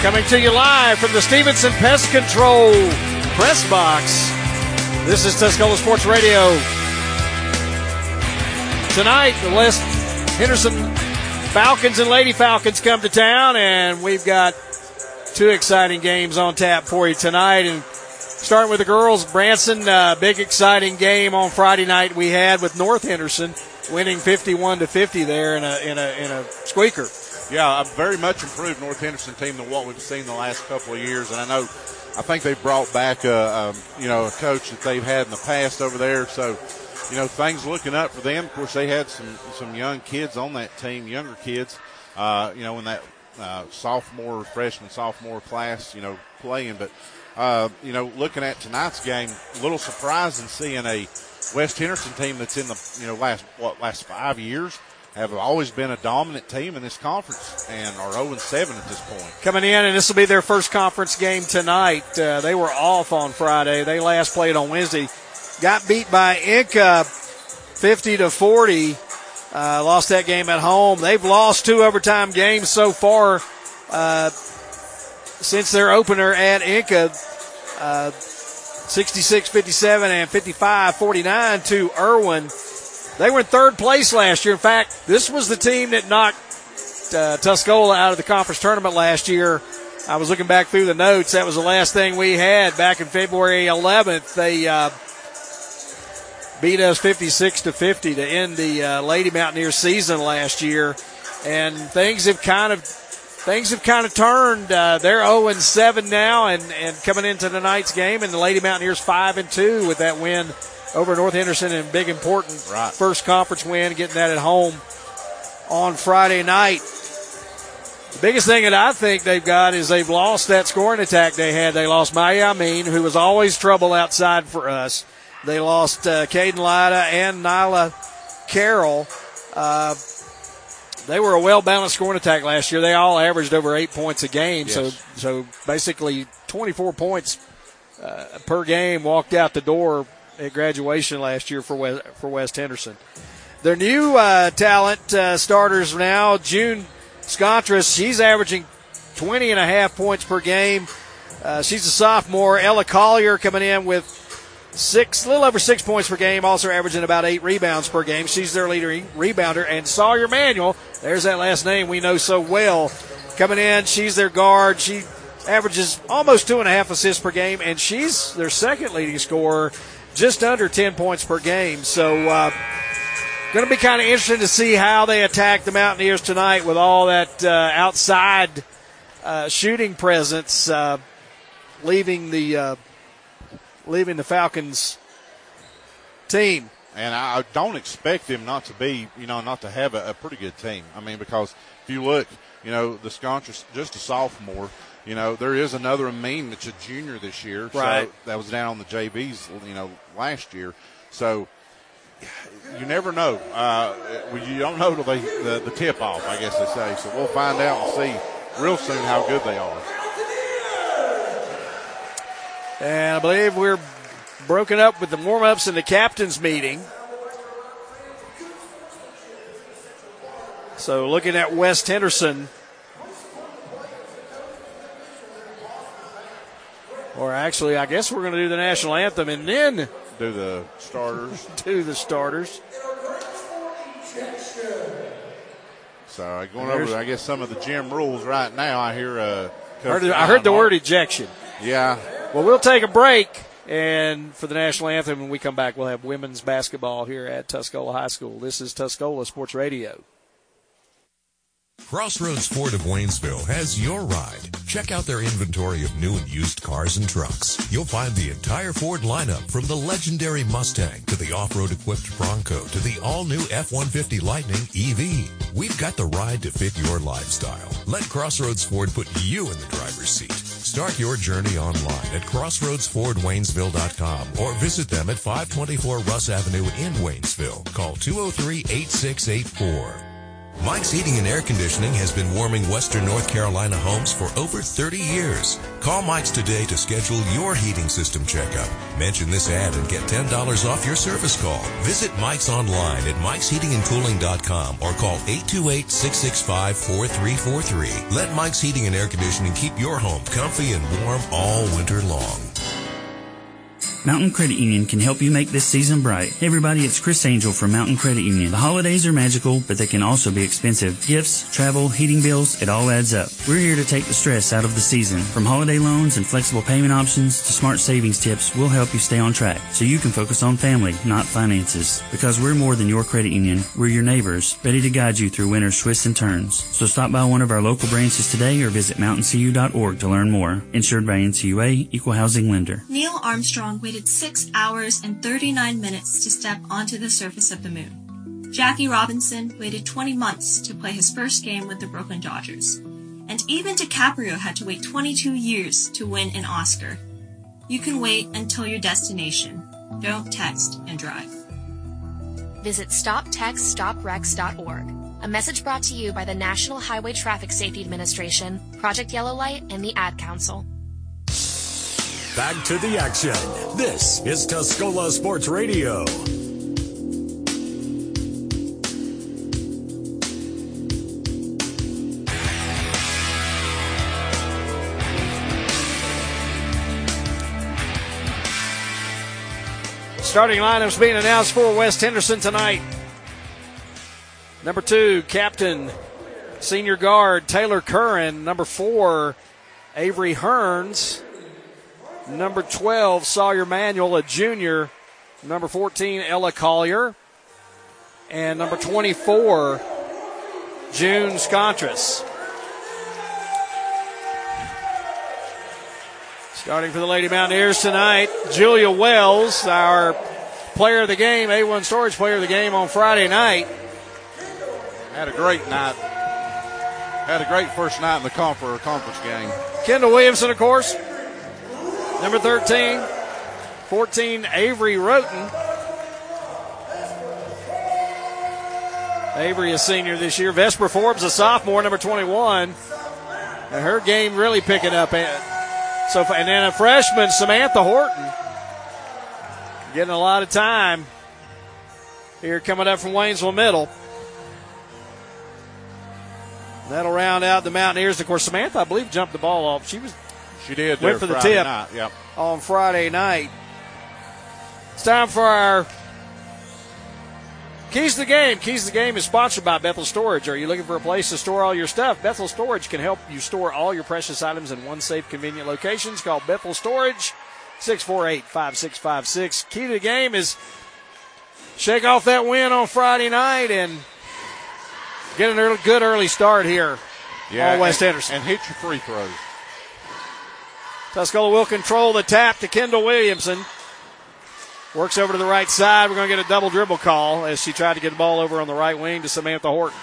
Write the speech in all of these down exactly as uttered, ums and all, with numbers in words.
Coming to you live from the Stevenson Pest Control Press Box. This is Tuscola Sports Radio. Tonight, the West Henderson Falcons and Lady Falcons come to town, and we've got two exciting games on tap for you tonight. And starting with the girls, Branson, uh, big exciting game on Friday night we had with North Henderson, winning fifty-one to fifty there in a in a in a squeaker. Yeah, a very much improved North Henderson team than what we've seen the last couple of years. And I know, I think they've brought back a, um, you know, a coach that they've had in the past over there. So, you know, things looking up for them. Of course, they had some, some young kids on that team, younger kids, uh, you know, in that uh, sophomore, freshman, sophomore class, you know, playing. But, uh, you know, looking at tonight's game, a little surprising seeing a West Henderson team that's in the, you know, last, what, last five years. Have always been a dominant team in this conference and are oh and seven at this point. Coming in, and this will be their first conference game tonight. Uh, they were off on Friday. They last played on Wednesday. Got beat by Inca fifty to forty. Uh, lost that game at home. They've lost two overtime games so far uh, since their opener at Inca. Uh, sixty-six fifty-seven and fifty-five forty-nine to Irwin. They were in third place last year. In fact, this was the team that knocked uh, Tuscola out of the conference tournament last year. I was looking back through the notes. That was the last thing we had back in February eleventh. They uh, beat us fifty-six to fifty to end the uh, Lady Mountaineers season last year, and things have kind of things have kind of turned. Uh, they're oh and seven now, and and coming into tonight's game, and the Lady Mountaineers five and two with that win over North Henderson, and big important right. first conference win, getting that at home on Friday night. The biggest thing that I think they've got is they've lost that scoring attack they had. They lost Maya Amin, who was always trouble outside for us. They lost uh, Caden Lida and Nyla Carroll. Uh, they were a well-balanced scoring attack last year. They all averaged over eight points a game, yes. so so basically twenty-four points uh, per game walked out the door at graduation last year for West, for West Henderson. Their new uh, talent uh, starters now, June Scontras, she's averaging twenty and a half points per game. Uh, she's a sophomore. Ella Collier coming in with six, a little over six points per game, also averaging about eight rebounds per game. She's their leading rebounder. And Sawyer Manuel, there's that last name we know so well, coming in. She's their guard. She averages almost two and a half assists per game, and she's their second leading scorer, just under ten points per game. So uh, going to be kind of interesting to see how they attack the Mountaineers tonight with all that uh, outside uh, shooting presence, uh, leaving the uh, leaving the Falcons team. And I don't expect them not to be, you know, not to have a, a pretty good team. I mean, because if you look, you know, the Scontra's just a sophomore. You know, there is another Amin that's a junior this year. Right. So that was down on the J Vs, you know, last year. So you never know. Uh, you don't know till they, the, the tip off, I guess they say. So we'll find out and see real soon how good they are. And I believe we're broken up with the warm-ups and the captain's meeting. So looking at West Henderson, or actually, I guess we're going to do the national anthem and then do the starters. do the starters. So going over, I guess, some of the gym rules right now. I hear. Uh, heard, I heard the word ejection. Yeah. Well, we'll take a break, and for the national anthem, when we come back, we'll have women's basketball here at Tuscola High School. This is Tuscola Sports Radio. Crossroads Ford of Waynesville has your ride. Check out their inventory of new and used cars and trucks. You'll find the entire Ford lineup, from the legendary Mustang to the off-road equipped Bronco to the all-new F one fifty Lightning E V. We've got the ride to fit your lifestyle. Let Crossroads Ford put you in the driver's seat. Start your journey online at crossroads ford waynesville dot com or visit them at five twenty-four Russ Avenue in Waynesville. Call two oh three, eight six eight four. Mike's Heating and Air Conditioning has been warming Western North Carolina homes for over thirty years. Call Mike's today to schedule your heating system checkup. Mention this ad and get ten dollars off your service call. Visit Mike's online at mikes heating and cooling dot com or call eight two eight, six six five, four three four three. Let Mike's Heating and Air Conditioning keep your home comfy and warm all winter long. Mountain Credit Union can help you make this season bright. Hey everybody, it's Chris Angel from Mountain Credit Union. The holidays are magical, but they can also be expensive. Gifts, travel, heating bills, it all adds up. We're here to take the stress out of the season. From holiday loans and flexible payment options to smart savings tips, we'll help you stay on track so you can focus on family, not finances. Because we're more than your credit union. We're your neighbors, ready to guide you through winter's twists and turns. So stop by one of our local branches today or visit mountain c u dot org to learn more. Insured by N C U A, Equal Housing Lender. Neil Armstrong waited six hours and thirty-nine minutes to step onto the surface of the moon. Jackie Robinson waited twenty months to play his first game with the Brooklyn Dodgers. And even DiCaprio had to wait twenty-two years to win an Oscar. You can wait until your destination. Don't text and drive. Visit stop text stop wrecks dot org. A message brought to you by the National Highway Traffic Safety Administration, Project Yellow Light, and the Ad Council. Back to the action. This is Tuscola Sports Radio. Starting lineups being announced for West Henderson tonight. Number two, captain, senior guard, Taylor Curran. Number four, Avery Hearns. Number twelve, Sawyer Manuel, a junior. Number fourteen, Ella Collier. And number twenty-four, June Scontras. Starting for the Lady Mountaineers tonight, Julia Wells, our player of the game, A one Storage player of the game on Friday night. Had a great night. Had a great first night in the conference, conference game. Kendall Williamson, of course. Number thirteen, fourteen, Avery Roten. Avery, a senior this year. Vesper Forbes, a sophomore, number twenty-one. And her game really picking up. So, and then a freshman, Samantha Horton, getting a lot of time here coming up from Waynesville Middle. That'll round out the Mountaineers. Of course, Samantha, I believe, jumped the ball off. She was She did. went for the Friday tip night. Yep. on Friday night. It's time for our Keys to the Game. Keys to the Game is sponsored by Bethel Storage. Are you looking for a place to store all your stuff? Bethel Storage can help you store all your precious items in one safe, convenient location. Call Bethel Storage, six four eight, five six five six. Key to the game is shake off that win on Friday night and get a early, good early start here Yeah, on West and, Henderson. And hit your free throws. Tuscola will control the tap to Kendall Williamson. Works over to the right side. We're going to get a double dribble call as she tried to get the ball over on the right wing to Samantha Horton.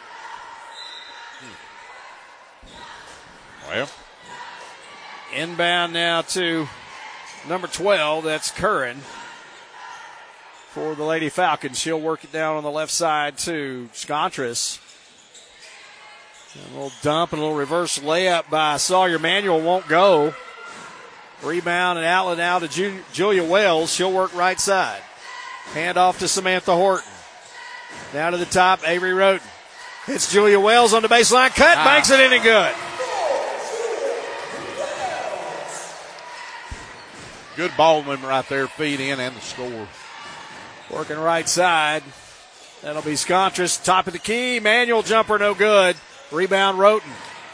Well, inbound now to number twelve. That's Curran for the Lady Falcons. She'll work it down on the left side to Scontras. A little dump and a little reverse layup by Sawyer Manuel won't go. Rebound and outlet now to Ju- Julia Wells. She'll work right side. Hand off to Samantha Horton. Down to the top, Avery Roten. It's Julia Wells on the baseline. Cut, ah. Banks it in and good. Good ball movement right there. Feed in and the score. Working right side. That'll be Scontras. Top of the key. Manual jumper, no good. Rebound, Roten.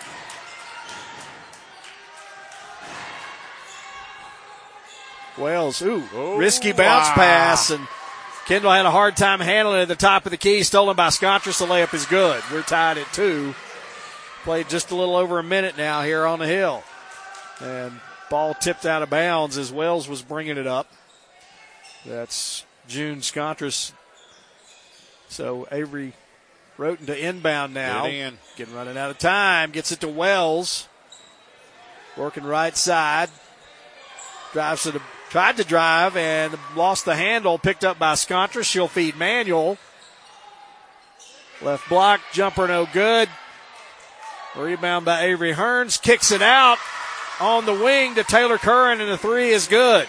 Wells, ooh, oh, risky bounce wow. pass, and Kendall had a hard time handling it at the top of the key. Stolen by Scontras. The layup is good. We're tied at two. Played just a little over a minute now here on the hill. And ball tipped out of bounds as Wells was bringing it up. That's June Scontras. So Avery Roten to inbound now. Get in. Getting running out of time. Gets it to Wells. Working right side. Drives to the, tried to drive and lost the handle. Picked up by Scontras. She'll feed Manuel. Left block, jumper no good. Rebound by Avery Hearns. Kicks it out on the wing to Taylor Curran, and the three is good.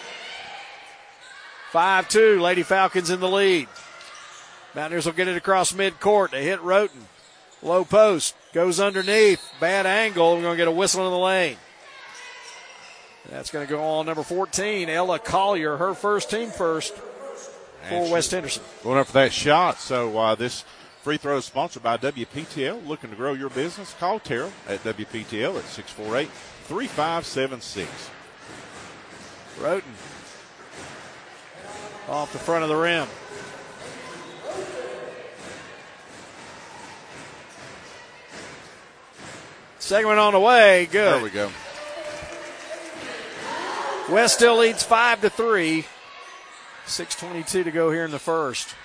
five two, Lady Falcons in the lead. Mountaineers will get it across midcourt. They hit Roten. Low post. Goes underneath. Bad angle. We're going to get a whistle in the lane. That's going to go on number fourteen, Ella Collier, her first team first for West Henderson. Going up for that shot. So uh, this free throw is sponsored by W P T L. Looking to grow your business? Call Terrell at W P T L at six four eight, three five seven six. Roten off the front of the rim. Second one on the way. Good. There we go. West still leads five to three. six twenty-two to go here in the first.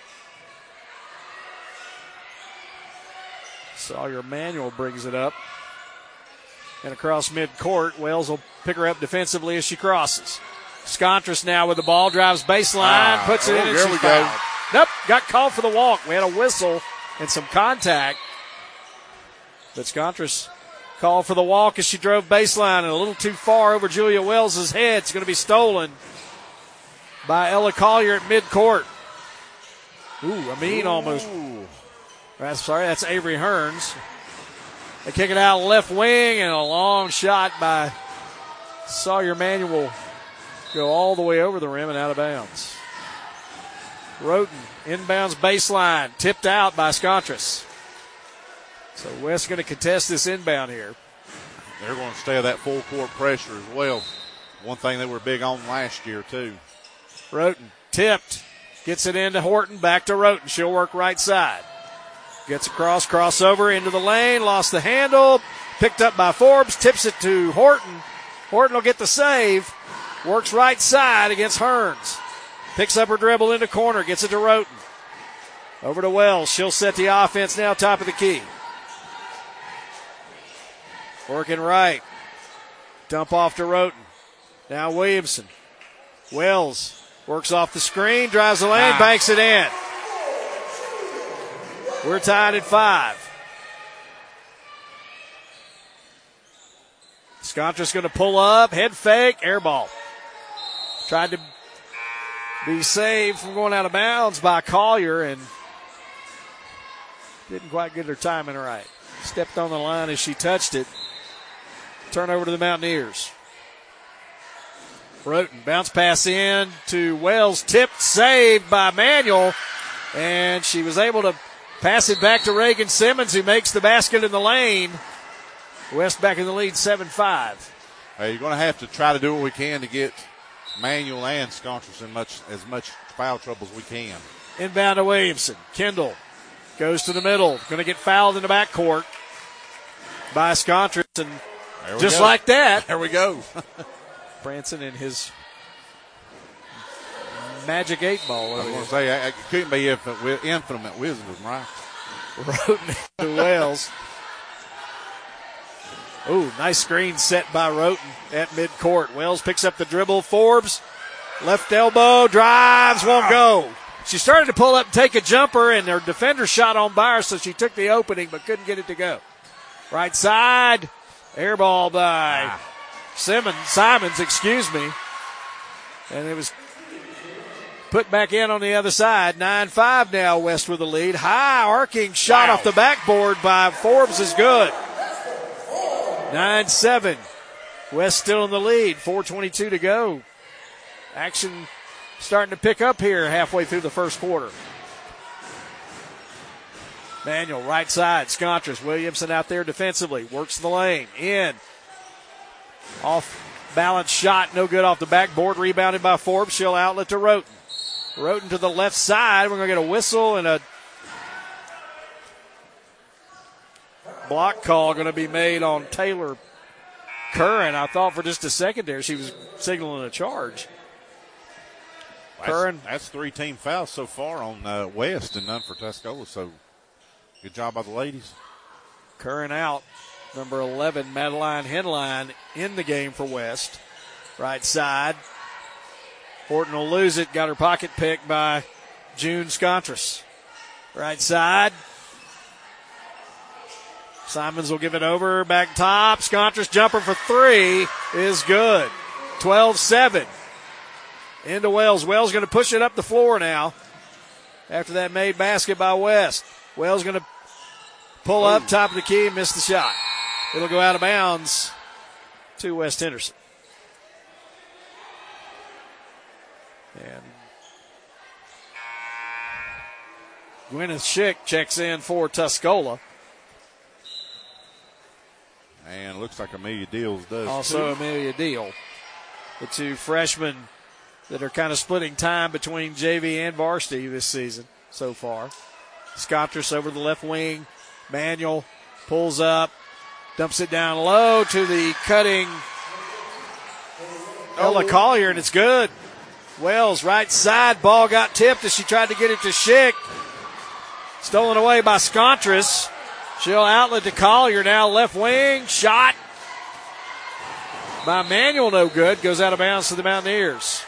Sawyer Manuel brings it up. And across midcourt, Wells will pick her up defensively as she crosses. Scontras now with the ball, drives baseline, ah, puts it oh, in, and there she's we fouled. go. Nope, got called for the walk. We had a whistle and some contact. But Scontras called for the walk as she drove baseline and a little too far over Julia Wells' head. It's going to be stolen by Ella Collier at midcourt. Ooh, I mean almost. That's sorry, that's Avery Hearns. They kick it out left wing, and a long shot by Sawyer Manuel go all the way over the rim and out of bounds. Roten inbounds baseline, tipped out by Scontras. So West going to contest this inbound here. They're going to stay with that full court pressure as well. One thing they were big on last year too. Roten tipped, gets it into Horton, back to Roten. She'll work right side. Gets across, crossover into the lane, lost the handle, picked up by Forbes, tips it to Horton. Horton will get the save, works right side against Hearns. Picks up her dribble into corner, gets it to Roten. Over to Wells, she'll set the offense now, top of the key. Working right. Dump off to Roten. Now Williamson. Wells works off the screen, drives the lane, ah. banks it in. We're tied at five. Scontras going to pull up, head fake, air ball. Tried to be saved from going out of bounds by Collier and didn't quite get her timing right. Stepped on the line as she touched it. Turnover to the Mountaineers. Roten, bounce pass in to Wells, tipped, saved by Manuel, and she was able to pass it back to Reagan Simmons, who makes the basket in the lane. West back in the lead, seven five. Hey, you're going to have to try to do what we can to get Manuel and Scontras in much, as much foul trouble as we can. Inbound to Williamson. Kendall goes to the middle. Going to get fouled in the backcourt by Scontras, and just go. like that. There we go. Branson and his magic eight ball. I was going to say, it couldn't be infinite, infinite wisdom, right? Roten to Wells. Ooh, nice screen set by Roten at midcourt. Wells picks up the dribble. Forbes, left elbow, drives, won't go. She started to pull up and take a jumper, and their defender shot on by her, so she took the opening but couldn't get it to go. Right side, air ball by ah. Simmons, Simons, excuse me. And it was put back in on the other side. nine five now, West with the lead. High arcing shot wow. off the backboard by Forbes is good. nine seven. West still in the lead. four twenty-two to go. Action starting to pick up here halfway through the first quarter. Manuel, right side. Scontras. Williamson out there defensively. Works the lane. In. Off balance shot. No good off the backboard. Rebounded by Forbes. She'll outlet to Roten. Roten to the left side. We're going to get a whistle and a block call going to be made on Taylor Curran. I thought for just a second there she was signaling a charge. That's, Curran. That's three team fouls so far on uh, West and none for Tuscola. So good job by the ladies. Curran out. Number eleven, Madeline Henline in the game for West. Right side. Horton will lose it. Got her pocket picked by June Scontras. Right side. Simons will give it over, back top. Scontress jumper for three is good. twelve seven. Into Wells. Wells going to push it up the floor now. After that made basket by West. Wells going to pull up, top of the key, and miss the shot. It'll go out of bounds to West Henderson. And Gwyneth Schick checks in for Tuscola. And looks like Amelia Deals does Also too. Amelia Deal. The two freshmen that are kind of splitting time between J V and varsity this season so far. Scontress over the left wing. Manuel pulls up, dumps it down low to the cutting Ella Collier, and it's good. Wells, right side, ball got tipped as she tried to get it to Schick. Stolen away by Scontress. She'll outlet to Collier now, left wing, shot by Manuel, no good. Goes out of bounds to the Mountaineers.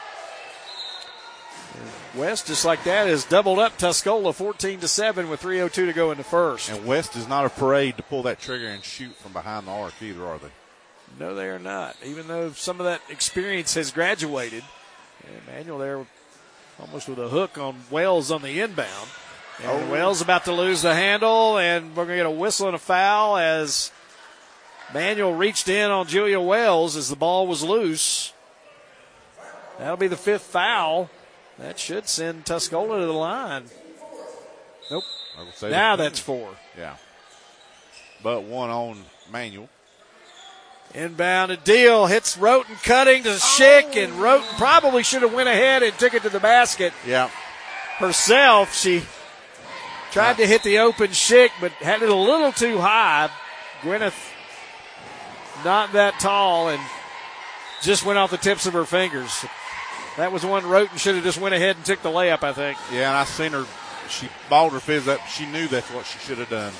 West, just like that, has doubled up Tuscola fourteen to seven with three oh two to go in the first. And West is not afraid to pull that trigger and shoot from behind the arc either, are they? No, they are not. Even though some of that experience has graduated. And Manuel there almost with a hook on Wells on the inbound. And oh. Wells about to lose the handle, and we're going to get a whistle and a foul as Manuel reached in on Julia Wells as the ball was loose. That'll be the fifth foul. That should send Tuscola to the line. Nope. Now that's four. Yeah. But one on Manuel. Inbound to Deal, hits Roten cutting to Schick, and Roten probably should have went ahead and took it to the basket. Yeah. Herself, she tried to hit the open Schick, but had it a little too high. Gwyneth not that tall and just went off the tips of her fingers. That was one Roten should have just went ahead and took the layup, I think. Yeah, and I seen her, she balled her fizz up. She knew that's what she should have done.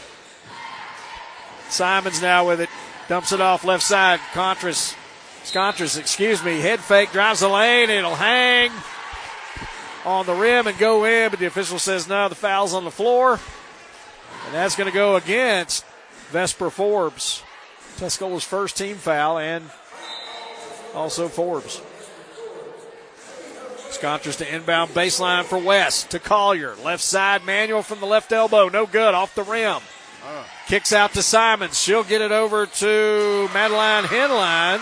Simons now with it. Dumps it off left side. Contras, Scontress, excuse me, head fake, drives the lane. It'll hang on the rim and go in, but the official says no, the foul's on the floor. And that's going to go against Vesper Forbes. Tuscola's first team foul, and also Forbes. Scontress to inbound baseline for West to Collier. Left side, Manuel from the left elbow. No good, off the rim. Uh. Kicks out to Simons. She'll get it over to Madeline Henline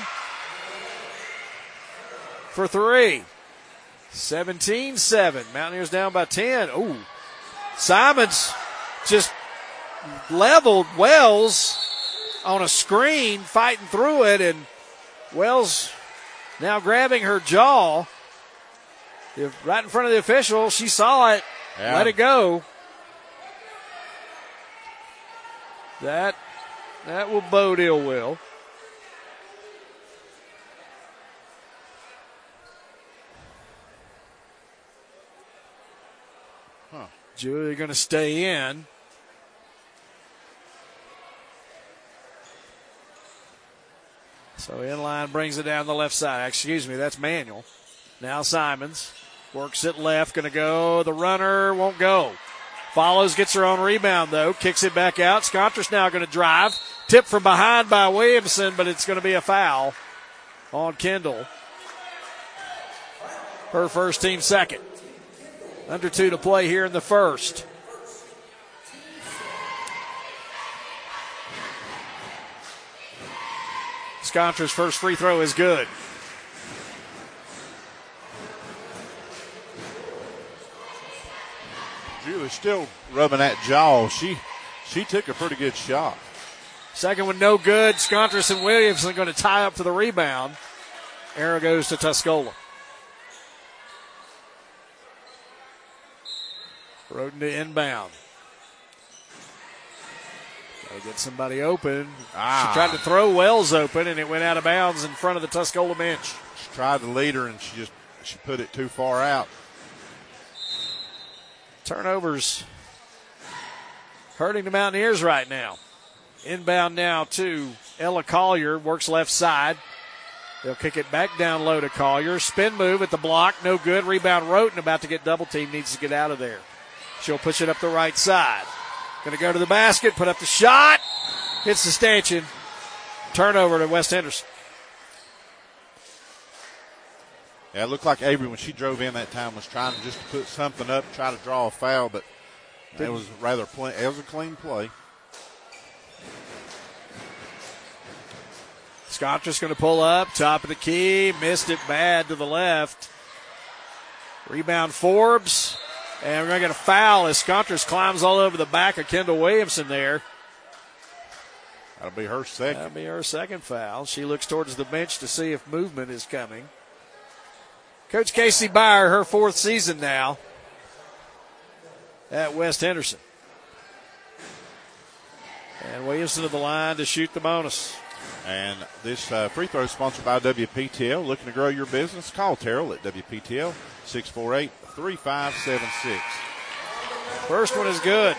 for three. seventeen seven. Mountaineers down by ten. Ooh. Simons just leveled Wells on a screen, fighting through it, and Wells now grabbing her jaw. Right in front of the official. She saw it. Yeah. Let it go. That that will bode ill will. Huh. Julia going to stay in. So inline brings it down the left side. Excuse me, that's Manuel. Now Simons works it left. Going to go. The runner won't go. Follows, gets her own rebound, though. Kicks it back out. Scontress now going to drive. Tip from behind by Williamson, but it's going to be a foul on Kendall. Her first, team second. Under two to play here in the first. Scontress' first free throw is good. Julie's still rubbing that jaw. She she took a pretty good shot. Second one no good. Scontress and Williamson going to tie up for the rebound. Arrow goes to Tuscola. Roden to inbound. Got to get somebody open. Ah. She tried to throw Wells open, and it went out of bounds in front of the Tuscola bench. She tried to lead her, and she just she put it too far out. Turnovers hurting the Mountaineers right now. Inbound now to Ella Collier. Works left side. They'll kick it back down low to Collier. Spin move at the block. No good. Rebound Roten about to get double teamed. Needs to get out of there. She'll push it up the right side. Going to go to the basket. Put up the shot. hits the stanchion. Turnover to West Henderson. Yeah, it looked like Avery, when she drove in that time, was trying to just put something up, try to draw a foul, but it was rather plain. It was a clean play. Scontra's going to pull up, top of the key, missed it bad to the left. Rebound Forbes, and we're going to get a foul as Scontra's climbs all over the back of Kendall Williamson there. That'll be her second. That'll be her second foul. She looks towards the bench to see if movement is coming. Coach Casey Byer, her fourth season now at West Henderson. And Williamson to the line to shoot the bonus. And this uh, free throw is sponsored by W P T L. Looking to grow your business? Call Terrell at W P T L six four eight, three five seven six. First one is good.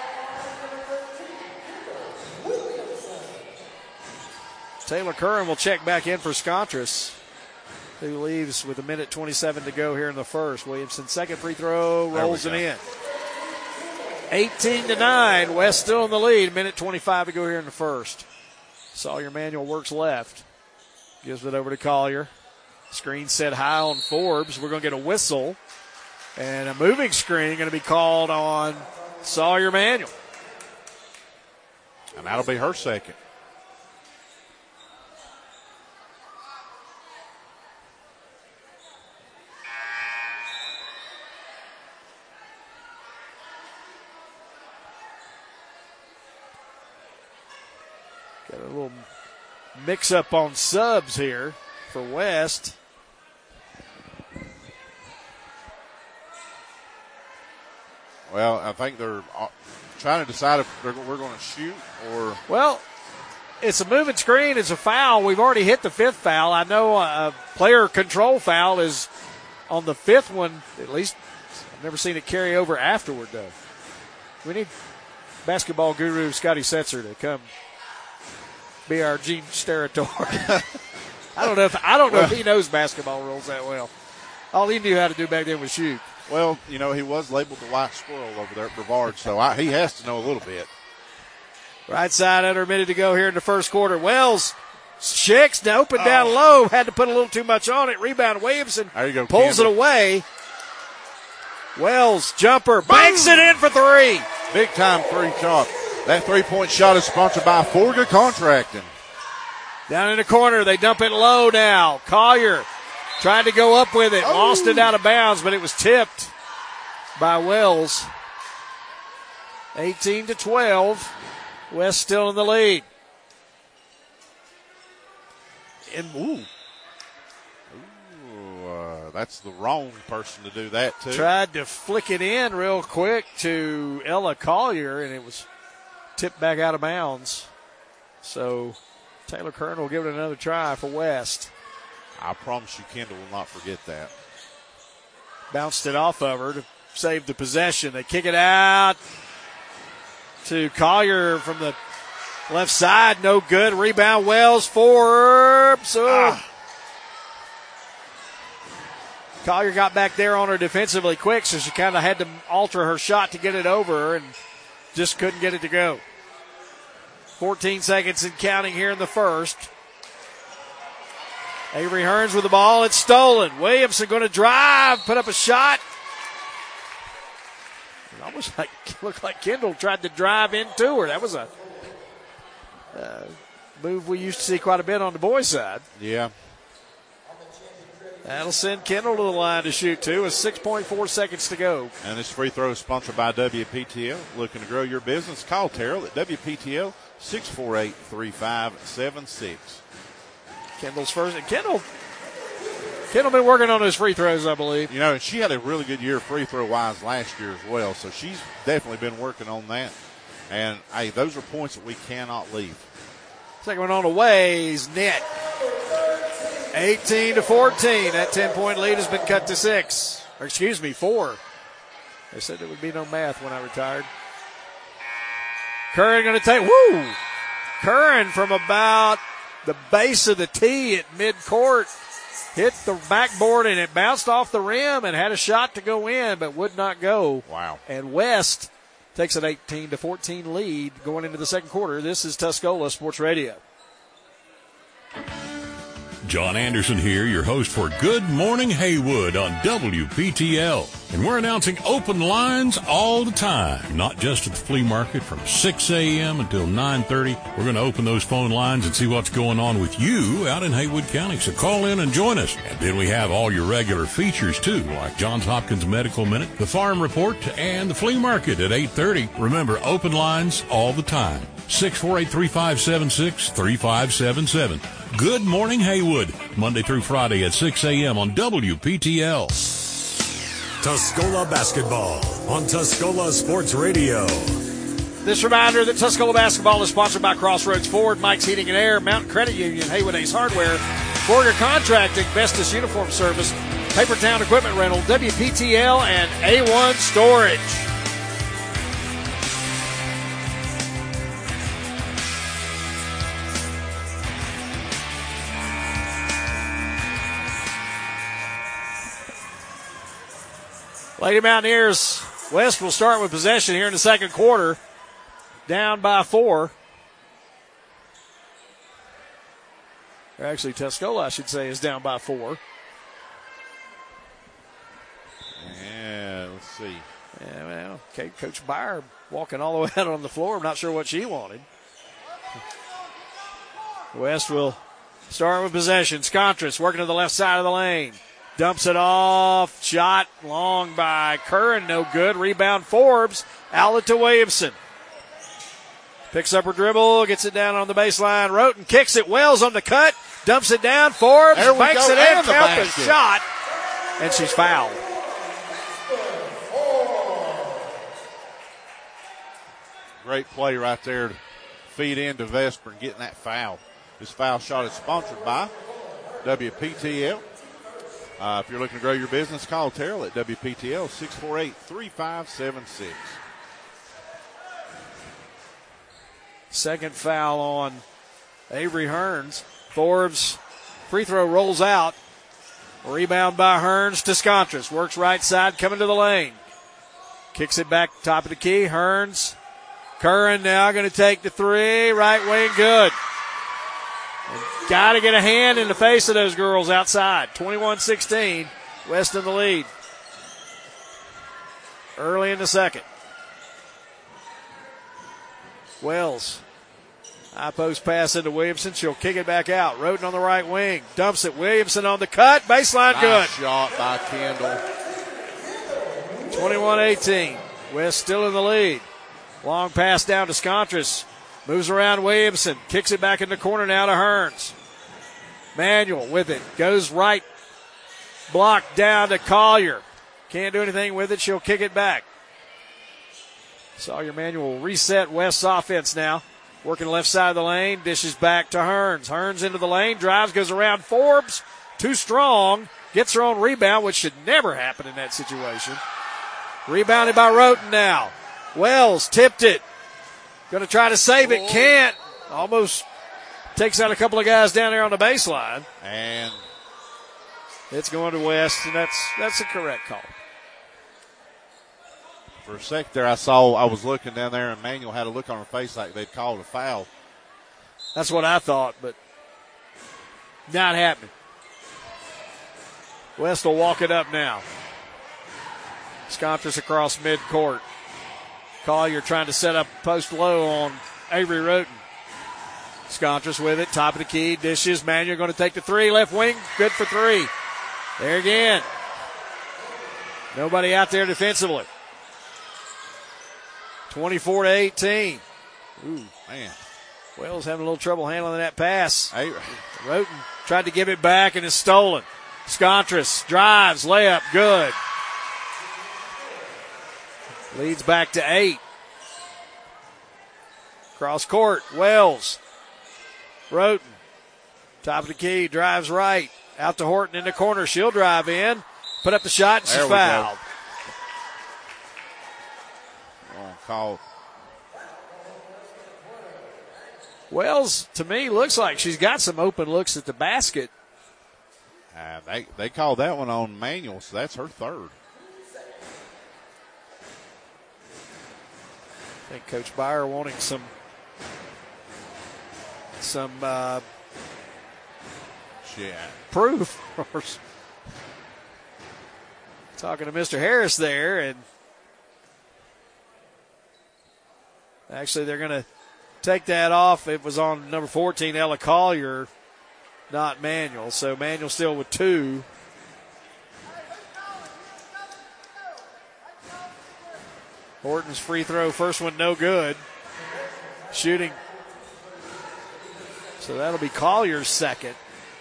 Taylor Curran will check back in for Scontras, who leaves with a minute twenty-seven to go here in the first. Williamson, second free throw, rolls it in. eighteen to nine, West still in the lead, minute twenty-five to go here in the first. Sawyer Manuel works left, gives it over to Collier. Screen set high on Forbes. We're going to get a whistle, and a moving screen going to be called on Sawyer Manuel. And that'll be her second. Got a little mix-up on subs here for West. Well, I think they're trying to decide if they're, we're going to shoot or. Well, it's a moving screen. It's a foul. We've already hit the fifth foul. I know a player control foul is on the fifth one. At least I've never seen it carry over afterward, though. We need basketball guru Scotty Setzer to come be our Gene Steratore. I don't know if I don't know well, if he knows basketball rules that well. All he knew how to do back then was shoot. Well, you know, he was labeled the white squirrel over there at Brevard, so I, he has to know a little bit. Right side, under a minute to go here in the first quarter. Wells shakes open down oh. low, had to put a little too much on it. Rebound Williamson there you go, pulls Kendall. it away. Wells jumper banks it in for three. Big time three shot. That three-point shot is sponsored by Forga Contracting. Down in the corner, they dump it low now. Collier tried to go up with it, oh. lost it out of bounds, but it was tipped by Wells. eighteen to twelve. West still in the lead. And ooh. Ooh, uh, that's the wrong person to do that, too. Tried to flick it in real quick to Ella Collier, and it was tipped back out of bounds. So Taylor Curran will give it another try for West. I promise you Kendall will not forget that. Bounced it off of her to save the possession. They kick it out to Collier from the left side. No good. Rebound Wells. Forbes. Ah. Collier got back there on her defensively quick, so she kind of had to alter her shot to get it over and just couldn't get it to go. fourteen seconds and counting here in the first. Avery Hearns with the ball. It's stolen. Williamson going to drive, put up a shot. It almost like, looked like Kendall tried to drive into her. That was a uh, move we used to see quite a bit on the boys' side. Yeah. That'll send Kendall to the line to shoot, too, with six point four seconds to go. And this free throw is sponsored by W P T L. Looking to grow your business? Call Terrell at W P T L six four eight, three five seven six. Kendall's first. And Kendall, Kendall been working on his free throws, I believe. You know, she had a really good year free throw wise last year as well, so she's definitely been working on that. And hey, those are points that we cannot leave. Second one on the way is net. eighteen to fourteen. That ten-point lead has been cut to six. Or excuse me, four. They said there would be no math when I retired. Curran going to take. Woo! Curran from about the base of the tee at midcourt hit the backboard and it bounced off the rim and had a shot to go in but would not go. Wow. And West takes an eighteen to fourteen lead going into the second quarter. This is Tuscola Sports Radio. John Anderson here, your host for Good Morning Haywood on W P T L. And we're announcing open lines all the time, not just at the flea market from six a.m. until nine thirty. We're going to open those phone lines and see what's going on with you out in Haywood County. So call in and join us. And then we have all your regular features too, like Johns Hopkins Medical Minute, the Farm Report, and the flea market at eight thirty. Remember, open lines all the time. six four eight, three five seven six, three five seven seven. Good Morning Haywood, Monday through Friday at six a.m. on W P T L. Tuscola basketball on Tuscola Sports Radio. This reminder that Tuscola basketball is sponsored by Crossroads Ford, Mike's Heating and Air, Mountain Credit Union, Haywood Ace Hardware, Borger Contracting, Vestas Uniform Service, Papertown Equipment Rental, W P T L, and A one Storage. Lady Mountaineers West will start with possession here in the second quarter. Down by four. Or actually, Tuscola, I should say, is down by four. Yeah, let's see. Yeah, well, okay, Coach Byer walking all the way out on the floor. I'm not sure what she wanted. West will start with possession. Scontras working to the left side of the lane. Dumps it off. Shot long by Curran. No good. Rebound Forbes. Outlet to Williamson. Picks up her dribble. Gets it down on the baseline. Roten kicks it. Wells on the cut. Dumps it down. Forbes banks it in. Count the shot. And she's fouled. Great play right there to feed into Vesper and getting that foul. This foul shot is sponsored by W P T L. Uh, if you're looking to grow your business, call Terrell at W P T L six four eight, three five seven six. Second foul on Avery Hearns. Forbes free throw rolls out. Rebound by Hearns to Scontras. Works right side, coming to the lane. Kicks it back top of the key. Hearns. Curran now going to take the three. Right wing good. Got to get a hand in the face of those girls outside. twenty-one sixteen, West in the lead. Early in the second. Wells. High post pass into Williamson. She'll kick it back out. Roten on the right wing. Dumps it. Williamson on the cut. Baseline nice good. Shot by Kendall. twenty-one eighteen. West still in the lead. Long pass down to Scontras. Moves around Williamson. Kicks it back in the corner now to Hearns. Manuel with it. Goes right. Blocked down to Collier. Can't do anything with it. She'll kick it back. Sawyer Manuel will reset West's offense now. Working left side of the lane. Dishes back to Hearns. Hearns into the lane. Drives. Goes around Forbes. Too strong. Gets her own rebound, which should never happen in that situation. Rebounded by Roten now. Wells tipped it. Going to try to save it. Can't. Almost takes out a couple of guys down there on the baseline. And it's going to West, and that's that's a correct call. For a sec there, I saw, I was looking down there, and Manuel had a look on her face like they'd called a foul. That's what I thought, but not happening. West will walk it up now. Scontras across midcourt. Collier trying to set up post low on Avery Roten. Scontras with it, top of the key, dishes. Manuel going to take the three, left wing, good for three. There again. Nobody out there defensively. twenty-four to eighteen. Ooh, man. Wells having a little trouble handling that pass. Hey. Roten tried to give it back and is stolen. Scontras drives, layup, good. Leads back to eight. Cross court, Wells. Roten, top of the key, drives right. Out to Horton in the corner. She'll drive in, put up the shot, and she's There we fouled. Go. Oh, call. Wells, to me, looks like she's got some open looks at the basket. Uh, they, they called that one on Manuel, so that's her third. I think Coach Byer wanting some some uh, yeah. proof. Talking to Mister Harris there, and actually they're going to take that off. It was on number fourteen, Ella Collier, not Manuel. So Manuel still with two. Horton's free throw, first one no good. Shooting. So that'll be Collier's second.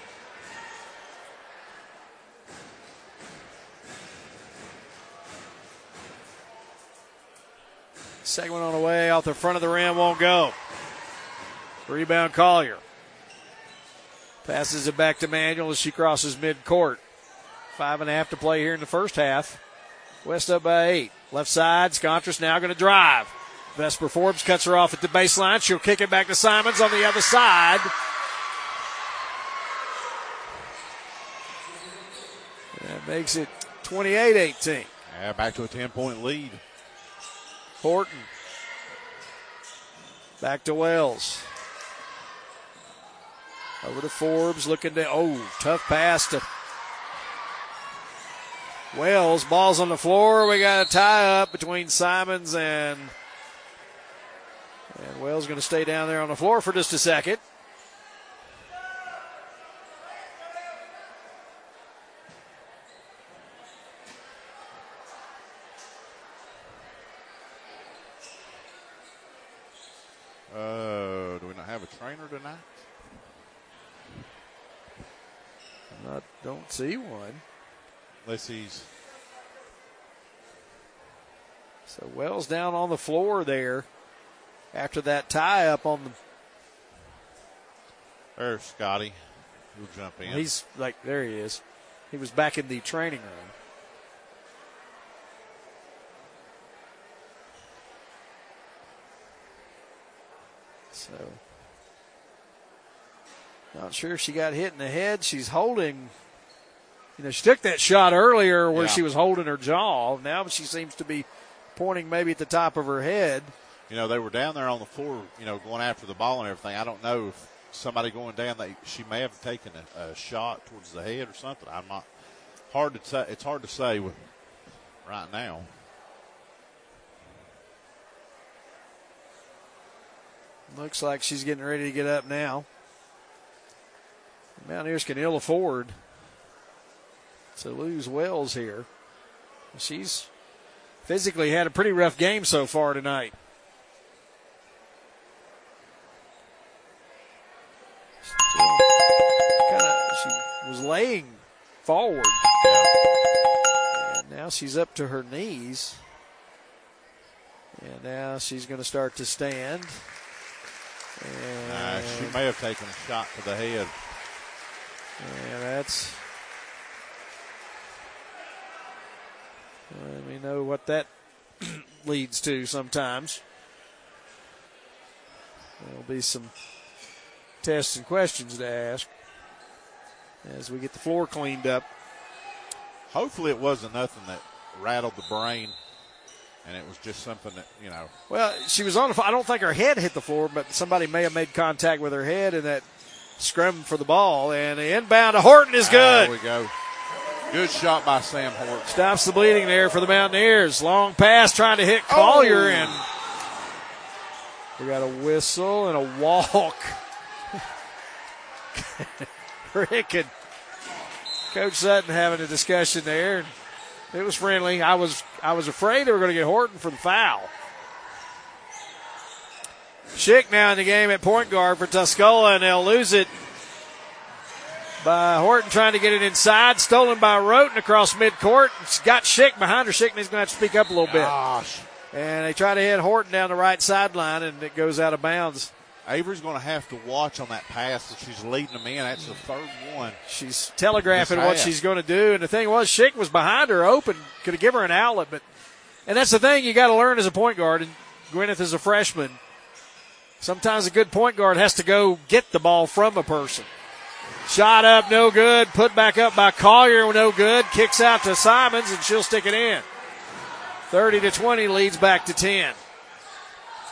Second one on the way, off the front of the rim, won't go. Rebound Collier. Passes it back to Manuel as she crosses midcourt. Five and a half to play here in the first half. West up by eight. Left side, Scontras now going to drive. Vesper Forbes cuts her off at the baseline. She'll kick it back to Simons on the other side. That makes it twenty-eight eighteen. Yeah, back to a ten-point lead. Horton. Back to Wells. Over to Forbes, looking to, oh, tough pass to Wells. Ball's on the floor. We got a tie up between Simons and, and Wells going to stay down there on the floor for just a second. Uh, do we not have a trainer tonight? I don't see one. Unless he's. So Wells down on the floor there after that tie up on the. There's Scotty. He'll jump in. He's like, there he is. He was back in the training room. So, not sure if she got hit in the head. She's holding, you know, she took that shot earlier where yeah. she was holding her jaw. Now she seems to be pointing maybe at the top of her head. You know, they were down there on the floor, you know, going after the ball and everything. I don't know if somebody going down, they, she may have taken a, a shot towards the head or something. I'm not, hard to say, it's hard to say with, right now. Looks like she's getting ready to get up now. The Mountaineers can ill afford to lose Wells here. She's physically had a pretty rough game so far tonight. Kinda, she was laying forward. And now she's up to her knees. And now she's going to start to stand. And uh, she may have taken a shot to the head. Yeah, that's. Let me know what that leads to sometimes. There'll be some tests and questions to ask as we get the floor cleaned up. Hopefully it wasn't nothing that rattled the brain. And it was just something that, you know. Well, she was on the floor. I don't think her head hit the floor, but somebody may have made contact with her head in that scrum for the ball. And the inbound to Horton is good. There we go. Good shot by Sam Horton. Stops the bleeding there for the Mountaineers. Long pass trying to hit Collier. Oh. And we got a whistle and a walk. Rick and Coach Sutton having a discussion there. It was friendly. I was I was afraid they were going to get Horton for the foul. Schick now in the game at point guard for Tuscola, and they'll lose it by Horton trying to get it inside. Stolen by Roten across midcourt. It's got Schick behind her. Schick needs going to have to speak up a little bit. Gosh. And they try to hit Horton down the right sideline, and it goes out of bounds. Avery's going to have to watch on that pass that she's leading them in. That's the third one. She's telegraphing what she's going to do. And the thing was, Schick was behind her open, could have given her an outlet. But, and that's the thing you got to learn as a point guard. And Gwyneth is a freshman. Sometimes a good point guard has to go get the ball from a person. Shot up, no good. Put back up by Collier, no good. Kicks out to Simons, and she'll stick it in. thirty to twenty, leads back to ten.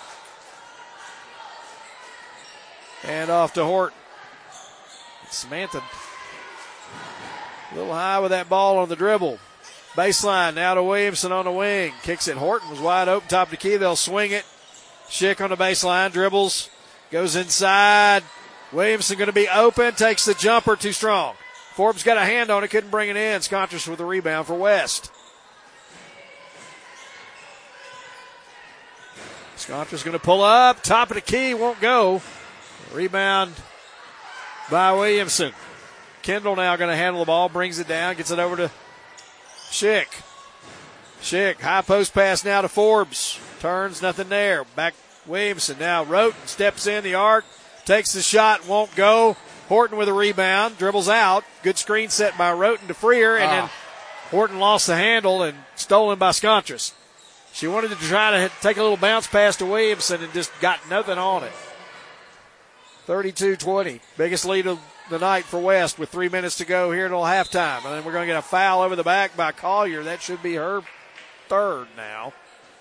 Hand off to Horton. Samantha a little high with that ball on the dribble. Baseline now to Williamson on the wing. Kicks it. Horton was wide open, top of the key. They'll swing it. Schick on the baseline, dribbles, goes inside. Williamson going to be open, takes the jumper, too strong. Forbes got a hand on it, couldn't bring it in. Scontris with the rebound for West. Scontris going to pull up, top of the key, won't go. Rebound by Williamson. Kendall now going to handle the ball, brings it down, gets it over to Schick. Schick, high post pass now to Forbes. Turns, nothing there. Back Williamson now. Roten steps in the arc, takes the shot, won't go. Horton with a rebound, dribbles out. Good screen set by Roten to Freer, and ah. then Horton lost the handle and stolen by Scontris. She wanted to try to take a little bounce pass to Williamson and just got nothing on it. thirty-two twenty. Biggest lead of the night for West with three minutes to go here until halftime. And then we're going to get a foul over the back by Collier. That should be her third now.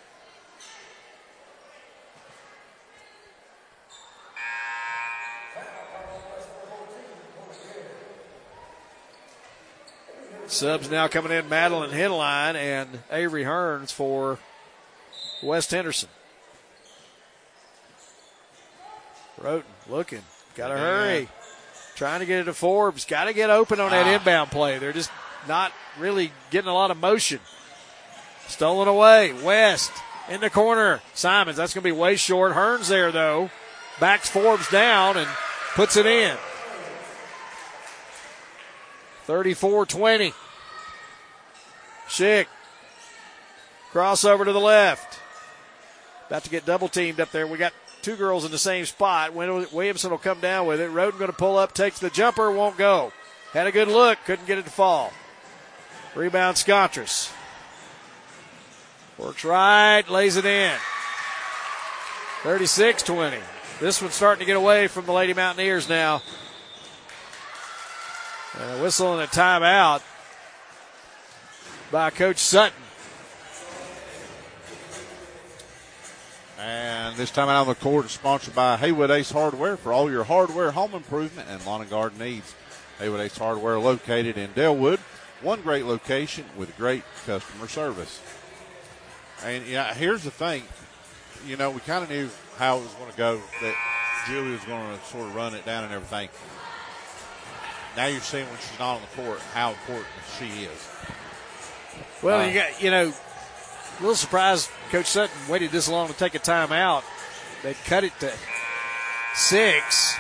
Subs now coming in, Madeline Henline and Avery Hearns for West Henderson. Roten looking, got to hurry. Trying to get it to Forbes. Got to get open on that ah. inbound play. They're just not really getting a lot of motion. Stolen away. West in the corner. Simons, that's going to be way short. Hearns there, though. Backs Forbes down and puts it in. thirty-four twenty. Schick. Crossover to the left. About to get double teamed up there. We got two girls in the same spot. Williamson will come down with it. Roden going to pull up, takes the jumper, won't go. Had a good look, couldn't get it to fall. Rebound Scontris. Works right, lays it in. thirty-six twenty. This one's starting to get away from the Lady Mountaineers now. And a whistle and a timeout by Coach Sutton. And this time out on the court is sponsored by Haywood Ace Hardware for all your hardware, home improvement, and lawn and garden needs. Haywood Ace Hardware located in Delwood. One great location with great customer service. And yeah, here's the thing. You know, we kind of knew how it was going to go, that Julie was going to sort of run it down and everything. Now you're seeing when she's not on the court how important she is. Well, uh, you got, you know, a little surprised Coach Sutton waited this long to take a timeout. They cut it to six,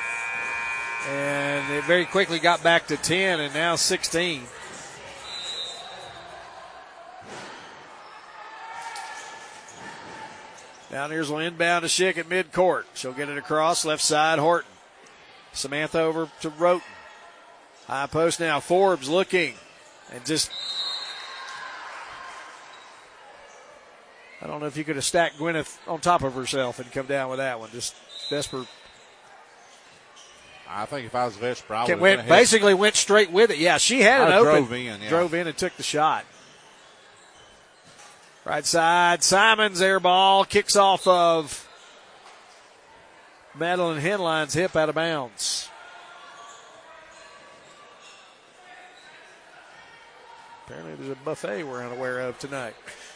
and it very quickly got back to ten, and now sixteen. Mountaineers will inbound to Schick at midcourt. She'll get it across, left side, Horton. Samantha over to Roten. High post now, Forbes looking, and just, I don't know if you could have stacked Gwyneth on top of herself and come down with that one. Just Vesper. I think if I was Vesper, I would have basically went straight with it. Yeah, she had it open. Drove in, yeah. Drove in and took the shot. Right side, Simons air ball, kicks off of Madeline Henline's hip out of bounds. Apparently there's a buffet we're unaware of tonight.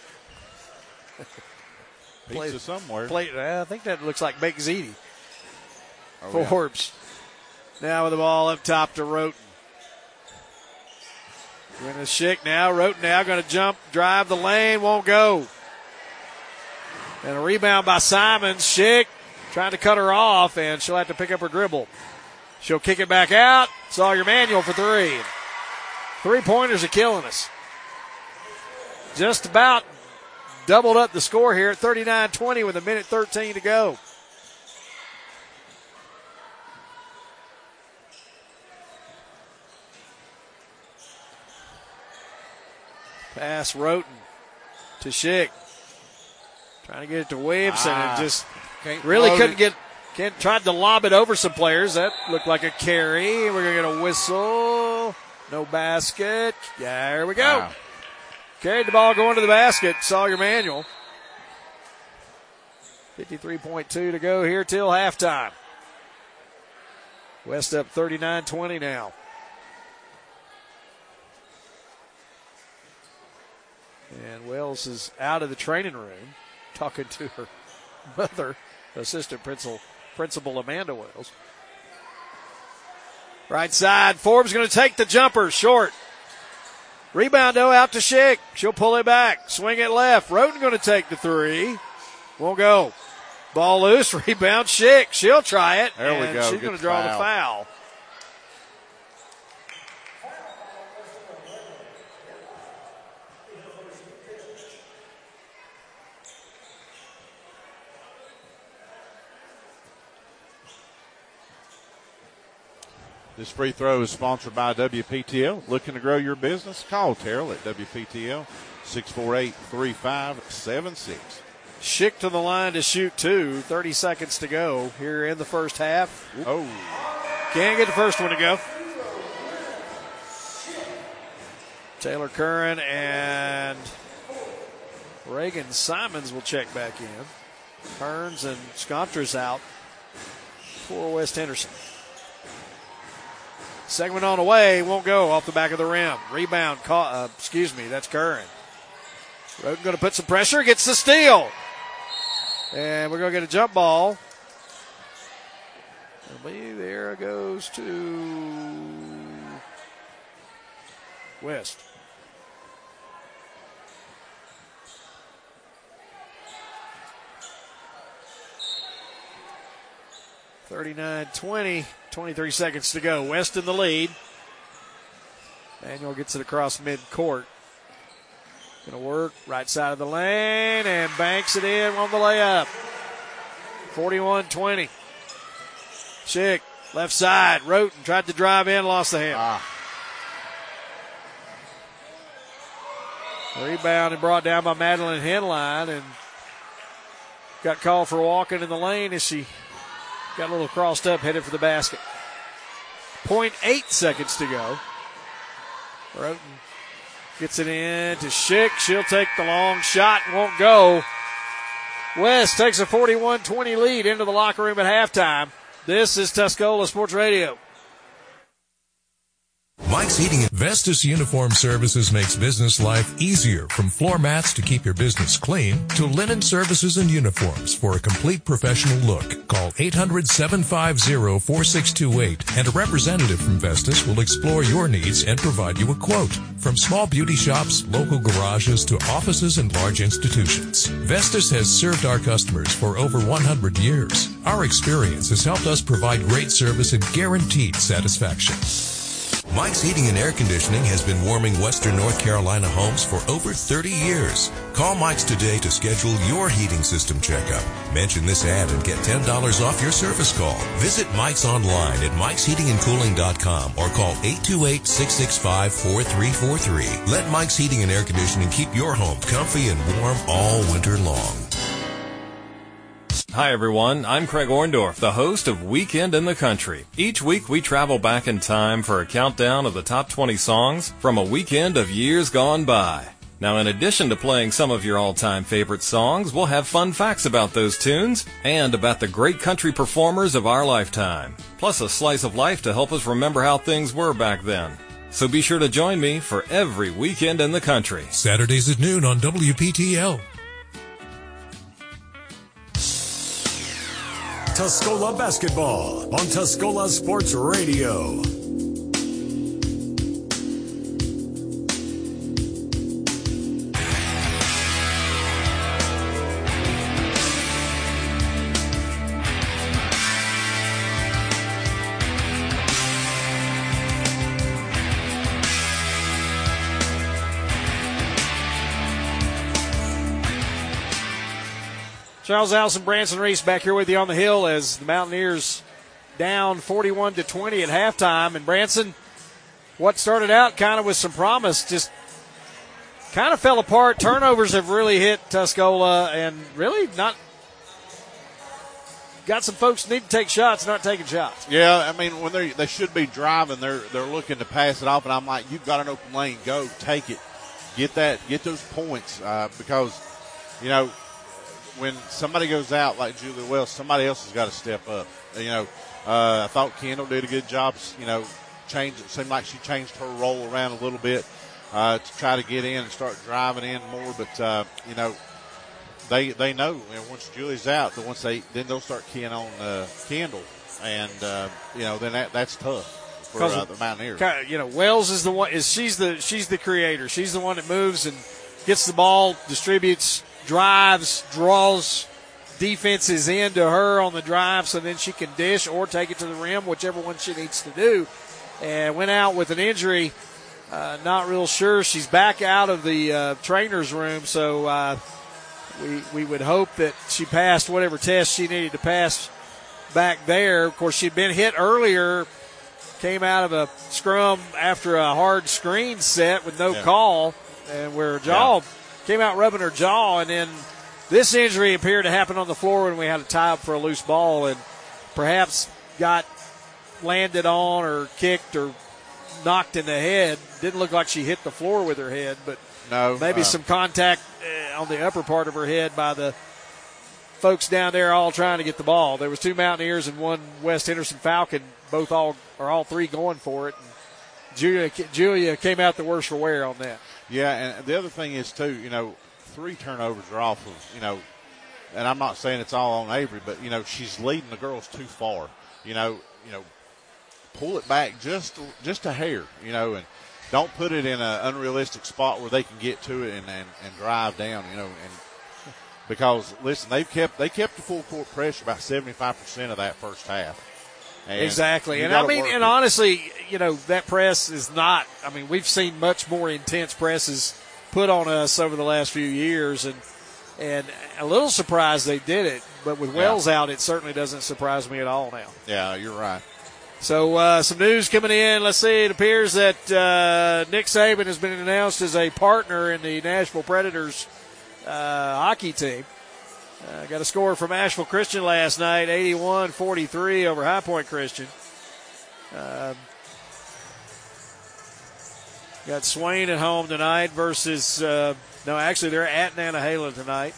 Pizza Play, somewhere. Play, I think that looks like baked ziti. Oh, Forbes. Yeah. Now with the ball up top to Roten. Going to Schick now. Roten now going to jump, drive the lane, won't go. And a rebound by Simons. Schick trying to cut her off, and she'll have to pick up her dribble. She'll kick it back out. Sawyer Manuel for three. Three-pointers are killing us. Just about doubled up the score here at thirty-nine twenty with a minute thirteen to go. Pass Roten to Schick. Trying to get it to Williamson ah, and just really couldn't it. get, can't, tried to lob it over some players. That looked like a carry. We're going to get a whistle. No basket. Yeah, there we go. Wow. Carried the ball going to the basket. Sawyer Manuel. fifty-three point two to go here till halftime. West up thirty-nine twenty now. And Wells is out of the training room talking to her mother, assistant principal, principal Amanda Wells. Right side, Forbes going to take the jumper, short. Rebound, though, out to Schick. She'll pull it back. Swing it left. Roden going to take the three. Won't go. Ball loose. Rebound, Schick. She'll try it. There we and go. She's going to draw foul. the foul. This free throw is sponsored by W P T L. Looking to grow your business? Call Terrell at W P T L, six four eight, three five seven six. Schick to the line to shoot two. thirty seconds to go here in the first half. Oh. Can't get the first one to go. Taylor Curran and Reagan Simons will check back in. Kearns and Scontra's out for West Henderson. Segment on the way, won't go off the back of the rim. Rebound, caught, uh, excuse me, that's Curran. Roden going to put some pressure, gets the steal. And we're going to get a jump ball. I believe there goes to West. thirty-nine twenty, twenty-three seconds to go. West in the lead. Manuel gets it across midcourt. Going to work right side of the lane and banks it in on the layup. forty-one twenty. Schick, left side. Roten tried to drive in, lost the handle. Ah. Rebound and brought down by Madeline Henline and got called for walking in the lane as she got a little crossed up, headed for the basket. point eight seconds to go. Roten gets it in to Schick. She'll take the long shot and won't go. West takes a forty-one twenty lead into the locker room at halftime. This is Tuscola Sports Radio. Mike's Heating and Vestas Uniform Services makes business life easier, from floor mats to keep your business clean to linen services and uniforms for a complete professional look. Call eight hundred, seven five zero, four six two eight and a representative from Vestas will explore your needs and provide you a quote. From small beauty shops, local garages to offices and large institutions, Vestas has served our customers for over one hundred years. Our experience has helped us provide great service and guaranteed satisfaction. Mike's Heating and Air Conditioning has been warming Western North Carolina homes for over thirty years. Call Mike's today to schedule your heating system checkup. Mention this ad and get ten dollars off your service call. Visit Mike's online at mikes heating and cooling dot com or call eight two eight, six six five, four three four three. Let Mike's Heating and Air Conditioning keep your home comfy and warm all winter long. Hi everyone, I'm Craig Orndorff, the host of Weekend in the Country. Each week we travel back in time for a countdown of the top twenty songs from a weekend of years gone by. Now, in addition to playing some of your all-time favorite songs, we'll have fun facts about those tunes and about the great country performers of our lifetime, plus a slice of life to help us remember how things were back then. So be sure to join me for every Weekend in the Country. Saturdays at noon on W P T L. Tuscola basketball on Tuscola Sports Radio. Charles Allison, Branson Reese back here with you on the hill as the Mountaineers down forty-one to twenty at halftime. And Branson, what started out kind of with some promise just kind of fell apart. Turnovers have really hit Tuscola and really not got some folks need to take shots, not taking shots. Yeah, I mean, when they they should be driving, they're they're looking to pass it off, and I'm like, you've got an open lane, go take it, get that, get those points, uh, because you know when somebody goes out like Julia Wells, somebody else has got to step up. You know, Uh, I thought Kendall did a good job, you know, change, it seemed like she changed her role around a little bit uh, to try to get in and start driving in more. But, uh, you know, they they know, you know, once Julie's out, but once they then they'll start keying on uh, Kendall. And, uh, you know, then that, that's tough for uh, the Mountaineers. You know, Wells is the one, is she's the, she's the creator. She's the one that moves and gets the ball, distributes, drives, draws defenses into her on the drive so then she can dish or take it to the rim, whichever one she needs to do. And went out with an injury. Uh, not real sure. She's back out of the uh, trainer's room, so uh, we, we would hope that she passed whatever test she needed to pass back there. Of course, she'd been hit earlier, came out of a scrum after a hard screen set with no yeah. call, and where her jaw yeah. came out rubbing her jaw, and then this injury appeared to happen on the floor when we had a tie up for a loose ball and perhaps got landed on or kicked or knocked in the head. Didn't look like she hit the floor with her head, but no, maybe uh, some contact on the upper part of her head by the folks down there all trying to get the ball. There was two Mountaineers and one West Henderson Falcon, both all or all three going for it. And Julia, Julia came out the worst for wear on that. Yeah, and the other thing is too, you know, three turnovers are off of, you know, and I'm not saying it's all on Avery, but you know she's leading the girls too far. You know, you know, pull it back just just a hair, you know, and don't put it in an unrealistic spot where they can get to it and, and, and drive down, you know, and. Because listen, they kept they kept the full court pressure about seventy-five percent of that first half. And exactly, and I mean, and it. honestly, you know, that press is not. I mean, we've seen much more intense presses put on us over the last few years, and and a little surprised they did it. But with Wells yeah. out, it certainly doesn't surprise me at all now. Yeah, you're right. So uh, some news coming in. Let's see. It appears that uh, Nick Saban has been announced as a partner in the Nashville Predators Uh, hockey team. Uh, got a score from Asheville Christian last night, eighty-one forty-three over High Point Christian. Um, got Swain at home tonight versus, uh, no, actually they're at Nantahala tonight.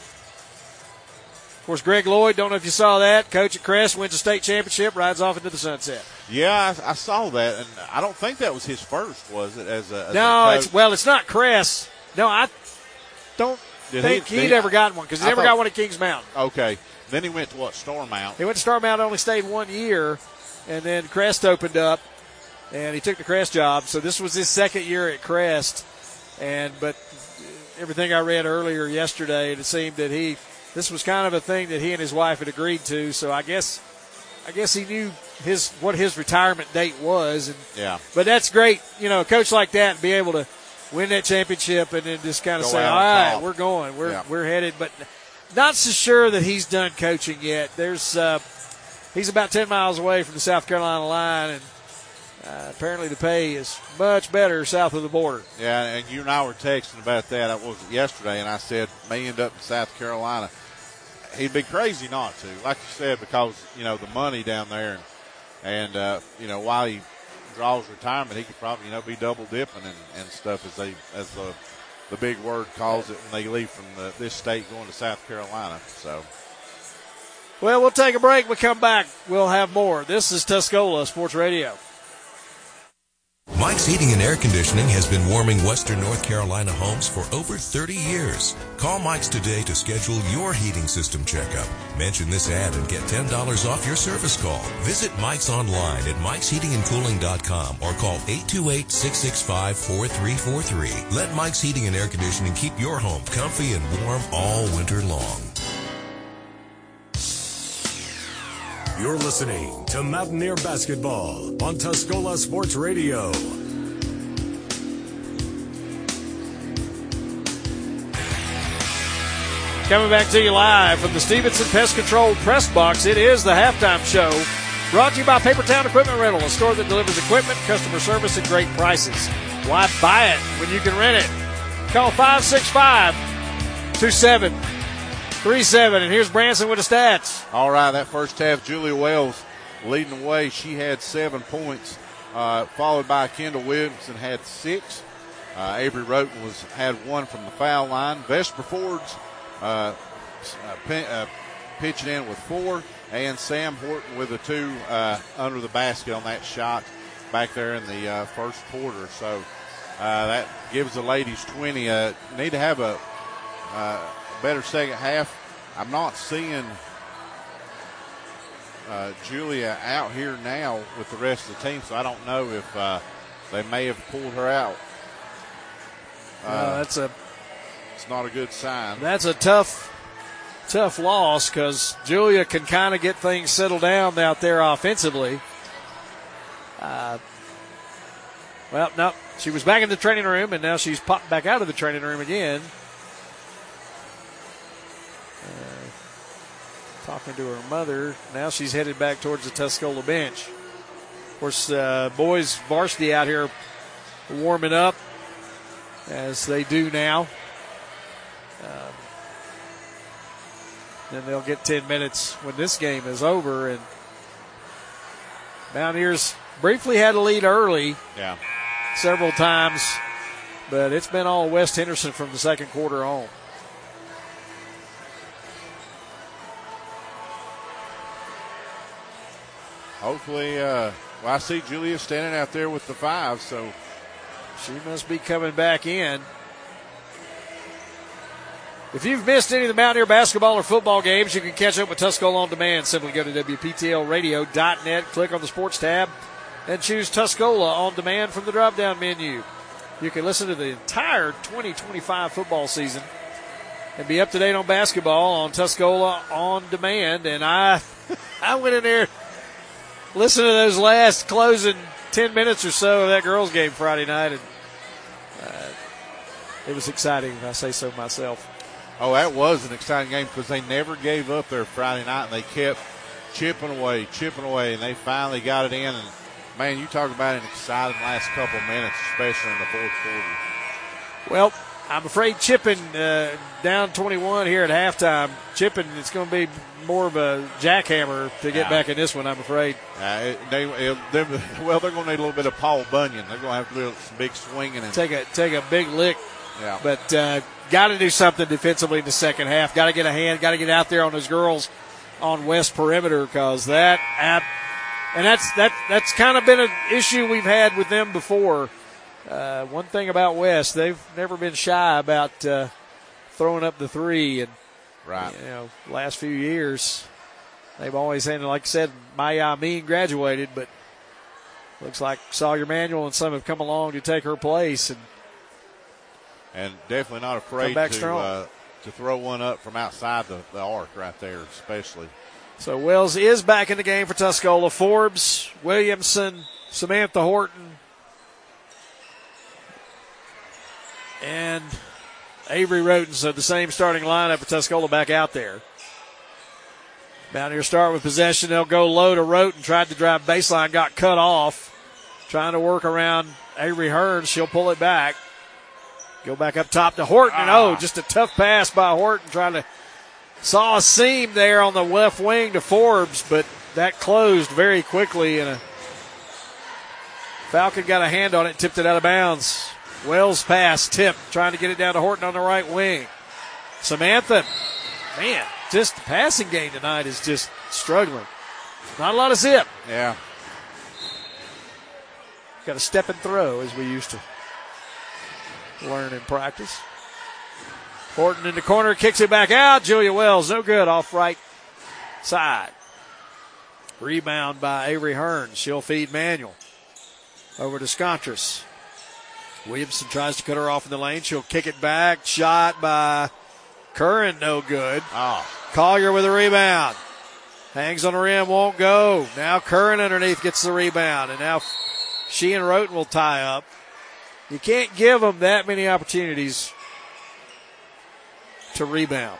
Of course, Greg Lloyd, don't know if you saw that, coach at Crest, wins a state championship, rides off into the sunset. Yeah, I, I saw that, and I don't think that was his first, was it? As a as no, a it's well, it's not Crest. No, I don't Did think he, he'd he, ever gotten one because he I never thought, got one at Kings Mountain. Okay. Then he went to what, Storm Mount? He went to Storm Mount, only stayed one year, and then Crest opened up, and he took the Crest job. So this was his second year at Crest, and but everything I read earlier yesterday, it seemed that he this was kind of a thing that he and his wife had agreed to. So I guess I guess he knew his what his retirement date was. And, yeah. But that's great, you know, a coach like that and be able to win that championship and then just kind of Go say, all right, top. We're going, we're yeah. we're headed. But not so sure that he's done coaching yet. There's uh, he's about ten miles away from the South Carolina line, and uh, apparently the pay is much better south of the border. Yeah, and you and I were texting about that. I was yesterday, and I said may end up in South Carolina. He'd be crazy not to, like you said, because you know the money down there, and, and uh, you know while he draws retirement, he could probably, you know, be double dipping and, and stuff as they as the the big word calls it when they leave from the, this state going to South Carolina. So, well, we'll take a break. We come back, we'll have more. This is Tuscola Sports Radio. Mike's Heating and Air Conditioning has been warming Western North Carolina homes for over thirty years. Call Mike's today to schedule your heating system checkup. Mention this ad and get ten dollars off your service call. Visit Mike's online at mikes heating and cooling dot com or call eight two eight, six six five, four three four three. Let Mike's Heating and Air Conditioning keep your home comfy and warm all winter long. You're listening to Mountaineer Basketball on Tuscola Sports Radio. Coming back to you live from the Stevenson Pest Control Press Box. It is the halftime show, brought to you by Papertown Equipment Rental, a store that delivers equipment, customer service, and great prices. Why buy it when you can rent it? Call five six five, two seven three seven. And here's Branson with the stats. all right, that first half, Julia Wells leading the way. She had seven points, uh, followed by Kendall Williamson had six. Uh, Avery Roten was had one from the foul line. Vesper Ford's uh, uh, pin, uh, pitching in with four. and Sam Horton with the two uh, under the basket on that shot back there in the uh, first quarter. So uh, that gives the ladies twenty. Uh, need to have a uh, better second half. I'm not seeing uh, Julia out here now with the rest of the team, so I don't know if uh, they may have pulled her out. Uh, uh, that's a it's not a good sign. That's a tough, tough loss because Julia can kind of get things settled down out there offensively. Uh, well, no, she was back in the training room, and now she's popped back out of the training room again. Uh, talking to her mother. Now she's headed back towards the Tuscola bench. Of course, uh, boys varsity out here warming up as they do now. Um, then they'll get ten minutes when this game is over. And Mountaineers briefly had a lead early. Yeah. Several times, but it's been all West Henderson from the second quarter on. Hopefully, uh, well, I see Julia standing out there with the five, so she must be coming back in. If you've missed any of the Mountaineer basketball or football games, you can catch up with Tuscola On Demand. Simply go to W P T L radio dot net, click on the sports tab, and choose Tuscola On Demand from the drop-down menu. You can listen to the entire twenty twenty-five football season and be up to date on basketball on Tuscola On Demand. And I, I went in there, listened to those last closing ten minutes or so of that girls' game Friday night, and uh, it was exciting, if I say so myself. Oh, that was an exciting game because they never gave up there Friday night, and they kept chipping away, chipping away, and they finally got it in. And, man, you talk about an exciting last couple of minutes, especially in the fourth quarter. Well, I'm afraid chipping uh, down twenty-one here at halftime, chipping, it's going to be more of a jackhammer to get yeah. back in this one, I'm afraid. Uh, it, they, it, they're, well, they're going to need a little bit of Paul Bunyan. They're going to have to do some big swinging. And take a, take a big lick. Yeah. But uh, got to do something defensively in the second half. Got to get a hand. Got to get out there on those girls on West perimeter because that, and that's that that's kind of been an issue we've had with them before. Uh, one thing about West, they've never been shy about uh, throwing up the three, and right, you know, last few years they've always had, like I said, Maya Amin graduated, but looks like Sawyer Manuel and some have come along to take her place, and. And definitely not afraid to uh, to throw one up from outside the, the arc right there, especially. So Wells is back in the game for Tuscola. Forbes, Williamson, Samantha Horton, and Avery Roten. So the same starting lineup for Tuscola back out there. Mountaineers start with possession. They'll go low to Roten. Tried to drive baseline, got cut off. Trying to work around Avery Hearn. She'll pull it back. Go back up top to Horton, and oh, just a tough pass by Horton, trying to saw a seam there on the left wing to Forbes, but that closed very quickly, and a Falcon got a hand on it, tipped it out of bounds. Wells pass, tip, trying to get it down to Horton on the right wing. Samantha, man, just the passing game tonight is just struggling. Not a lot of zip. Yeah. Got to step and throw, as we used to learn in practice. Horton in the corner, kicks it back out. Julia Wells, no good, off right side. Rebound by Avery Hearn. She'll feed Manuel. Over to Scontras. Williamson tries to cut her off in the lane. She'll kick it back. Shot by Curran, no good. Oh. Collier with a rebound. Hangs on the rim, won't go. Now Curran underneath gets the rebound. And now she and Roten will tie up. You can't give them that many opportunities to rebound.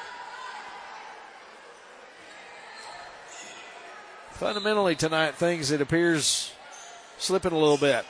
Fundamentally tonight, things, it appears, slipping a little bit.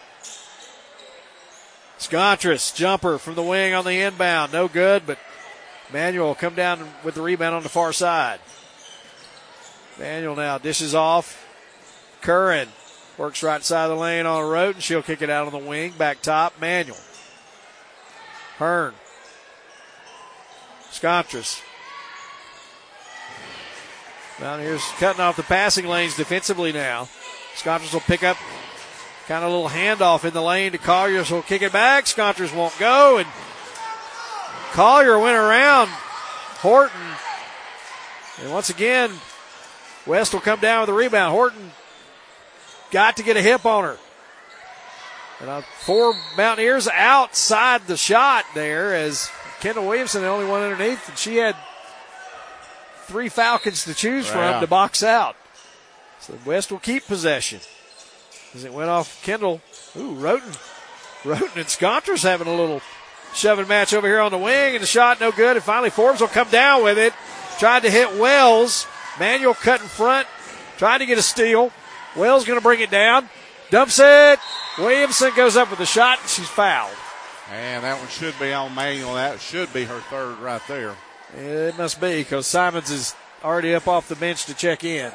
Scontras, jumper from the wing on the inbound. No good, but Manuel will come down with the rebound on the far side. Manuel now dishes off. Curran works right side of the lane on a road, and she'll kick it out on the wing. Back top, Manuel. Hearn. Scontras. Mountaineers cutting off the passing lanes defensively now. Scontress will pick up kind of a little handoff in the lane to Collier, so he'll kick it back. Scontress won't go, and Collier went around Horton. And once again, West will come down with a rebound. Horton got to get a hip on her. And uh, four Mountaineers outside the shot there as Kendall Williamson, the only one underneath, and she had three Falcons to choose Wow. from to box out. So West will keep possession. As it went off Kendall. Ooh, Roten. Roten and Scontress having a little shoving match over here on the wing, and the shot no good. And finally Forbes will come down with it. Tried to hit Wells. Manuel cut in front. Tried to get a steal. Wells going to bring it down. Dumps it. Williamson goes up with a shot, and she's fouled. And that one should be on Manuel. That should be her third right there. It must be, because Simons is already up off the bench to check in.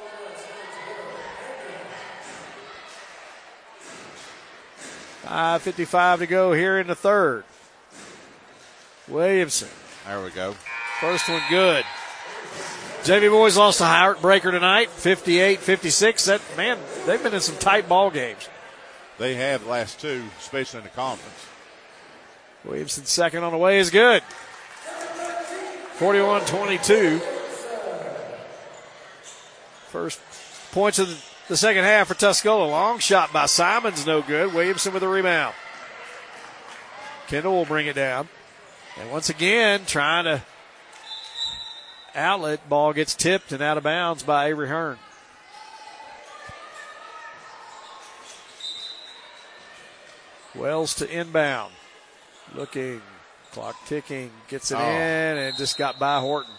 five fifty-five to go here in the third. Williamson. There we go. First one good. J V boys lost a heartbreaker tonight, fifty-eight fifty-six. That, man, they've been in some tight ball games. They have the last two, especially in the conference. Williamson's second on the way is good. forty-one twenty-two. First points of the second half for Tuscola. Long shot by Simons, no good. Williamson with a rebound. Kendall will bring it down. And once again, trying to outlet. Ball gets tipped and out of bounds by Avery Hearn. Wells to inbound. Looking. Clock ticking. Gets it Oh. in and just got by Horton.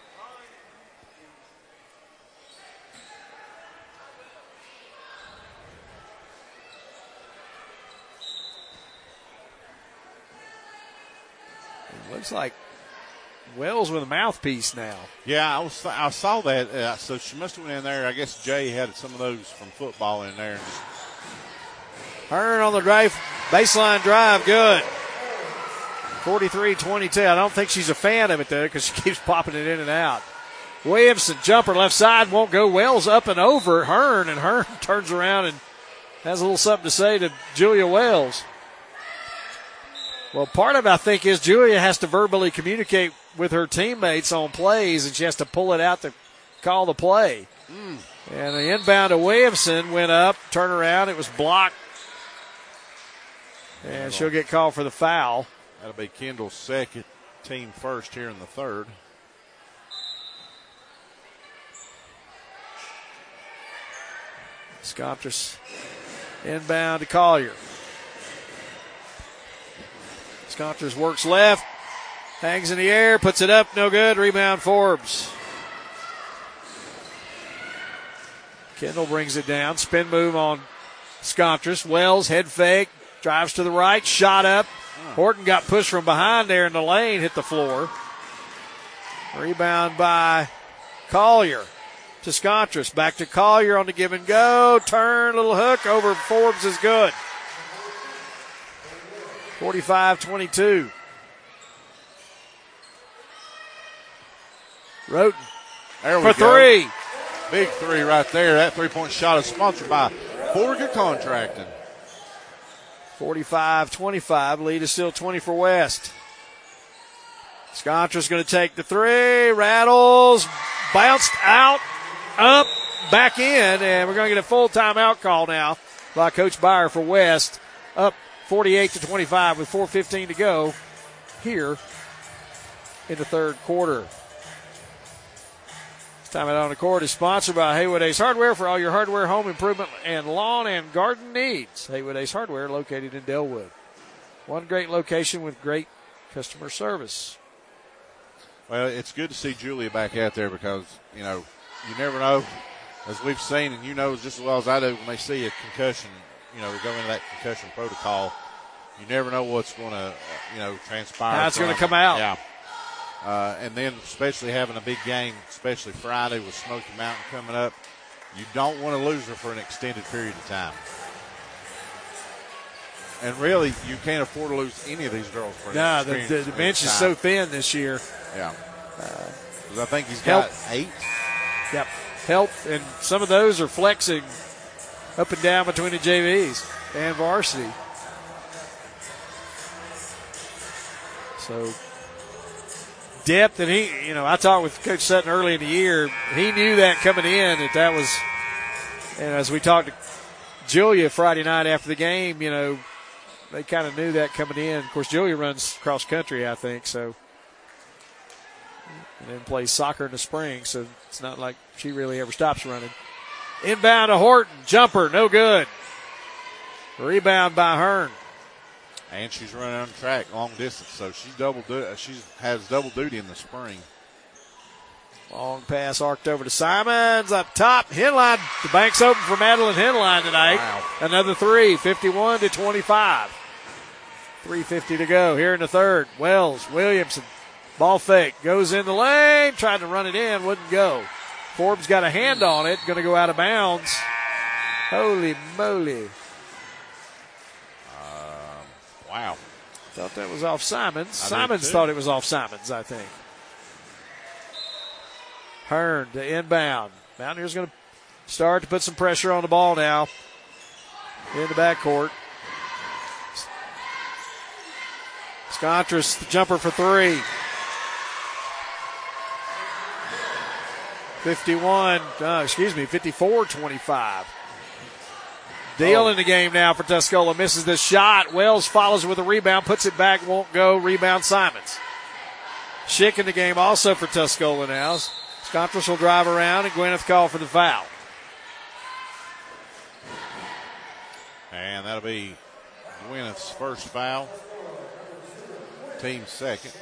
It looks like Wells with a mouthpiece now. Yeah, I was I saw that. Uh, so she must have went in there. I guess Jay had some of those from football in there. And just Hearn on the drive, baseline drive, good. forty-three twenty-two. I don't think she's a fan of it there because she keeps popping it in and out. Williamson, jumper left side, won't go. Wells up and over Hearn, and Hearn turns around and has a little something to say to Julia Wells. Well, part of it, I think, is Julia has to verbally communicate with her teammates on plays, and she has to pull it out to call the play. Mm. And the inbound to Williamson went up, turn around, it was blocked. And she'll get called for the foul. That'll be Kendall's second, team first here in the third. Scontress inbound to Collier. Scontress works left, hangs in the air, puts it up, no good. Rebound Forbes. Kendall brings it down. Spin move on Scontress. Wells head fake. Drives to the right, shot up. Horton got pushed from behind there in the lane, hit the floor. Rebound by Collier to Scontress. Back to Collier on the give and go. Turn, little hook over Forbes is good. forty-five twenty-two. Roten There we for go. three. Big three right there. That three-point shot is sponsored by Forger Contracting. forty-five twenty-five. Lead is still twenty for West. Scontress going to take the three. Rattles. Bounced out. Up. Back in. And we're going to get a full timeout call now by Coach Byer for West. Up forty-eight to twenty-five with four fifteen to go here in the third quarter. Timeout on the court is sponsored by Haywood Ace Hardware for all your hardware, home improvement, and lawn and garden needs. Haywood Ace Hardware located in Delwood. One great location with great customer service. Well, it's good to see Julia back out there because, you know, you never know, as we've seen, and you know just as well as I do, when they see a concussion, you know, they go into that concussion protocol, you never know what's going to, you know, transpire. How it's going to from come out. Yeah. Uh, and then especially having a big game, especially Friday with Smoky Mountain coming up, you don't want to lose her for an extended period of time. And really, you can't afford to lose any of these girls for an No, the, extended the, the period bench of is time. so thin this year. Yeah. Uh, I think he's got help. eight. Yep. Help, and some of those are flexing up and down between the J Vs and varsity. So depth, and he, you know, I talked with Coach Sutton early in the year. He knew that coming in, that that was, and as we talked to Julia Friday night after the game, you know, they kind of knew that coming in. Of course, Julia runs cross country, I think, so. And then plays soccer in the spring, so it's not like she really ever stops running. Inbound to Horton. Jumper, no good. Rebound by Hearn. And she's running on track long distance, so she's double du- she has double duty in the spring. Long pass arced over to Simons up top. Henline. The bank's open for Madeline Henline tonight. Wow. Another three, fifty-one to twenty-five. three fifty to go here in the third. Wells, Williamson. Ball fake. Goes in the lane. Tried to run it in. Wouldn't go. Forbes got a hand on it. Going to go out of bounds. Holy moly. Um, wow. Thought that was off Simons. I Simons thought it was off Simons, I think. Hearn to inbound. Mountaineers going to start to put some pressure on the ball now in the backcourt. Skontras, the jumper for three. fifty-one, uh, excuse me, fifty-four twenty-five. Deal oh. in the game now for Tuscola. Misses the shot. Wells follows with a rebound, puts it back, won't go. Rebound Simons. Schick in the game also for Tuscola now. Skontras will drive around, and Gwyneth call for the foul. And that'll be Gwyneth's first foul. Team second.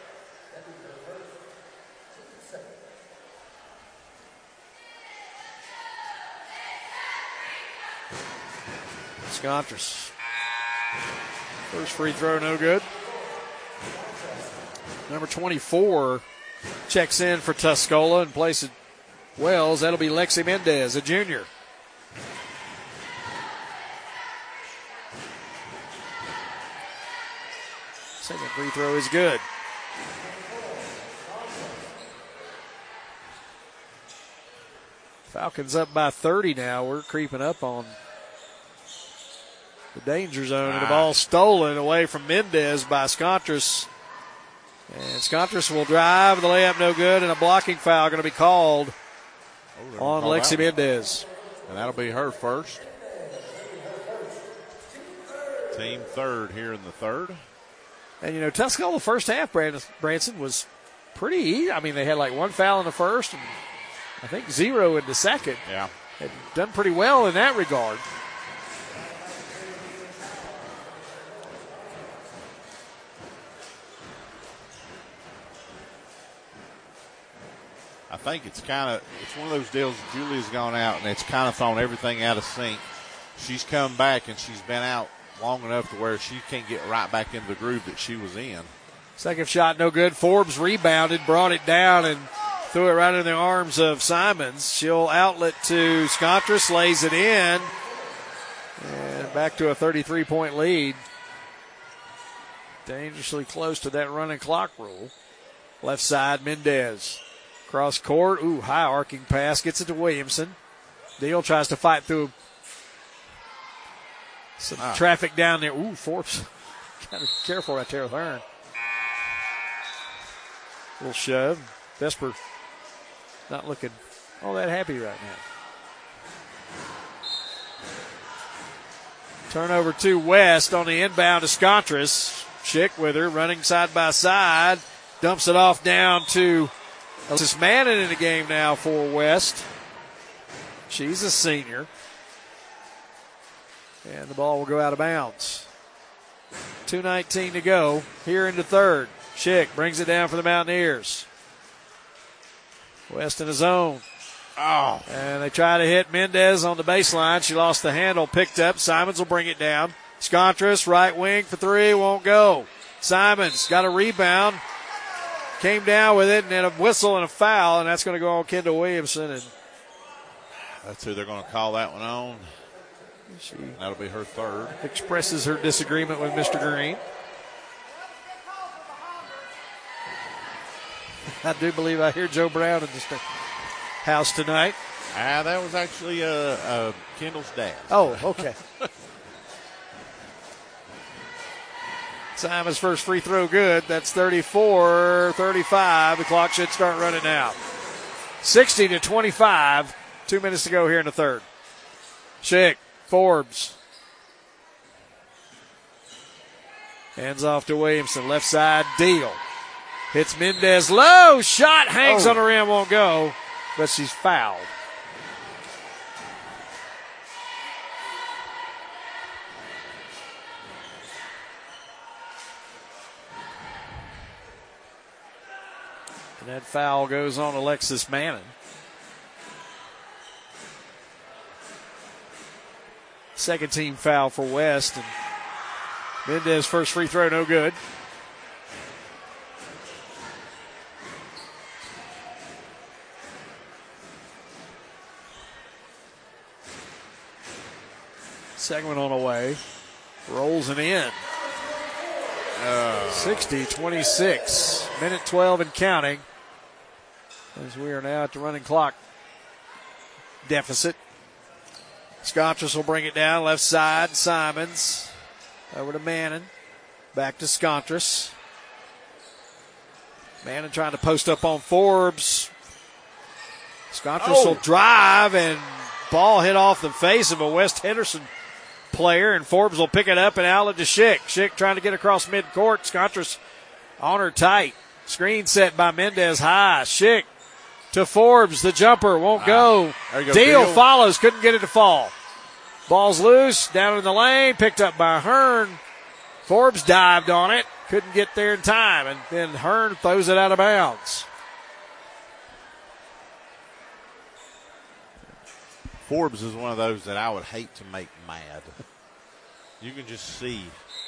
Skontras. First free throw, no good. Number twenty-four checks in for Tuscola and places Wells. That'll be Lexi Mendez, a junior. Second free throw is good. Falcons up by thirty now. We're creeping up on the danger zone, and the ball stolen away from Mendez by Skontras. And Skontras will drive. The layup no good, and a blocking foul going to be called oh, on call Lexi Mendez. And that'll be her first. Team third here in the third. And, you know, Tuscola first half, Branson, was pretty easy. I mean, they had like one foul in the first and I think zero in the second. Yeah. Had done pretty well in that regard. I think it's kind of, it's one of those deals. Julia's gone out and it's kind of thrown everything out of sync. She's come back and she's been out long enough to where she can't get right back into the groove that she was in. Second shot, no good. Forbes rebounded, brought it down, and threw it right in the arms of Simons. She'll outlet to Skontras, lays it in, and back to a thirty-three point lead. Dangerously close to that running clock rule. Left side, Mendez. Cross court, ooh, high arcing pass, gets it to Williamson. Deal tries to fight through some ah. traffic down there. Ooh, Forbes. Kind of careful right there with Hearn. Little shove. Vesper not looking all that happy right now. Turnover to West on the inbound to Skontras. Schick with her, running side by side. Dumps it off down to Alexis Mannon in the game now for West. She's a senior. And the ball will go out of bounds. two nineteen to go here in the third. Schick brings it down for the Mountaineers. West in his own. Oh. And they try to hit Mendez on the baseline. She lost the handle, picked up. Simons will bring it down. Skontras, right wing for three, won't go. Simons got a rebound. Came down with it, and then a whistle and a foul, and that's going to go on Kendall Williamson. And that's who they're going to call that one on. She That'll be her third. Expresses her disagreement with Mister Green. I do believe I hear Joe Brown in this thing. house tonight? Ah, that was actually uh, uh, Kendall's dad. Oh, okay. Simon's first free throw good. That's thirty-four thirty-five. The clock should start running now. sixty to twenty-five. Two minutes to go here in the third. Schick, Forbes. Hands off to Williamson. Left side, deal. Hits Mendez low. Shot hangs oh. on the rim, won't go. But she's fouled. And that foul goes on Alexis Mannon. Second team foul for West. And Mendez first free throw, no good. Second one on the way. Rolls it in. Uh. sixty twenty-six. Minute twelve and counting. As we are now at the running clock deficit. Scontress will bring it down. Left side, Simons. Over to Mannon. Back to Scontress. Mannon trying to post up on Forbes. Scontress Oh. will drive, and ball hit off the face of a West Henderson player, and Forbes will pick it up and outlet to Schick. Schick trying to get across midcourt. Scontress on her tight. Screen set by Mendez high. Schick to Forbes. The jumper won't go. There you go, Deal Deal. follows. Couldn't get it to fall. Ball's loose. Down in the lane. Picked up by Hearn. Forbes dived on it. Couldn't get there in time. And then Hearn throws it out of bounds. Forbes is one of those that I would hate to make mad. You can just see.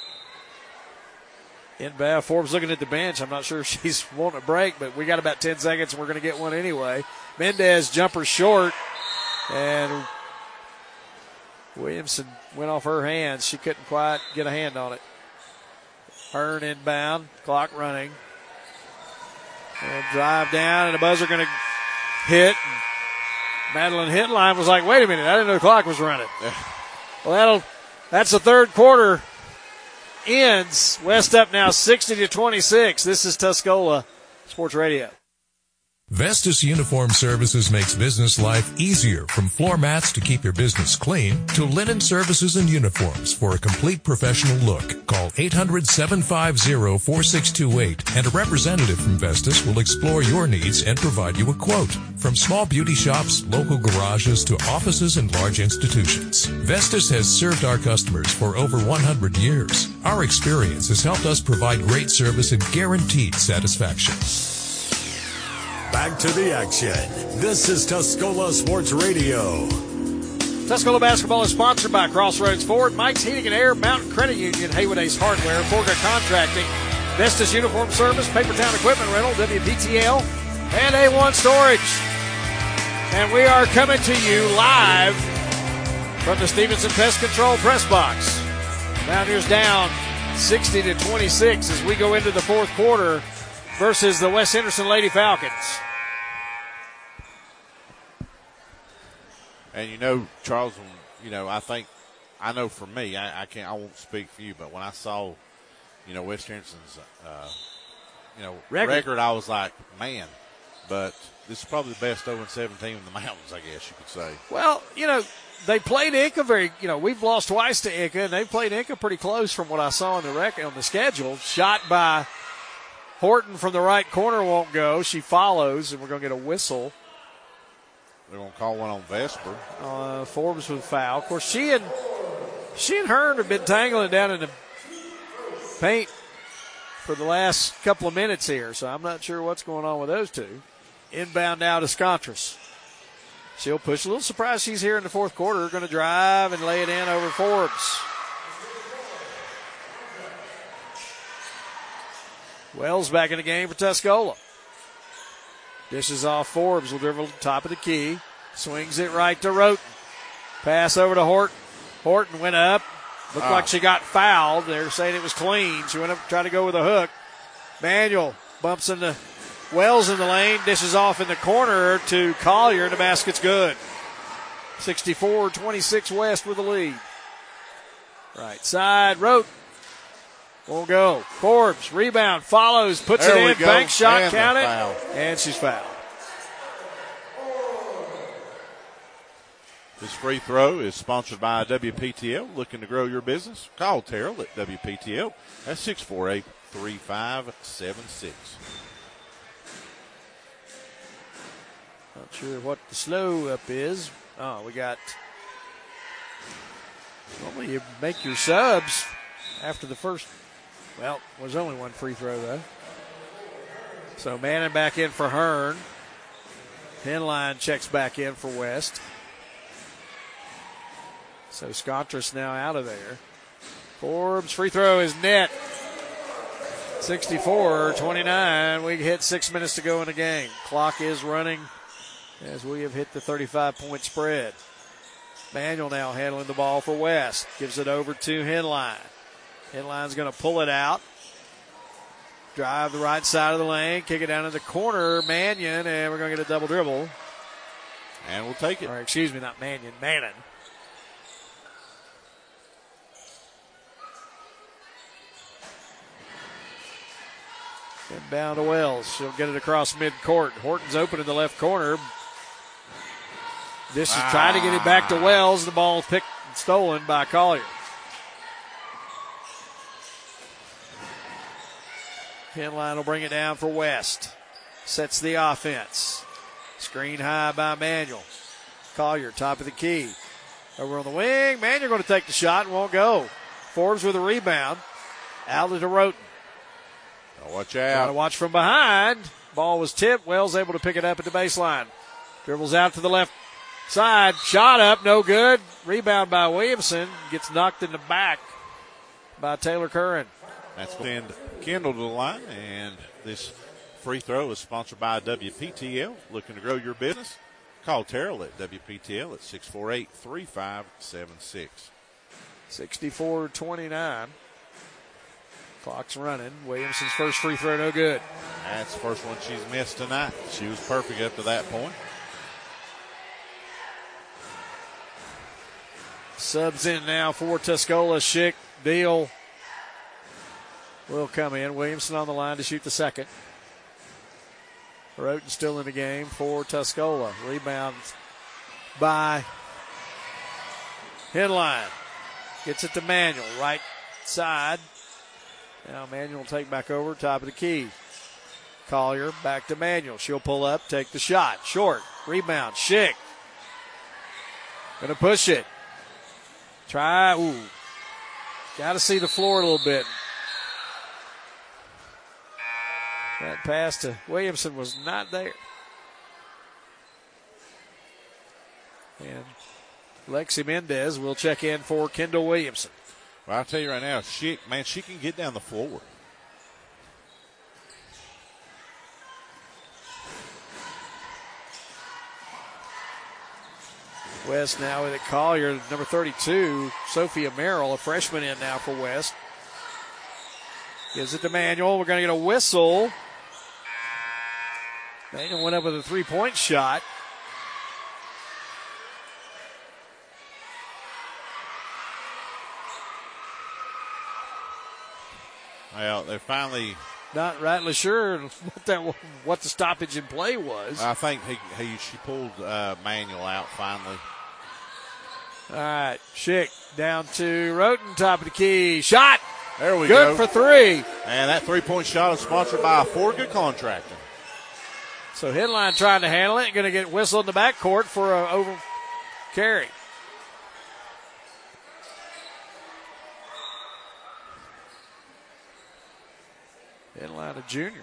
Inbound. Forbes looking at the bench. I'm not sure if she's wanting a break, but we got about ten seconds and we're going to get one anyway. Mendez jumper short, and Williamson went off her hands. She couldn't quite get a hand on it. Hearn inbound. Clock running. And drive down, and the buzzer going to hit. Madeline Hitline was like, wait a minute, I didn't know the clock was running. Well, that'll, that's the third quarter. Ends. West up now sixty to twenty-six. This is Tuscola Sports Radio. Vestas Uniform Services makes business life easier, from floor mats to keep your business clean to linen services and uniforms for a complete professional look. Call eight hundred, seven five zero, four six two eight and a representative from Vestas will explore your needs and provide you a quote. From small beauty shops, local garages to offices and large institutions, Vestas has served our customers for over one hundred years. Our experience has helped us provide great service and guaranteed satisfaction. Back to the action. This is Tuscola Sports Radio. Tuscola basketball is sponsored by Crossroads Ford, Mike's Heating and Air, Mountain Credit Union, Haywood Ace Hardware, Forga Contracting, Vestas Uniform Service, Papertown Equipment Rental, W P T L, and A one Storage. And we are coming to you live from the Stevenson Pest Control Press Box. Mountaineers down sixty to twenty-six as we go into the fourth quarter versus the West Henderson Lady Falcons. And you know, Charles, you know, I think, I know for me, I, I can't, I won't speak for you, but when I saw, you know, West Henderson's, uh, you know, Record. record, I was like, man, but this is probably the best oh and seven team in the mountains, I guess you could say. Well, you know, they played Inca very, you know, we've lost twice to Inca, and they played Inca pretty close from what I saw on the record, on the schedule. Shot by Horton from the right corner won't go. She follows, and we're going to get a whistle. They're going to call one on Vesper. Uh, Forbes with foul. Of course, she and she and Hearn have been tangling down in the paint for the last couple of minutes here, so I'm not sure what's going on with those two. Inbound now to Scontress. She'll push. A little surprised she's here in the fourth quarter. Going to drive and lay it in over Forbes. Wells back in the game for Tuscola. Dishes off Forbes. Will dribble to the top of the key. Swings it right to Roten. Pass over to Horton. Horton went up. Looked Oh. like she got fouled. They're saying it was clean. She went up, tried to go with a hook. Manuel bumps into Wells in the lane, dishes off in the corner to Collier, and the basket's good. sixty-four twenty-six West with the lead. Right side, Roten. Won't go. Forbes, rebound, follows, puts there it in, bank shot, and count it, foul. and she's fouled. This free throw is sponsored by W P T L. Looking to grow your business? Call Terrell at W P T L at six four eight, three five seven six. Not sure what the slow up is. Oh, we got. Normally you make your subs after the first. Well, was only one free throw though. So Manning back in for Hearn. Henline checks back in for West. So Skontras now out of there. Forbes free throw is net. sixty-four twenty-nine. We hit six minutes to go in the game. Clock is running as we have hit the thirty-five point spread. Manuel now handling the ball for West. Gives it over to Henline. Henline's going to pull it out. Drive the right side of the lane. Kick it down in the corner. Mannion, and we're going to get a double dribble. And we'll take it. Or excuse me, not Mannion, Manning. Inbound to Wells. She'll get it across midcourt. Horton's open in the left corner. This is ah. trying to get it back to Wells. The ball picked and stolen by Collier. Henline will bring it down for West. Sets the offense. Screen high by Manuel. Collier, top of the key. Over on the wing. Manuel going to take the shot and won't go. Forbes with a rebound. Outlet to Roten. Watch out. Got to watch from behind. Ball was tipped. Wells able to pick it up at the baseline. Dribbles out to the left side. Shot up. No good. Rebound by Williamson. Gets knocked in the back by Taylor Curran. That's going to send Kendall to the line. And this free throw is sponsored by W P T L. Looking to grow your business? Call Terrell at W P T L at six four eight, three five seven six. sixty-four twenty-nine. Clock's running. Williamson's first free throw, no good. That's the first one she's missed tonight. She was perfect up to that point. Subs in now for Tuscola. Schick, Deal will come in. Williamson on the line to shoot the second. Roten still in the game for Tuscola. Rebound by Henline. Gets it to Manuel. Right side. Now Manuel will take back over, top of the key. Collier back to Manuel. She'll pull up, take the shot. Short. Rebound. Schick. Gonna push it. Try. Ooh. Got to see the floor a little bit. That pass to Williamson was not there. And Lexi Mendez will check in for Kendall Williamson. Well, I'll tell you right now, she, man, she can get down the floor. West now with it. Collier, number thirty-two, Sophia Merrill, a freshman in now for West. Gives it to Manuel. We're going to get a whistle. Manuel went up with a three-point shot. Well, they're finally not rightly sure what that what the stoppage in play was. I think he, he she pulled uh, Manuel out finally. All right, Schick down to Roten, top of the key, shot. There we Good go. for three. And that three-point shot is sponsored by Forga Contracting. So Henline trying to handle it, going to get whistled in the backcourt for an over carry. Henline, a junior.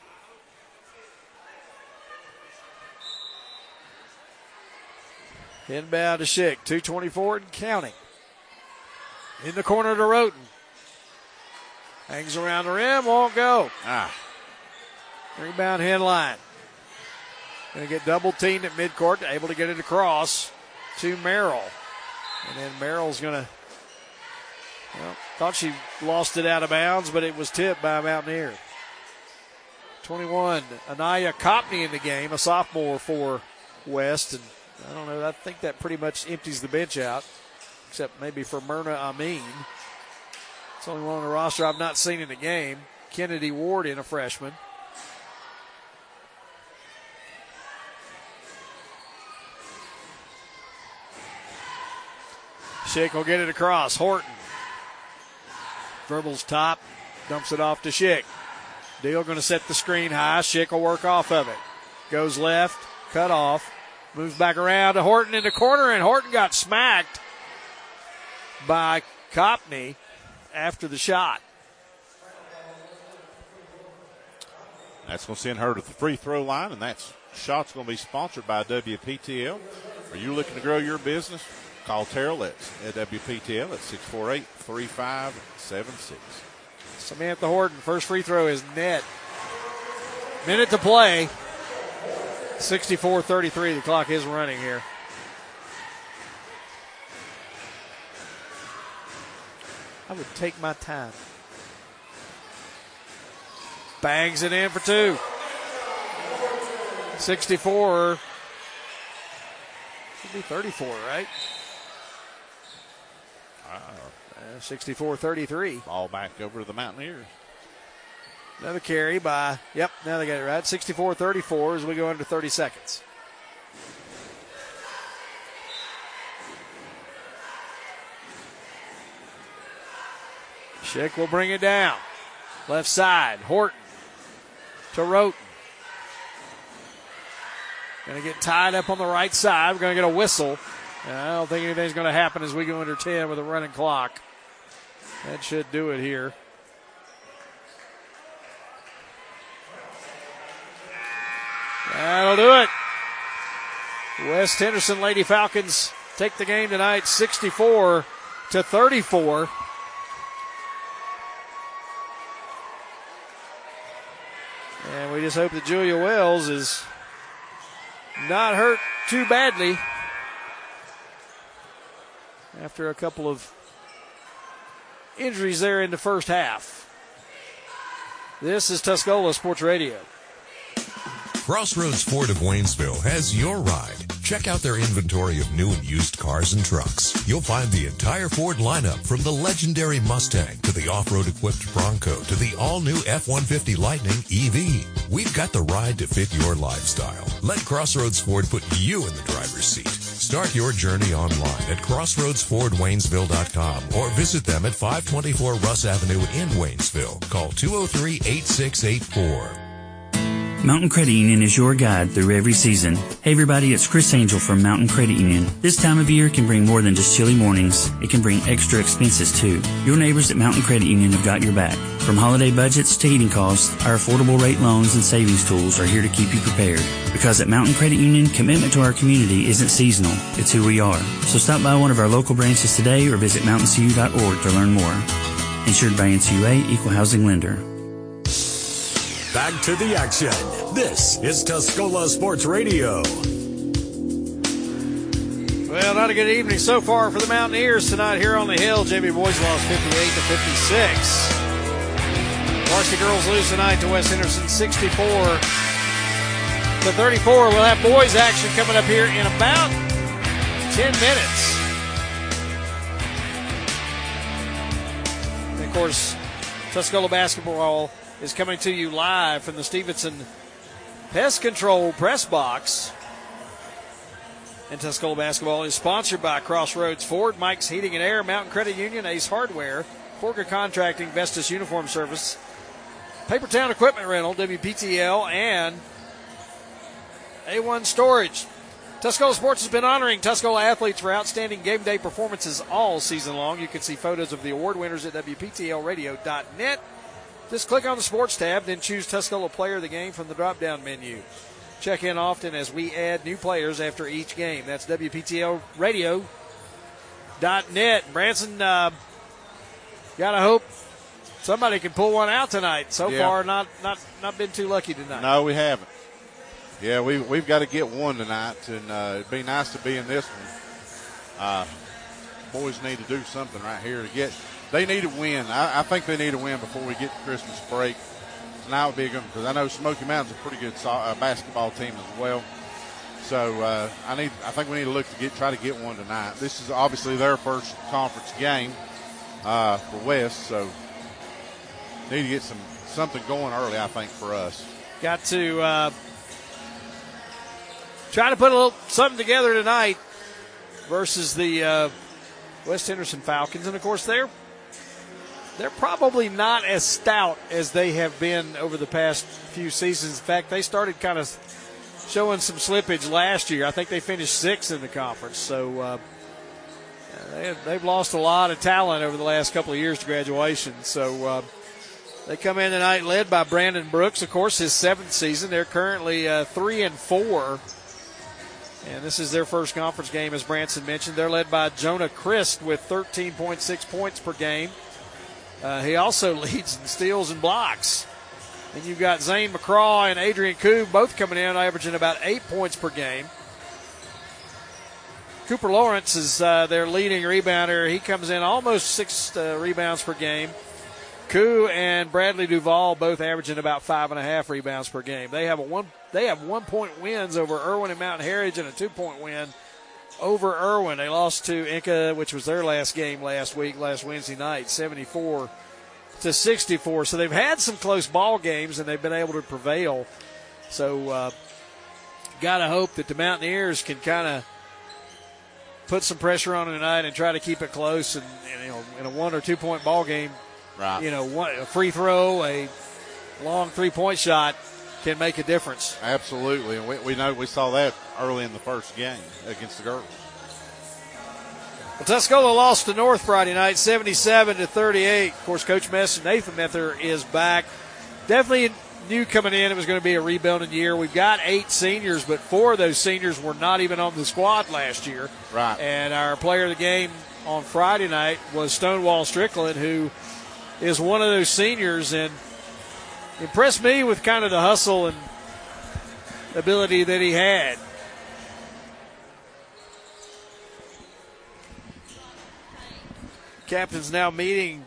Inbound to Schick, two twenty-four and counting. In the corner to Roten. Hangs around the rim, won't go. Ah. Rebound Henline. Going to get double teamed at midcourt, able to get it across to Merrill. And then Merrill's going to, well, thought she lost it out of bounds, but it was tipped by Mountaineer. twenty-one, Anaya Copney in the game, a sophomore for West. And I don't know, I think that pretty much empties the bench out, except maybe for Myrna Amin. It's the only one on the roster I've not seen in the game. Kennedy Ward in, a freshman. Schick will get it across. Horton dribbles top, dumps it off to Schick. Deal going to set the screen high. Schick will work off of it. Goes left, cut off, moves back around to Horton in the corner, and Horton got smacked by Copney after the shot. That's going to send her to the free throw line, and that shot's going to be sponsored by W P T L. Are you looking to grow your business? Call Terrell at W P T L at six four eight, three five seven six. Samantha Horton, first free throw is net. Minute to play. sixty-four thirty-three, the clock is running here. I would take my time. Bangs it in for two. sixty-four. Should be thirty-four, right? Uh, sixty-four thirty-three. Ball back over to the Mountaineers. Another carry by, yep, now they got it right. sixty-four thirty-four as we go into thirty seconds. Schick will bring it down. Left side, Horton to Roten. Going to get tied up on the right side. We're going to get a whistle. And I don't think anything's going to happen as we go under ten with a running clock. That should do it here. That'll do it. West Henderson Lady Falcons take the game tonight sixty-four to thirty-four. And we just hope that Julia Wells is not hurt too badly after a couple of injuries there in the first half. This is Tuscola Sports Radio. Crossroads Ford of Waynesville has your ride. Check out their inventory of new and used cars and trucks. You'll find the entire Ford lineup, from the legendary Mustang to the off-road equipped Bronco to the all-new F one fifty Lightning E V. We've got the ride to fit your lifestyle. Let Crossroads Ford put you in the driver's seat. Start your journey online at crossroads ford waynesville dot com or visit them at five twenty-four Russ Avenue in Waynesville. Call two oh three, eight six eight four. Mountain Credit Union is your guide through every season. Hey everybody, it's Chris Angel from Mountain Credit Union. This time of year can bring more than just chilly mornings. It can bring extra expenses too. Your neighbors at Mountain Credit Union have got your back. From holiday budgets to heating costs, our affordable rate loans and savings tools are here to keep you prepared. Because at Mountain Credit Union, commitment to our community isn't seasonal, it's who we are. So stop by one of our local branches today or visit mountain c u dot org to learn more. Insured by N C U A, Equal Housing Lender. Back to the action. This is Tuscola Sports Radio. Well, not a good evening so far for the Mountaineers tonight here on the Hill. J B boys lost fifty-eight to fifty-six. Varsity girls lose tonight to West Henderson sixty-four to thirty-four. We'll have boys action coming up here in about ten minutes. And of course, Tuscola basketball is coming to you live from the Stevenson Pest Control Press Box. And Tuscola basketball is sponsored by Crossroads Ford, Mike's Heating and Air, Mountain Credit Union, Ace Hardware, Forger Contracting, Vestas Uniform Service, Papertown Equipment Rental, W P T L, and A one Storage. Tuscola Sports has been honoring Tuscola athletes for outstanding game day performances all season long. You can see photos of the award winners at W P T L radio dot net. Just click on the Sports tab, then choose Tuscola Player of the Game from the drop-down menu. Check in often as we add new players after each game. That's W P T L radio dot net. Branson, uh, gotta hope somebody can pull one out tonight. So yeah. far, not not not been too lucky tonight. No, we haven't. Yeah, we, we've got to get one tonight, and uh, it'd be nice to be in this one. Uh, boys need to do something right here to get – they need a win. I, I think they need a win before we get to Christmas break. tonight would be a good because I know Smoky Mountain's a pretty good so- uh, basketball team as well. So uh, I need, I think we need to look to get try to get one tonight. This is obviously their first conference game uh, for West, so need to get some something going early. I think for us, got to uh, try to put a little something together tonight versus the uh, West Henderson Falcons, and of course they're they're probably not as stout as they have been over the past few seasons. In fact, they started kind of showing some slippage last year. I think they finished sixth in the conference. So uh, they, they've lost a lot of talent over the last couple of years to graduation. So uh, they come in tonight led by Brandon Brooks, of course, his seventh season. They're currently uh, three and four. And this is their first conference game, as Branson mentioned. They're led by Jonah Christ with thirteen point six points per game. Uh, he also leads in steals and blocks. And you've got Zane McCraw and Adrian Koob both coming in, averaging about eight points per game. Cooper Lawrence is uh, their leading rebounder. He comes in almost six uh, rebounds per game. Koo and Bradley Duvall both averaging about five and a half rebounds per game. They have a one. They have one-point wins over Irwin and Mountain Heritage and a two-point win over Irwin. They lost to Inca, which was their last game last week, last Wednesday night, seventy-four to sixty-four. So they've had some close ball games, and they've been able to prevail. So uh, got to hope that the Mountaineers can kind of put some pressure on them tonight and try to keep it close. And, and you know, in a one or two point ball game, right. you know, one, a free throw, a long three-point shot can make a difference. Absolutely, and we, we know we saw that early in the first game against the girls. Well, Tuscola lost to North Friday night, seventy-seven to thirty-eight. Of course, Coach Messer, Nathan Mether is back. Definitely knew coming in it was going to be a rebuilding year. We've got eight seniors, but four of those seniors were not even on the squad last year. Right. And our player of the game on Friday night was Stonewall Strickland, who is one of those seniors and impressed me with kind of the hustle and ability that he had. Captain's now meeting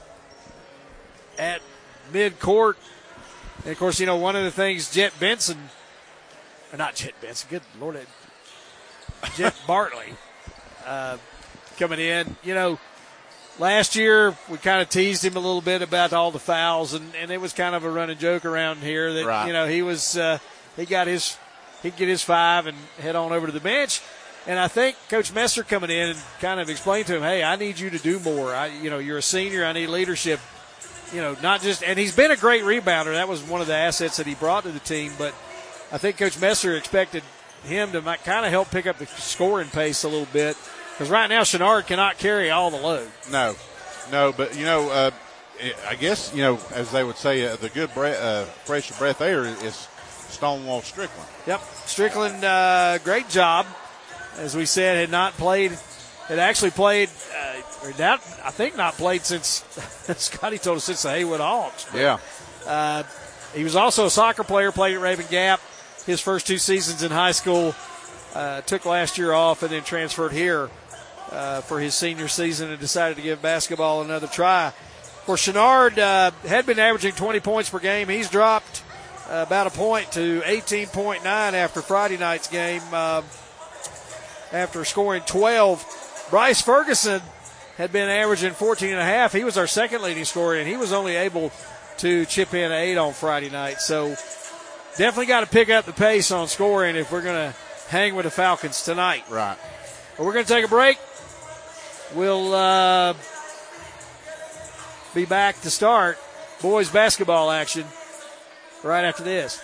at midcourt. And, of course, you know, one of the things Jet Benson, or not Jet Benson, good Lord, Jet Bartley uh, coming in. You know, last year we kind of teased him a little bit about all the fouls, and, and it was kind of a running joke around here that, right. you know, he was, uh, he got his, he'd get his five and head on over to the bench. And I think Coach Messer coming in and kind of explained to him, hey, I need you to do more. I, you know, you're a senior. I need leadership. You know, not just – and he's been a great rebounder. That was one of the assets that he brought to the team. But I think Coach Messer expected him to kind of help pick up the scoring pace a little bit because right now Chenard cannot carry all the load. No, no, but, you know, uh, I guess, you know, as they would say, uh, the good breath, uh, fresh breath air is Stonewall Strickland. Yep, Strickland, uh, great job. As we said, had not played, had actually played, uh, or not, I think not played since, Scotty told us, since the Haywood Hawks. But, yeah. Uh, he was also a soccer player, played at Raven Gap his first two seasons in high school, uh, took last year off and then transferred here uh, for his senior season and decided to give basketball another try. For Chenard, uh, had been averaging twenty points per game. He's dropped uh, about a point to eighteen point nine after Friday night's game. Uh, After scoring twelve, Bryce Ferguson had been averaging fourteen and a half. He was our second leading scorer, and he was only able to chip in eight on Friday night. So definitely got to pick up the pace on scoring if we're going to hang with the Falcons tonight. Right. Well, we're going to take a break. We'll uh, be back to start boys basketball action right after this.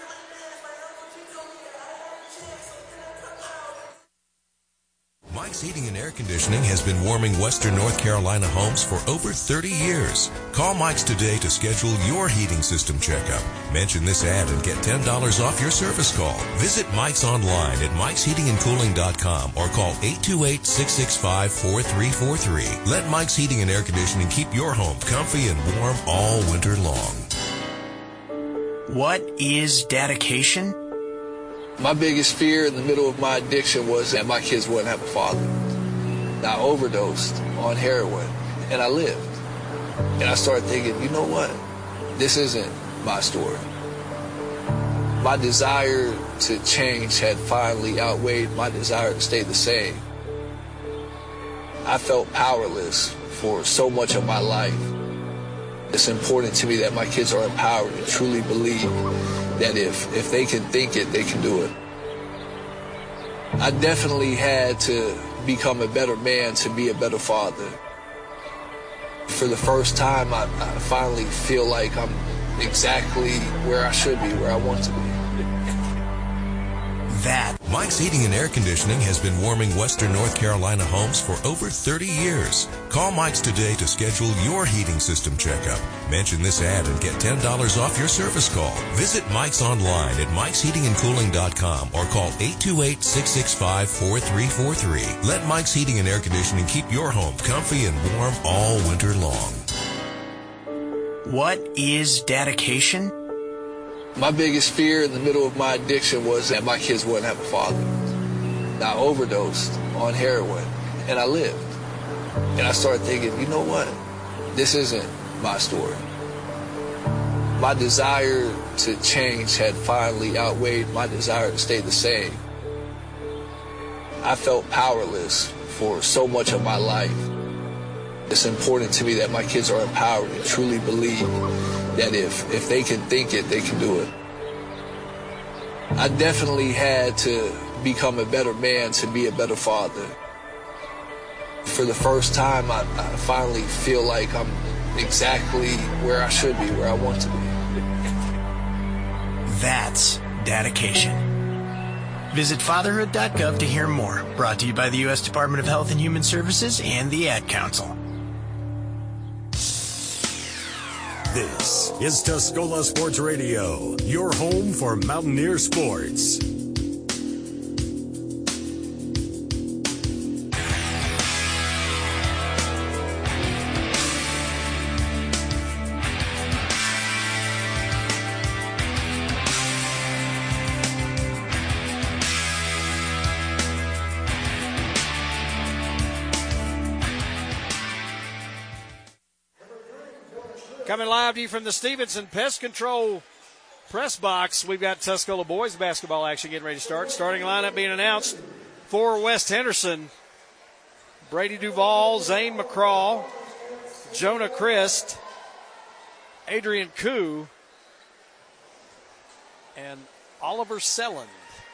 Mike's Heating and Air Conditioning has been warming Western North Carolina homes for over thirty years. Call Mike's today to schedule your heating system checkup. Mention this ad and get ten dollars off your service call. Visit Mike's online at mikes heating and cooling dot com or call eight two eight, six six five, four three four three. Let Mike's Heating and Air Conditioning keep your home comfy and warm all winter long. What is dedication? My biggest fear in the middle of my addiction was that my kids wouldn't have a father. I overdosed on heroin, and I lived. And I started thinking, you know what? This isn't my story. My desire to change had finally outweighed my desire to stay the same. I felt powerless for so much of my life. It's important to me that my kids are empowered and truly believe that if, if they can think it, they can do it. I definitely had to become a better man to be a better father. For the first time, I, I finally feel like I'm exactly where I should be, where I want to be. That. Mike's Heating and Air Conditioning has been warming Western North Carolina homes for over thirty years. Call Mike's today to schedule your heating system checkup. Mention this ad and get ten dollars off your service call. Visit Mike's online at mikes heating and cooling dot com or call eight two eight, six six five, four three four three. Let Mike's Heating and Air Conditioning keep your home comfy and warm all winter long. What is dedication? My biggest fear in the middle of my addiction was that my kids wouldn't have a father. I overdosed on heroin, and I lived. And I started thinking, you know what? This isn't my story. My desire to change had finally outweighed my desire to stay the same. I felt powerless for so much of my life. It's important to me that my kids are empowered and truly believe that if, if they can think it, they can do it. I definitely had to become a better man to be a better father. For the first time, I, I finally feel like I'm exactly where I should be, where I want to be. That's dedication. Visit fatherhood dot gov to hear more. Brought to you by the U S Department of Health and Human Services and the Ad Council. This is Tuscola Sports Radio, your home for Mountaineer sports. Coming live to you from the Stevenson Pest Control press box, we've got Tuscola boys basketball action getting ready to start. Starting lineup being announced for West Henderson. Brady Duval, Zane McCraw, Jonah Christ, Adrian Koo, and Oliver Selland.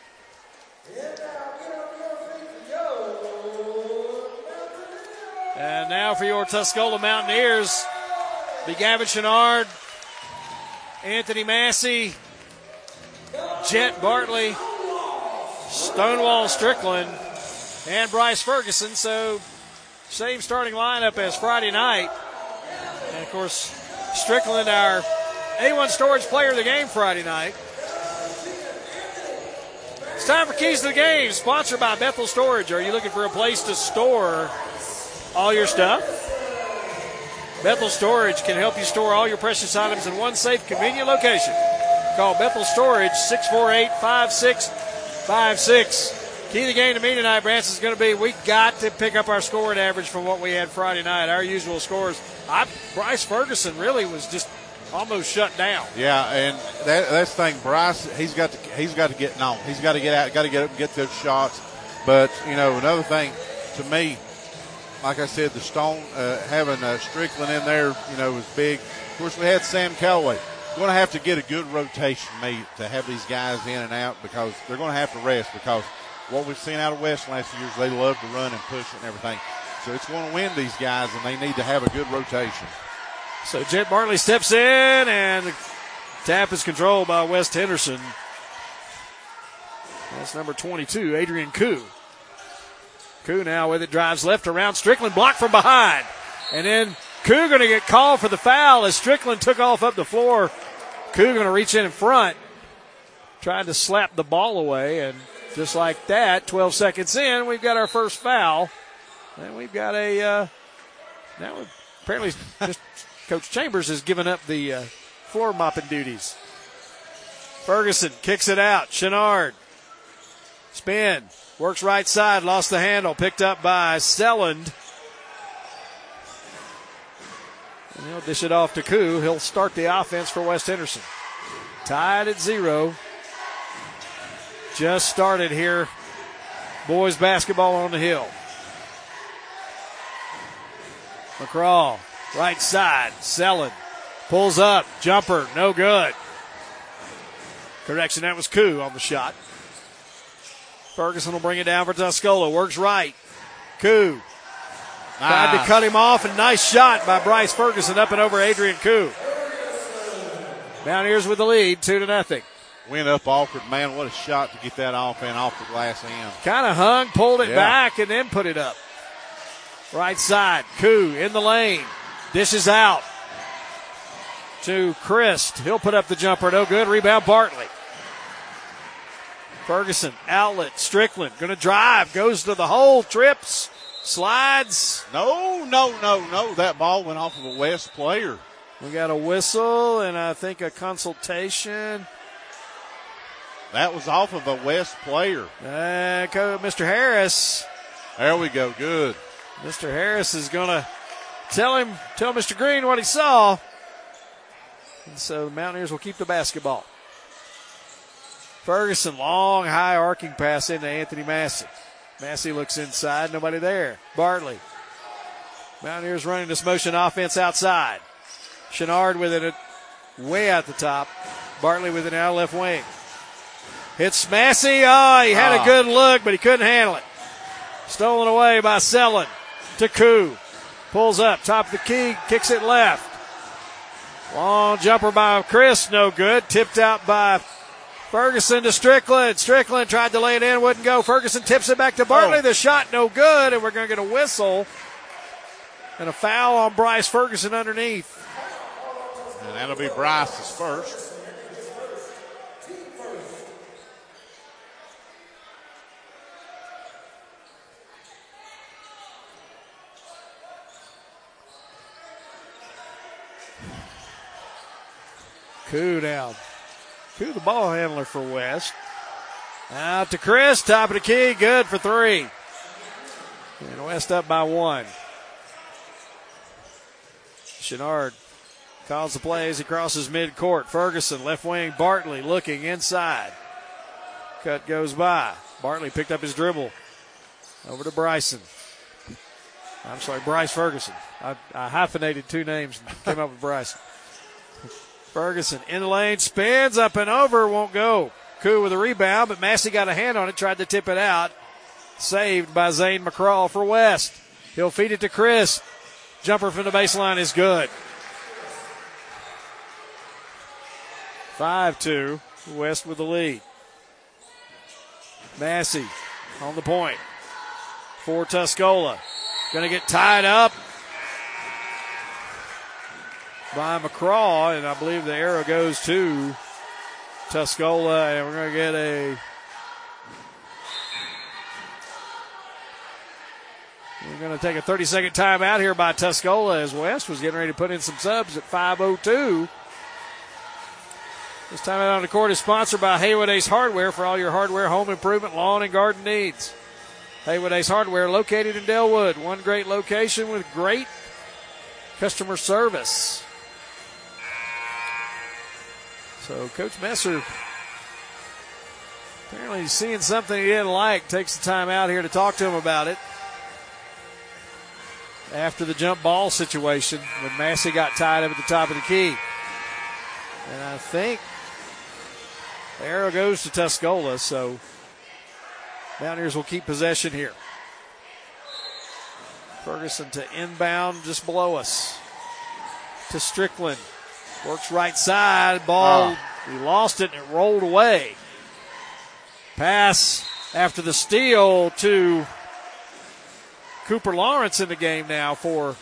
And now for your Tuscola Mountaineers, be Gavin Chenard, Anthony Massey, Jet Bartley, Stonewall Strickland, and Bryce Ferguson. So same starting lineup as Friday night. And, of course, Strickland, our A one Storage Player of the Game Friday night. It's time for Keys to the Game, sponsored by Bethel Storage. Are you looking for a place to store all your stuff? Bethel Storage can help you store all your precious items in one safe, convenient location. Call Bethel Storage, six four eight, five six five six. Key to the game to me tonight, Branson, is going to be we got to pick up our scoring average from what we had Friday night, our usual scores. I, Bryce Ferguson really was just almost shut down. Yeah, and that, that's the thing. Bryce, he's got to he's got to get no, he's got to get out, got to get up and get those shots. But you know, another thing to me, like I said, the Stone uh, having uh, Strickland in there, you know, was big. Of course, we had Sam Callaway. We're going to have to get a good rotation made to have these guys in and out because they're going to have to rest because what we've seen out of West last few years, they love to run and push and everything. So it's going to win these guys, and they need to have a good rotation. So Jet Bartley steps in, and the tap is controlled by West Henderson. That's number twenty-two, Adrian Koo. Koo now with it, drives left around Strickland, blocked from behind. And then Koo going to get called for the foul as Strickland took off up the floor. Koo going to reach in in front, trying to slap the ball away. And just like that, twelve seconds in, we've got our first foul. And we've got a, uh, now apparently just Coach Chambers has given up the uh, floor mopping duties. Ferguson kicks it out. Chenard. Spin. Works right side, lost the handle, picked up by Selland. And he'll dish it off to Koo. He'll start the offense for West Henderson. Tied at zero. Just started here. Boys basketball on the hill. McCraw, right side. Selling. Pulls up. Jumper. No good. Correction, that was Koo on the shot. Ferguson will bring it down for Tuscola. Works right. Koo. Tried Ah. to cut him off, and nice shot by Bryce Ferguson up and over Adrian Koo. Mountaineers with the lead, two to nothing. Went up awkward. Man, what a shot to get that off and off the glass end. Kind of hung, pulled it Yeah. back, and then put it up. Right side, Koo in the lane. Dishes out to Christ. He'll put up the jumper. No good. Rebound, Bartley. Ferguson, outlet, Strickland. Going to drive. Goes to the hole, trips, slides. No, no, no, no. That ball went off of a West player. We got a whistle and I think a consultation. That was off of a West player. Uh, Mister Harris. There we go. Good. Mister Harris is going to tell him, tell Mister Green what he saw. And so the Mountaineers will keep the basketball. Ferguson, long, high arcing pass into Anthony Massey. Massey looks inside, nobody there. Bartley. Mountaineers running this motion offense outside. Chenard with it way out the top. Bartley with it out left wing. Hits Massey. Oh, he had Ah. a good look, but he couldn't handle it. Stolen away by Selland to Koo. Pulls up, top of the key, kicks it left. Long jumper by Chris, no good. Tipped out by Ferguson to Strickland. Strickland tried to lay it in, wouldn't go. Ferguson tips it back to Bartley. Oh. The shot no good, and we're going to get a whistle. And a foul on Bryce Ferguson underneath. And that'll be Bryce's first. Koo down. Koo the ball handler for West. Out to Chris, top of the key, good for three. And West up by one. Chenard calls the play as he crosses midcourt. Ferguson, left wing, Bartley looking inside. Cut goes by. Bartley picked up his dribble. Over to Bryson. I'm sorry, Bryce Ferguson. I, I hyphenated two names and came up with Bryson. Ferguson in the lane, spins up and over, won't go. Koo with a rebound, but Massey got a hand on it, tried to tip it out. Saved by Zane McCraw for West. He'll feed it to Chris. Jumper from the baseline is good. five two, West with the lead. Massey on the point for Tuscola. Going to get tied up by McCraw, and I believe the arrow goes to Tuscola, and we're going to get a we're going to take a thirty-second timeout here by Tuscola as West was getting ready to put in some subs at five oh two. This timeout on the court is sponsored by Haywood Ace Hardware for all your hardware, home improvement, lawn, and garden needs. Haywood Ace Hardware located in Delwood. One great location with great customer service. So Coach Messer apparently seeing something he didn't like, takes the time out here to talk to him about it. After the jump ball situation when Massey got tied up at the top of the key. And I think the arrow goes to Tuscola, so Mountaineers will keep possession here. Ferguson to inbound just below us. To Strickland. Works right side. Ball, Ah. he lost it and it rolled away. Pass after the steal to Cooper Lawrence in the game now for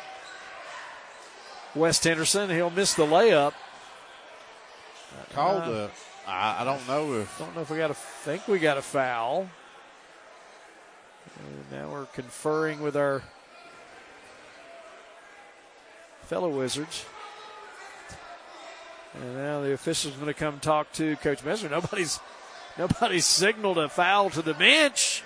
West Henderson. He'll miss the layup. Called Uh, the, I, I don't know if. Don't know if we got a, think we got a foul. And now we're conferring with our fellow Wizards. And now the official's going to come talk to Coach Messer. Nobody's, nobody's signaled a foul to the bench.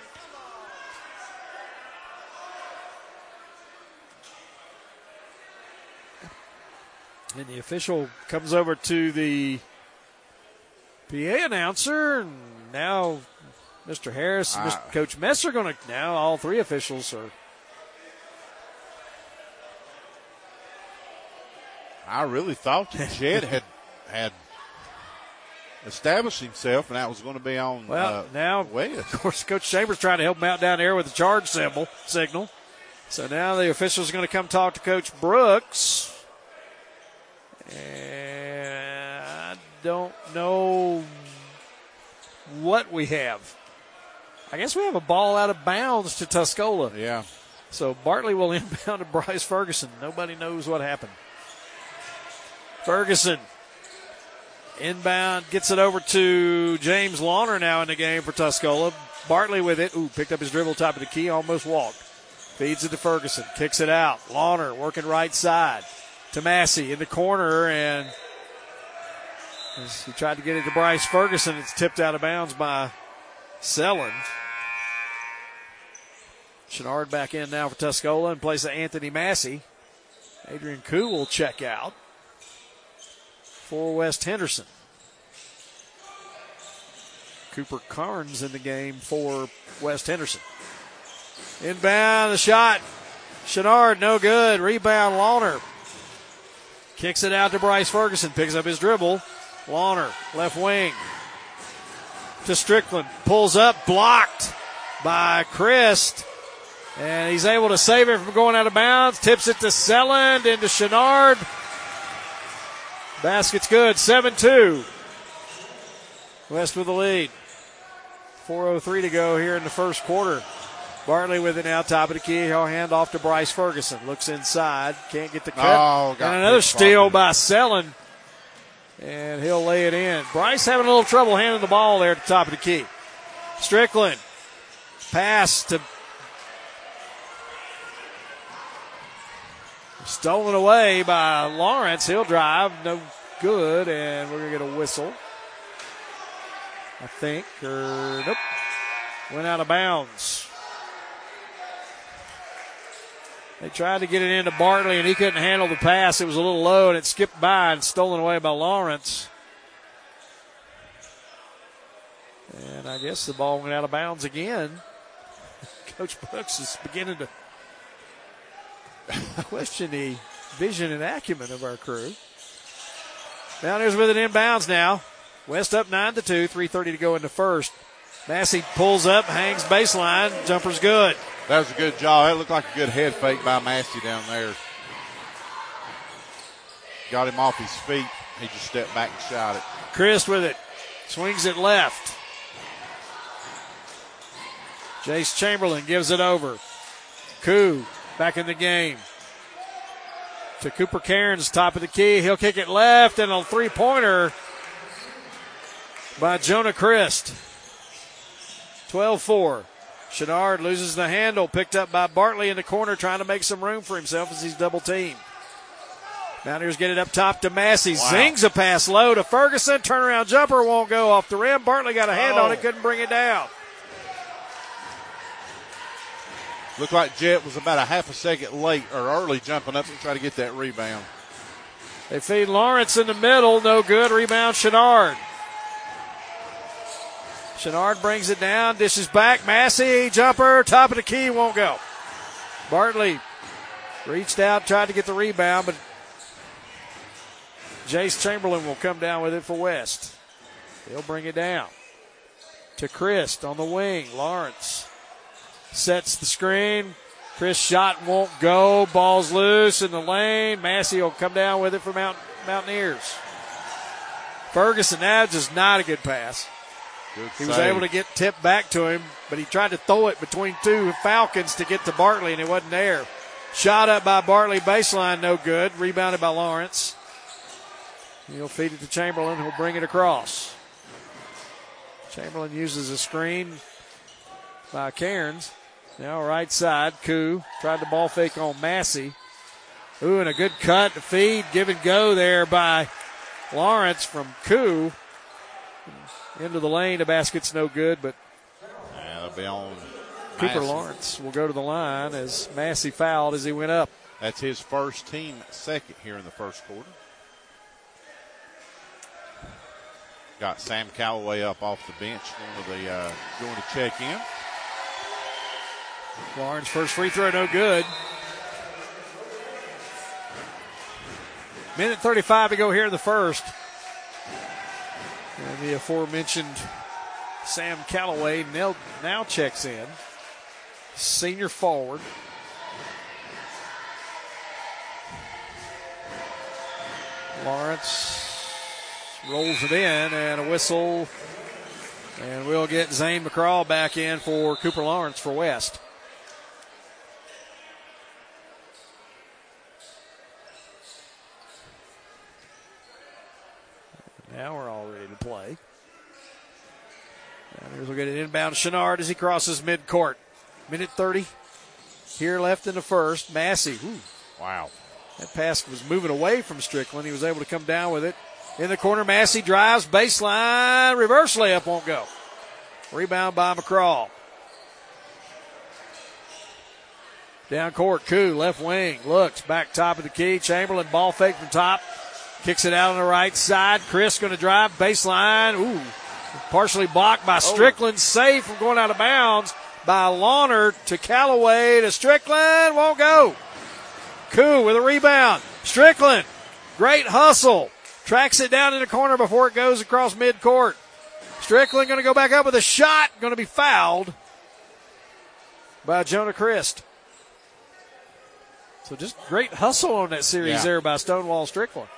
And the official comes over to the P A announcer, and now Mister Harris and Uh, Mister Coach Messer going to, now all three officials are. I really thought that Jed had had established himself, and that was going to be on. Well, uh, now, West. of course, Coach Chambers trying to help him out down there with the charge symbol signal. So now the official's going to come talk to Coach Brooks. And I don't know what we have. I guess we have a ball out of bounds to Tuscola. Yeah. So Bartley will inbound to Bryce Ferguson. Nobody knows what happened. Ferguson inbound, gets it over to James Lawner now in the game for Tuscola. Bartley with it. Ooh, picked up his dribble top of the key, almost walked. Feeds it to Ferguson, kicks it out. Lawner working right side to Massey in the corner, and as he tried to get it to Bryce Ferguson, it's tipped out of bounds by Selland. Chenard back in now for Tuscola in place of Anthony Massey. Adrian Koo will check out for West Henderson. Cooper Carnes in the game for West Henderson. Inbound, the shot. Chenard, no good. Rebound, Lawner. Kicks it out to Bryce Ferguson. Picks up his dribble. Lawner, left wing. To Strickland. Pulls up, blocked by Christ. And he's able to save it from going out of bounds. Tips it to Selland, into Chenard. Basket's good, seven two. West with the lead. four oh three to go here in the first quarter. Bartley with it now, top of the key. He'll hand off to Bryce Ferguson. Looks inside, can't get the cut. Oh, got and another steal by Selland. And he'll lay it in. Bryce having a little trouble handling the ball there at the top of the key. Strickland. Pass to. Stolen away by Lawrence. He'll drive. No good. And we're going to get a whistle, I think. Or nope. Went out of bounds. They tried to get it into Bartley, and he couldn't handle the pass. It was a little low, and it skipped by and stolen away by Lawrence. And I guess the ball went out of bounds again. Coach Brooks is beginning to question the vision and acumen of our crew. Mountaineers with it inbounds now. West up nine to two, three thirty to go in the first. Massey pulls up, hangs baseline, jumper's good. That was a good job. That looked like a good head fake by Massey down there. Got him off his feet. He just stepped back and shot it. Chris with it. Swings it left. Jace Chamberlain gives it over. Koo back in the game. To Cooper Cairns, top of the key. He'll kick it left, and a three-pointer by Jonah Christ. twelve four. Chenard loses the handle, picked up by Bartley in the corner, trying to make some room for himself as he's double-teamed. Mountaineers get it up top to Massey. Wow. Zings a pass low to Ferguson. Turnaround jumper won't go off the rim. Bartley got a hand oh. on it, couldn't bring it down. Looked like Jet was about a half a second late or early jumping up to try to get that rebound. They feed Lawrence in the middle. No good. Rebound Chenard. Chenard brings it down, dishes back. Massey, jumper, top of the key, won't go. Bartley reached out, tried to get the rebound, but Jace Chamberlain will come down with it for West. He'll bring it down to Christ on the wing. Lawrence sets the screen. Chris shot won't go. Ball's loose in the lane. Massey will come down with it for Mount, Mountaineers. Ferguson, that is not a good pass. Good he was save. able to get tipped back to him, but he tried to throw it between two Falcons to get to Bartley, and it wasn't there. Shot up by Bartley, baseline, no good. Rebounded by Lawrence. He'll feed it to Chamberlain, who'll bring it across. Chamberlain uses a screen by Cairns. Now right side, Koo tried the ball fake on Massey. Ooh, and a good cut to feed, give and go there by Lawrence from Koo. Into the lane, the basket's no good, but yeah, they'll be on. Cooper Massey. Lawrence will go to the line as Massey fouled as he went up. That's his first team second here in the first quarter. got Sam Calloway up off the bench going to, the, uh, going to check in. Lawrence first free throw, no good. Minute thirty-five to go here in the first. And the aforementioned Sam Calloway now, now checks in. Senior forward. Lawrence rolls it in and a whistle. And we'll get Zane McCraw back in for Cooper Lawrence for West. Now we're all ready to play. And here's we'll get an inbound to Chenard as he crosses midcourt. Minute thirty here left in the first. Massey, ooh, wow. That pass was moving away from Strickland. He was able to come down with it. In the corner, Massey drives, baseline, reverse layup won't go. Rebound by McCraw. Down court, Koo, left wing, looks, back top of the key. Chamberlain, ball fake from top. Kicks it out on the right side. Chris going to drive, baseline. Ooh, partially blocked by Strickland. Oh. Safe from going out of bounds by Lawner to Calloway to Strickland. Won't go. Koo with a rebound. Strickland, great hustle. Tracks it down in the corner before it goes across midcourt. Strickland going to go back up with a shot. Going to be fouled by Jonah Christ. So just great hustle on that series yeah. there by Stonewall Strickland.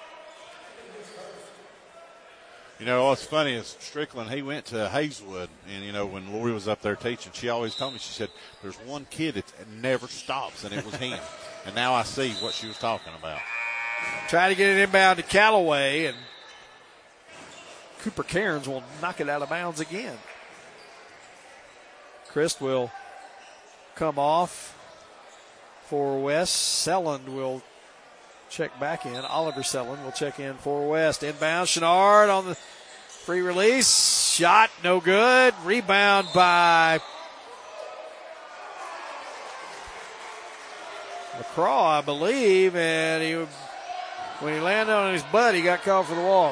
You know, what's funny is Strickland, he went to Hazelwood, and, you know, when Lori was up there teaching, she always told me, she said, there's one kid that never stops, and it was him. And now I see what she was talking about. Try to get it inbound to Calloway, and Cooper Cairns will knock it out of bounds again. Christ will come off for West. Selland will check back in. Oliver Selland will check in for West. Inbound, Chenard on the free release. Shot, no good. Rebound by McCraw, I believe. And he, when he landed on his butt, he got called for the walk.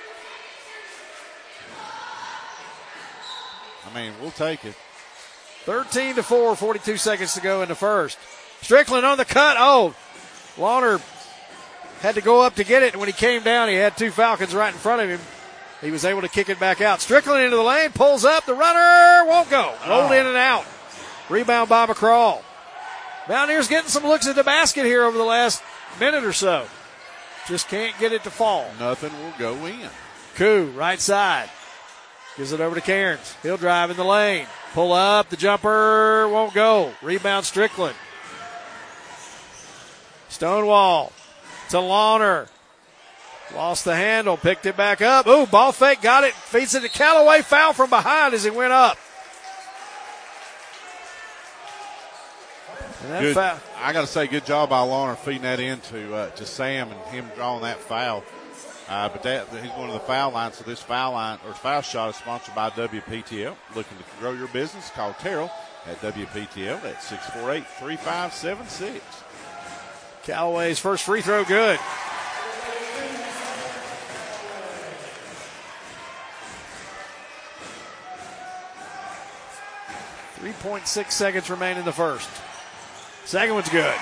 I mean, we'll take it. thirteen to four, forty-two seconds to go in the first. Strickland on the cut. Oh, Lawner had to go up to get it, and when he came down, he had two Falcons right in front of him. He was able to kick it back out. Strickland into the lane, pulls up, the runner won't go. Rolled oh. in and out. Rebound by McCraw. Mountaineers getting some looks at the basket here over the last minute or so. Just can't get it to fall. Nothing will go in. Koo, right side. Gives it over to Cairns. He'll drive in the lane. Pull up, the jumper won't go. Rebound Strickland. Stonewall to Lawner. Lost the handle, picked it back up. Ooh, ball fake, got it, feeds it to Calloway. Foul from behind as he went up. And that good, foul. I got to say, good job by Lawner feeding that into uh, to Sam and him drawing that foul. Uh, but that he's going to the foul line, so this foul line or foul shot is sponsored by W P T L. Looking to grow your business? Call Terrell at W P T L at six four eight, three five seven six. Callaway's first free throw good. three point six seconds remain in the first. Second one's good.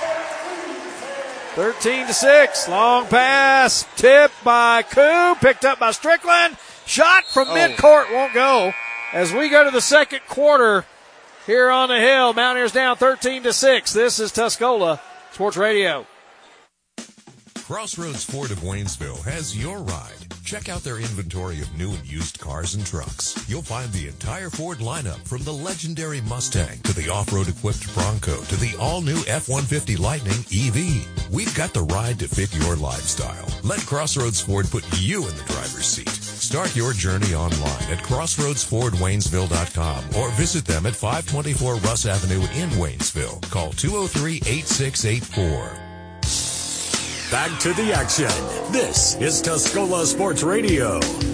thirteen to six. Long pass. Tipped by Koo. Picked up by Strickland. Shot from oh. midcourt. Won't go. As we go to the second quarter here on the hill. Mountaineers down thirteen to six. This is Tuscola Sports Radio. Crossroads Ford of Waynesville has your ride. Check out their inventory of new and used cars and trucks. You'll find the entire Ford lineup from the legendary Mustang to the off-road equipped Bronco to the all-new F one fifty Lightning E V. We've got the ride to fit your lifestyle. Let Crossroads Ford put you in the driver's seat. Start your journey online at crossroads ford waynesville dot com or visit them at five twenty-four Russ Avenue in Waynesville. Call two oh three, eight six eight four. Back to the action. This is Tuscola Sports Radio.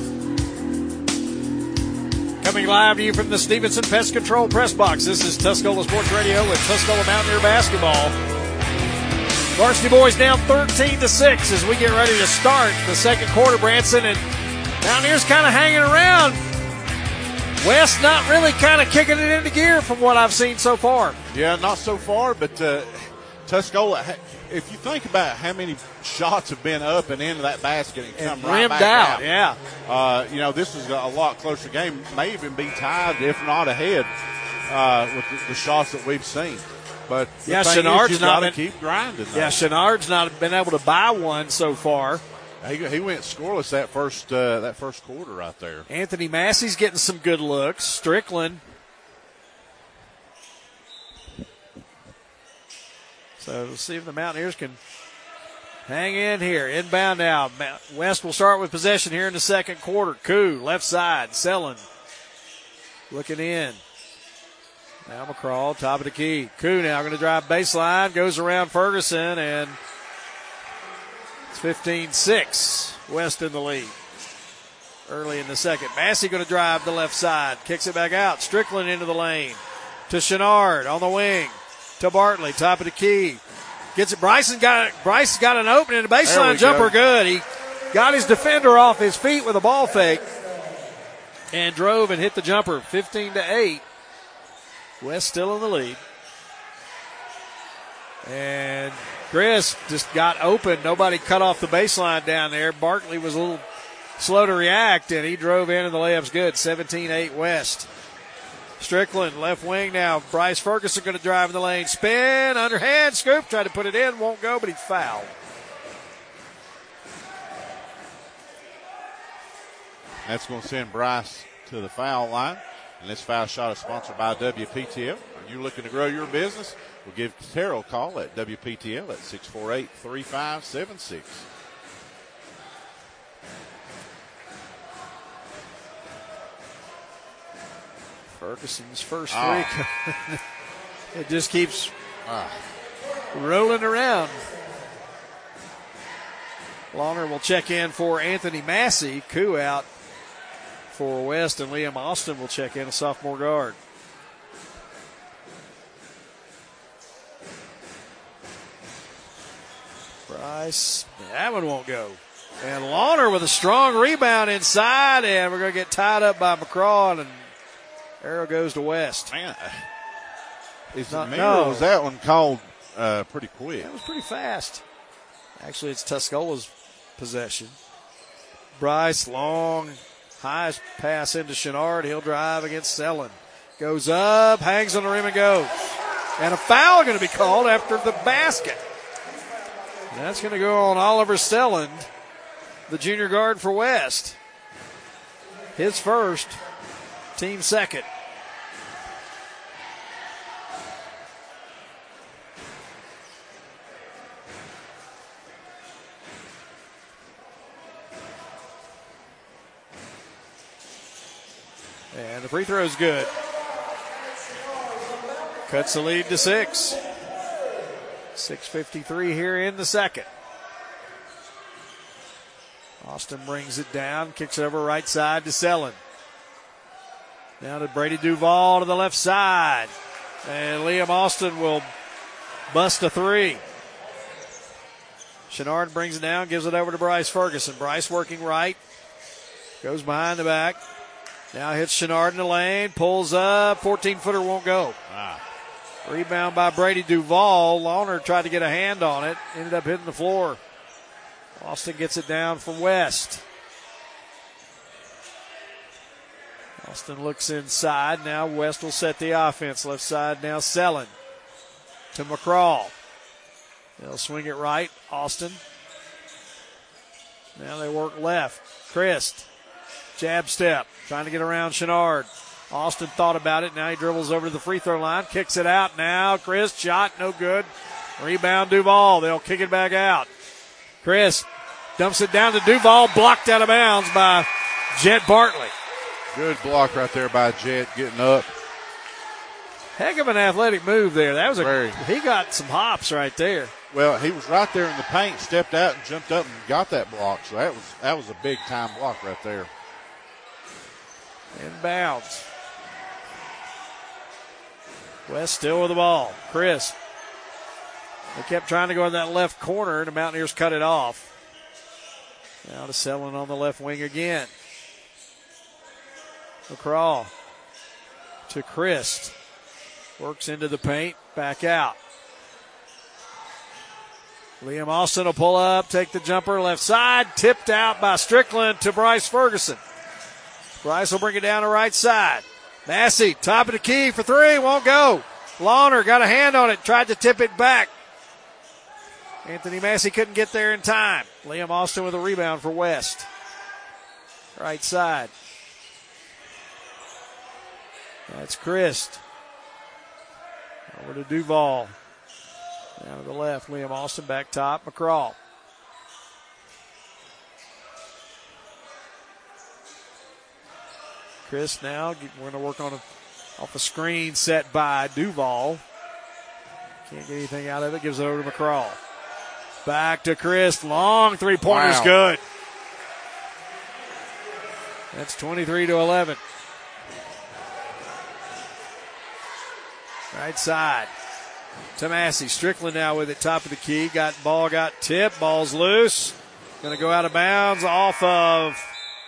Coming live to you from the Stevenson Pest Control Press Box. This is Tuscola Sports Radio with Tuscola Mountaineer basketball. Varsity boys down thirteen to six as we get ready to start the second quarter, Branson. And Mountaineers kind of hanging around. West not really kind of kicking it into gear from what I've seen so far. Yeah, not so far, but uh, Tuscola, if you think about how many shots have been up and into that basket and come and right rimmed back out, out, yeah. Uh, you know, this is a lot closer game. May even be tied, if not ahead, uh, with the, the shots that we've seen. But the yeah, thing Chenard's is, you not got to been, keep grinding. Yeah, Chenard's not been able to buy one so far. He, he went scoreless that first uh, that first quarter right there. Anthony Massey's getting some good looks. Strickland. So we'll see if the Mountaineers can hang in here. Inbound now. West will start with possession here in the second quarter. Koo, left side. Selland looking in. Now McCraw, top of the key. Koo now going to drive baseline. Goes around Ferguson, and it's fifteen six. West in the lead. Early in the second. Massey going to drive the left side. Kicks it back out. Strickland into the lane. To Chenard on the wing. To Bartley, top of the key. Gets it. Bryson got it. Bryce got an opening. The baseline jumper go. good. He got his defender off his feet with a ball fake and drove and hit the jumper. fifteen to eight. West still in the lead. And Chris just got open. Nobody cut off the baseline down there. Bartley was a little slow to react, and he drove in, and the layup's good. seventeen eight West. Strickland, left wing now. Bryce Ferguson going to drive in the lane. Spin, underhand, scoop. Tried to put it in. Won't go, but he fouled. That's going to send Bryce to the foul line. And this foul shot is sponsored by W P T L. Are you looking to grow your business? We'll give Terrell a call at W P T L at six four eight, three five seven six. Ferguson's first oh. three. It just keeps ah. rolling around. Lawner will check in for Anthony Massey. Koo out for West, and Liam Austin will check in, a sophomore guard. Bryce, that one won't go. And Lawner with a strong rebound inside, and we're going to get tied up by McCraw, and arrow goes to West. Man, is Not, it no. was that one called uh, pretty quick? That was pretty fast. Actually, it's Tuscola's possession. Bryce, long, high pass into Chenard. He'll drive against Selland. Goes up, hangs on the rim and goes. And a foul going to be called after the basket. And that's going to go on Oliver Selland, the junior guard for West. His first, team second. And the free throw is good. Cuts the lead to six. six fifty-three here in the second. Austin brings it down, kicks it over right side to Selland. Now to Brady Duval to the left side. And Liam Austin will bust a three. Chenard brings it down, gives it over to Bryce Ferguson. Bryce working right. Goes behind the back. Now hits Chenard in the lane, pulls up, fourteen-footer won't go. Ah. Rebound by Brady Duval. Lawner tried to get a hand on it, ended up hitting the floor. Austin gets it down from West. Austin looks inside. Now West will set the offense. Left side now Selland to McCraw. They'll swing it right. Austin. Now they work left. Christ. Jab step. Trying to get around Chenard. Austin thought about it. Now he dribbles over to the free throw line. Kicks it out now. Chris, shot, no good. Rebound Duval. They'll kick it back out. Chris dumps it down to Duval. Blocked out of bounds by Jet Bartley. Good block right there by Jet getting up. Heck of an athletic move there. That was a Very. He got some hops right there. Well, he was right there in the paint, stepped out and jumped up and got that block. So that was that was a big time block right there. Inbounds. West still with the ball. Chris. They kept trying to go in that left corner, and the Mountaineers cut it off. Now to Selland on the left wing again. McCraw to Christ. Works into the paint, back out. Liam Austin will pull up, take the jumper left side, tipped out by Strickland to Bryce Ferguson. Bryce will bring it down the right side. Massey, top of the key for three, won't go. Lawner got a hand on it, tried to tip it back. Anthony Massey couldn't get there in time. Liam Austin with a rebound for West. Right side. That's Christ. Over to Duval. Down to the left, Liam Austin back top, McCraw. Chris now, we're going to work on a, off a screen set by Duval. Can't get anything out of it, gives it over to McCraw. Back to Chris, long three-pointer's wow. Good. That's twenty-three to eleven. Right side to Massey. Strickland now with it, top of the key. Got ball, got tipped. Ball's loose. Going to go out of bounds off of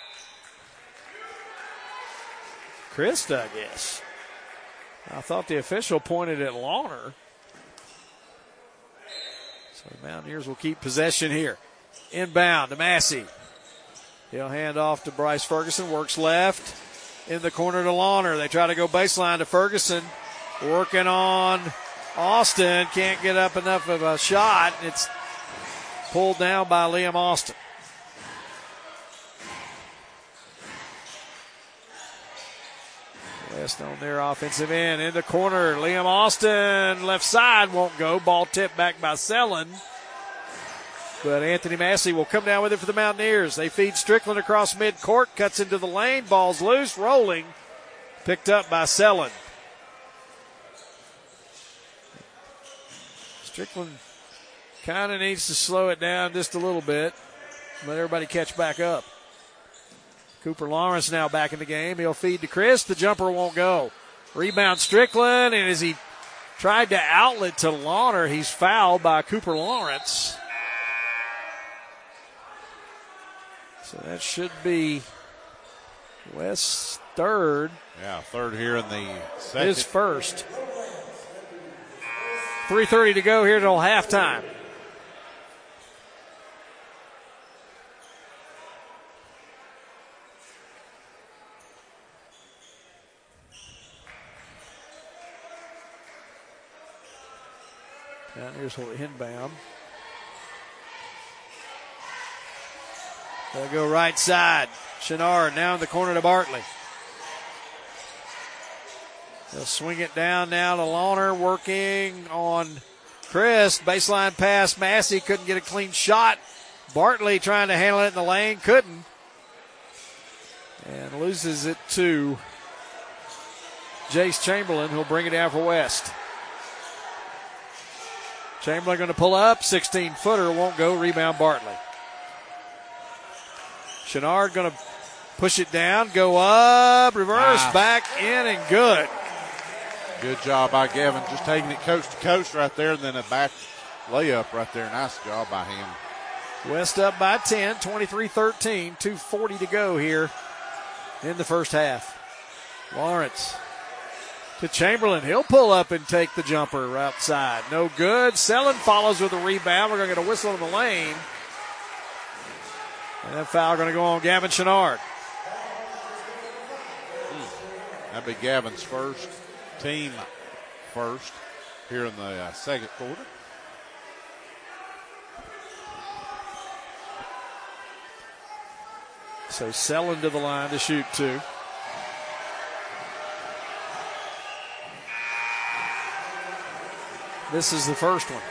Christ, I guess. I thought the official pointed at Lawner. So the Mountaineers will keep possession here. Inbound to Massey. He'll hand off to Bryce Ferguson. Works left in the corner to Lawner. They try to go baseline to Ferguson. Working on Austin. Can't get up enough of a shot. It's pulled down by Liam Austin. West on their offensive end. In the corner, Liam Austin, left side, won't go. Ball tipped back by Selland. But Anthony Massey will come down with it for the Mountaineers. They feed Strickland across midcourt, cuts into the lane, ball's loose, rolling. Picked up by Selland. Strickland kind of needs to slow it down just a little bit. Let everybody catch back up. Cooper Lawrence now back in the game. He'll feed to Chris. The jumper won't go. Rebound Strickland, and as he tried to outlet to Lawner, he's fouled by Cooper Lawrence. So that should be West's third. Yeah, third here in the second. His first. three thirty to go here till halftime. Mountaineers will inbound. They'll go right side. Chenard now in the corner to Bartley. They'll swing it down now to Lawner, working on Chris. Baseline pass. Massey couldn't get a clean shot. Bartley trying to handle it in the lane. Couldn't. And loses it to Jace Chamberlain, who'll bring it down for West. Chamberlain going to pull up. sixteen-footer won't go. Rebound Bartley. Chenard going to push it down. Go up. Reverse. Wow. Back in and good. Good job by Gavin. Just taking it coast to coast right there, and then a back layup right there. Nice job by him. West up by ten, twenty-three thirteen. two forty to go here in the first half. Lawrence to Chamberlain. He'll pull up and take the jumper outside. No good. Selland follows with a rebound. We're going to get a whistle in the lane. And that foul going to go on Gavin Chenard. Hmm. That'd be Gavin's first. Team first here in the uh, second quarter. So Selland to the line to shoot two. This is the first one.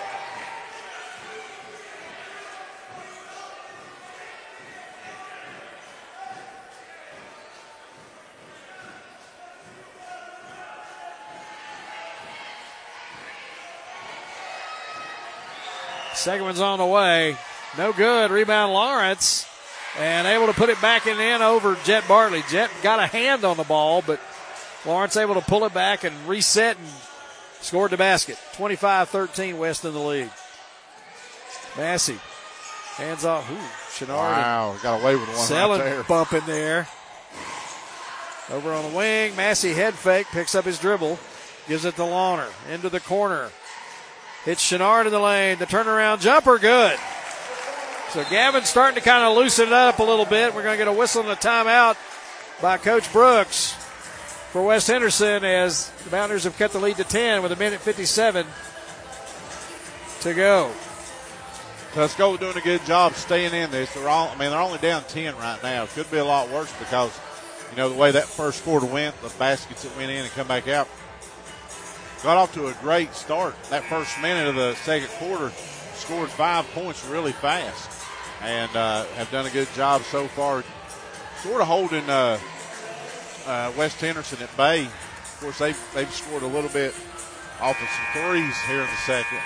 Second one's on the way. No good. Rebound Lawrence. And able to put it back in the end over Jet Bartley. Jet got a hand on the ball, but Lawrence able to pull it back and reset and scored the basket. twenty-five thirteen West in the lead. Massey. Hands off. Ooh, Chenard. Wow, got away with one Selland right there. bumping there. Over on the wing, Massey head fake, picks up his dribble, gives it to Lawner, into the corner. Hits Chenard in the lane, the turnaround jumper, good. So Gavin's starting to kind of loosen it up a little bit. We're going to get a whistle and a timeout by Coach Brooks for West Henderson as the Mountaineers have cut the lead to ten with a minute fifty-seven to go. Tuscola doing a good job staying in this. They're all, I mean, they're only down ten right now. It could be a lot worse because, you know, the way that first quarter went, the baskets that went in and come back out. Got off to a great start. That first minute of the second quarter, scored five points really fast, and uh, have done a good job so far, sort of holding uh, uh, West Henderson at bay. Of course, they've, they've scored a little bit off of some threes here in the second.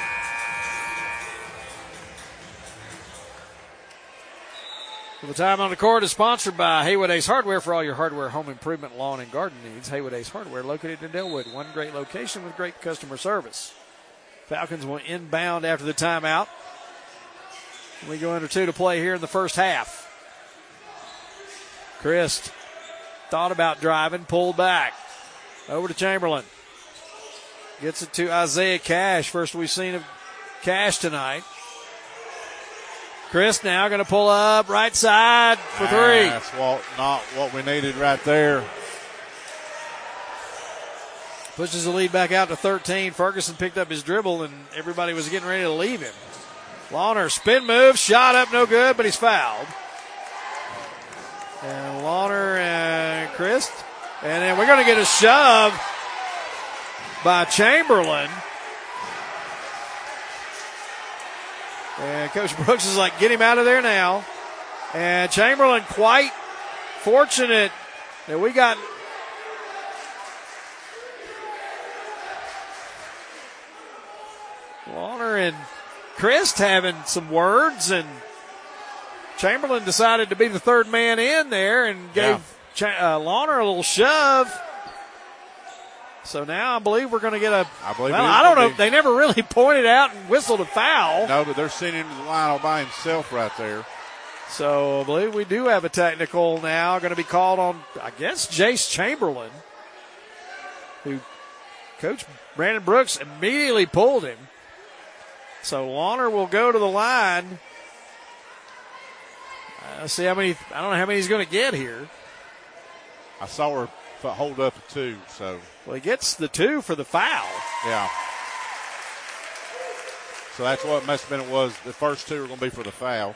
Well, the time on the court is sponsored by Haywood Ace Hardware. For all your hardware, home improvement, lawn, and garden needs, Haywood Ace Hardware, located in Delwood. One great location with great customer service. Falcons will inbound after the timeout. We go under two to play here in the first half. Christ thought about driving, pulled back. Over to Chamberlain. Gets it to Isaiah Cash. First we've seen of Cash tonight. Chris now going to pull up right side for three. That's what, not what we needed right there. Pushes the lead back out to thirteen. Ferguson picked up his dribble, and everybody was getting ready to leave him. Lawner, spin move, shot up, no good, but he's fouled. And Lawner and Christ. And then we're going to get a shove by Chamberlain. And Coach Brooks is like, get him out of there now. And Chamberlain quite fortunate that we got Lawner and Christ having some words, and Chamberlain decided to be the third man in there and gave yeah. uh, Lawner a little shove. So now I believe we're going to get a. I believe. Well, I don't know. Be. They never really pointed out and whistled a foul. No, but they're sending him to the line all by himself right there. So I believe we do have a technical now going to be called on, I guess, Jace Chamberlain, who Coach Brandon Brooks immediately pulled him. So Lawner will go to the line. Uh, see how many. I don't know how many he's going to get here. I saw her hold up a two, so. Well, he gets the two for the foul. Yeah. So that's what it must have been. It was the first two are going to be for the foul.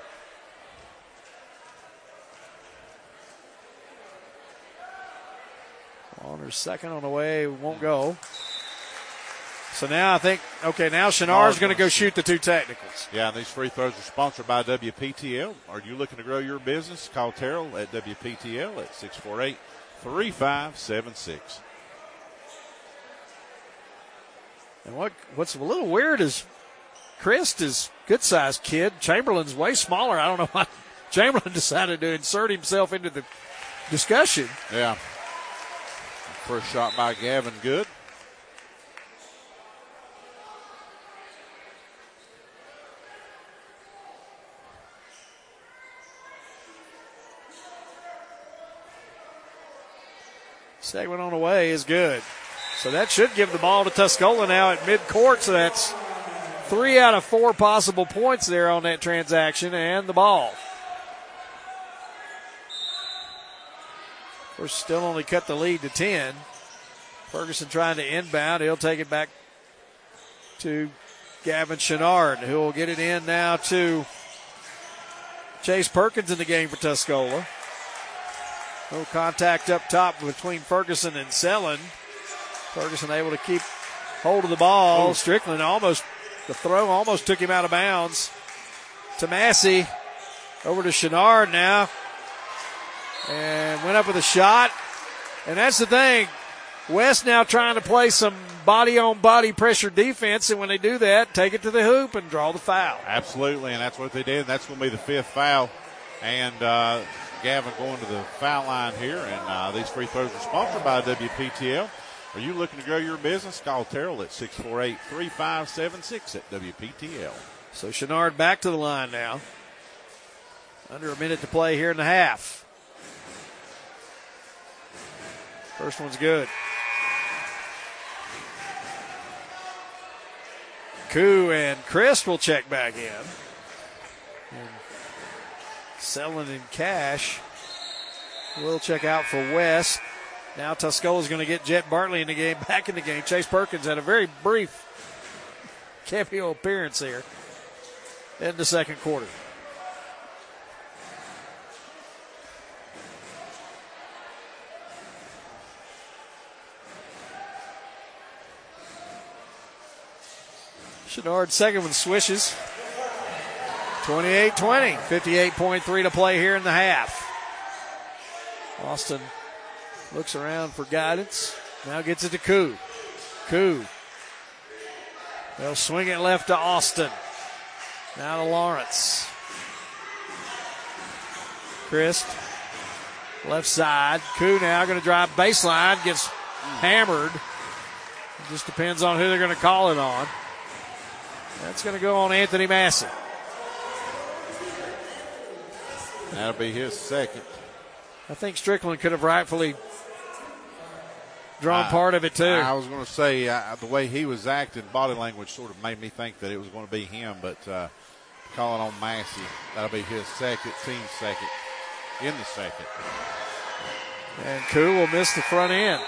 Lawner's second on the way, won't go. So now I think, okay, now Chenard's going to go shoot the two technicals. Yeah, and these free throws are sponsored by W P T L. Are you looking to grow your business? Call Terrell at W P T L at six four eight, three five seven six. And what what's a little weird is Christ is a good-sized kid. Chamberlain's way smaller. I don't know why Chamberlain decided to insert himself into the discussion. Yeah. First shot by Gavin, good. Second one on the way is good. So that should give the ball to Tuscola now at midcourt. So that's three out of four possible points there on that transaction and the ball. We're still only cut the lead to ten. Ferguson trying to inbound. He'll take it back to Gavin Chenard, who will get it in now to Chase Perkins in the game for Tuscola. No contact up top between Ferguson and Selland. Ferguson able to keep hold of the ball. Ooh. Strickland almost, the throw almost took him out of bounds. To Massey. Over to Chenard now. And went up with a shot. And that's the thing. West now trying to play some body-on-body pressure defense, and when they do that, take it to the hoop and draw the foul. Absolutely, and that's what they did. That's going to be the fifth foul. And uh, Gavin going to the foul line here, and uh, these free throws are sponsored by W P T L. Are you looking to grow your business? Call Terrell at six four eight, three five seven six at W P T L. So Chenard back to the line now. Under a minute to play here in the half. First one's good. Koo and Christ will check back in. And Selling and Cash will check out for West. Now Tuscola's going to get Jet Bartley in the game, back in the game. Chase Perkins had a very brief cameo appearance here in the second quarter. Chenard second one swishes. twenty-eight twenty. fifty-eight point three to play here in the half. Austin looks around for guidance. Now gets it to Koo. Koo. They'll swing it left to Austin. Now to Lawrence. Christ. Left side. Koo now going to drive baseline. Gets hammered. It just depends on who they're going to call it on. That's going to go on Anthony Massey. That'll be his second. I think Strickland could have rightfully drawn uh, part of it too. I was going to say uh, the way he was acting, body language sort of made me think that it was going to be him, but uh, calling on Massey, that'll be his second, team second, in the second. And Koo will miss the front end.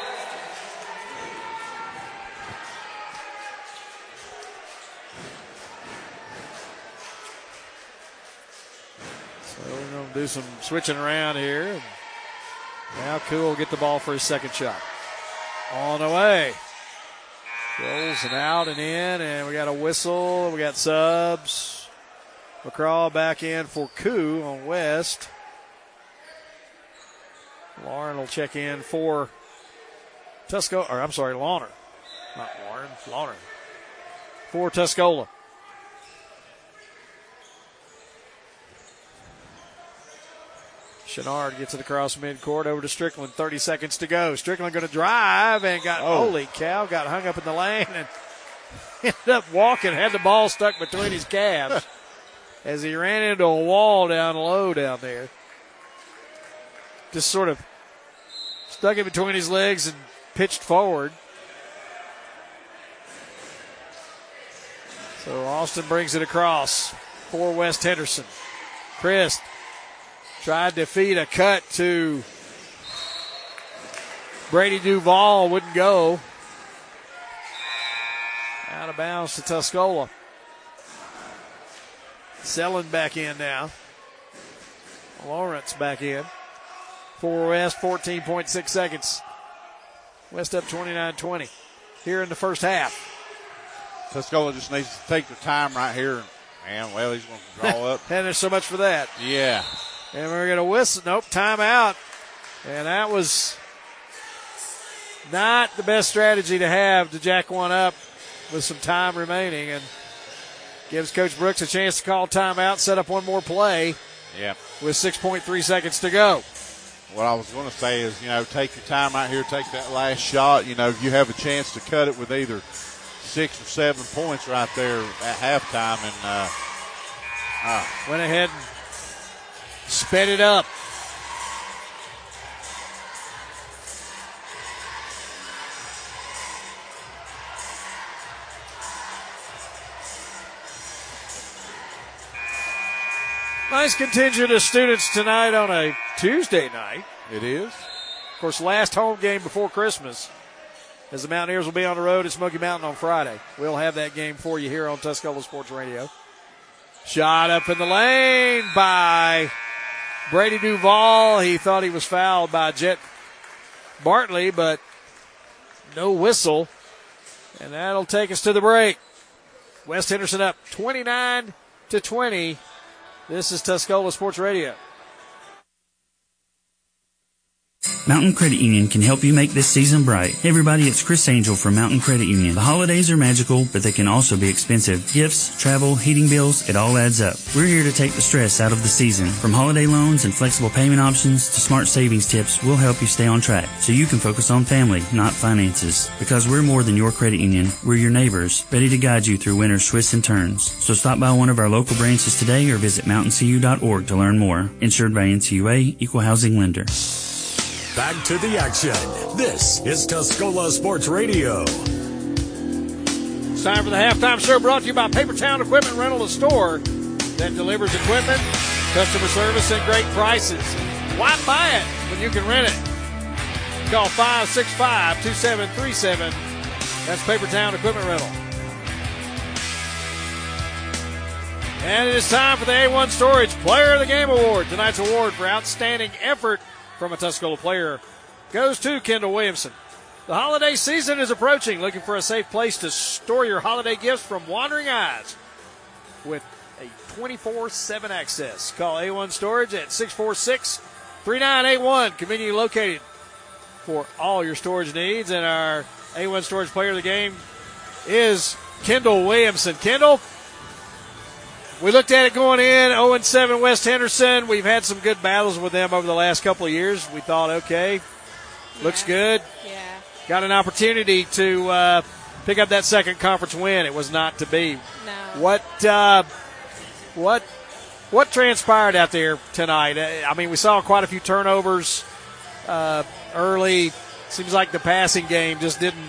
So we're going to do some switching around here. Now Koo will get the ball for his second shot. On the way. Rolls and out and in, and we got a whistle. We got subs. McCraw back in for Koo on West. Lauren will check in for Tuscola, or I'm sorry, Lawner. Not Lauren, Lawner. For Tuscola. Chenard gets it across midcourt over to Strickland. thirty seconds to go. Strickland going to drive and got, oh. holy cow, got hung up in the lane and ended up walking, had the ball stuck between his calves as he ran into a wall down low down there. Just sort of stuck it between his legs and pitched forward. So Austin brings it across for West Henderson. Christ tried to feed a cut to Brady Duval, wouldn't go. Out of bounds to Tuscola. Selling back in now. Lawrence back in. For West, fourteen point six seconds. West up twenty-nine twenty here in the first half. Tuscola just needs to take the time right here. And, well, he's going to draw up. And there's so much for that. Yeah. And we're going to whistle. Nope, timeout. And that was not the best strategy to have to jack one up with some time remaining. And gives Coach Brooks a chance to call timeout, set up one more play. Yeah. With six point three seconds to go. What I was going to say is, you know, take your time right here, take that last shot. You know, if you have a chance to cut it with either six or seven points right there at halftime. And uh, uh, went ahead and sped it up. Nice contingent of students tonight on a Tuesday night. It is. Of course, last home game before Christmas, as the Mountaineers will be on the road at Smoky Mountain on Friday. We'll have that game for you here on Tuscola Sports Radio. Shot up in the lane by Brady Duval. He thought he was fouled by Jet Bartley, but no whistle. And that'll take us to the break. West Henderson up twenty-nine to twenty. This is Tuscola Sports Radio. Mountain Credit Union can help you make this season bright. Hey everybody, it's Chris Angel from Mountain Credit Union. The holidays are magical, but they can also be expensive. Gifts, travel, heating bills, it all adds up. We're here to take the stress out of the season. From holiday loans and flexible payment options to smart savings tips, we'll help you stay on track so you can focus on family, not finances. Because we're more than your credit union, we're your neighbors, ready to guide you through winter's twists and turns. So stop by one of our local branches today or visit mountain c u dot org to learn more. Insured by N C U A, Equal Housing Lender. Back to the action. This is Tuscola Sports Radio. It's time for the halftime show, brought to you by Papertown Equipment Rental, a store that delivers equipment, customer service, and great prices. Why buy it when you can rent it? Call five six five, two seven three seven. That's Papertown Equipment Rental. And it is time for the A one Storage Player of the Game Award. Tonight's award for outstanding effort from a Tuscola player goes to Kendall Williamson. The holiday season is approaching. Looking for a safe place to store your holiday gifts from wandering eyes with a twenty-four seven access. Call A one Storage at six four six, three nine eight one. Conveniently located for all your storage needs. And our A one Storage Player of the Game is Kendall Williamson. Kendall, we looked at it going in, oh and seven West Henderson. We've had some good battles with them over the last couple of years. We thought, okay, yeah. looks good. Yeah. Got an opportunity to uh, pick up that second conference win. It was not to be. No. What, uh, what, what transpired out there tonight? I mean, we saw quite a few turnovers uh, early. Seems like the passing game just didn't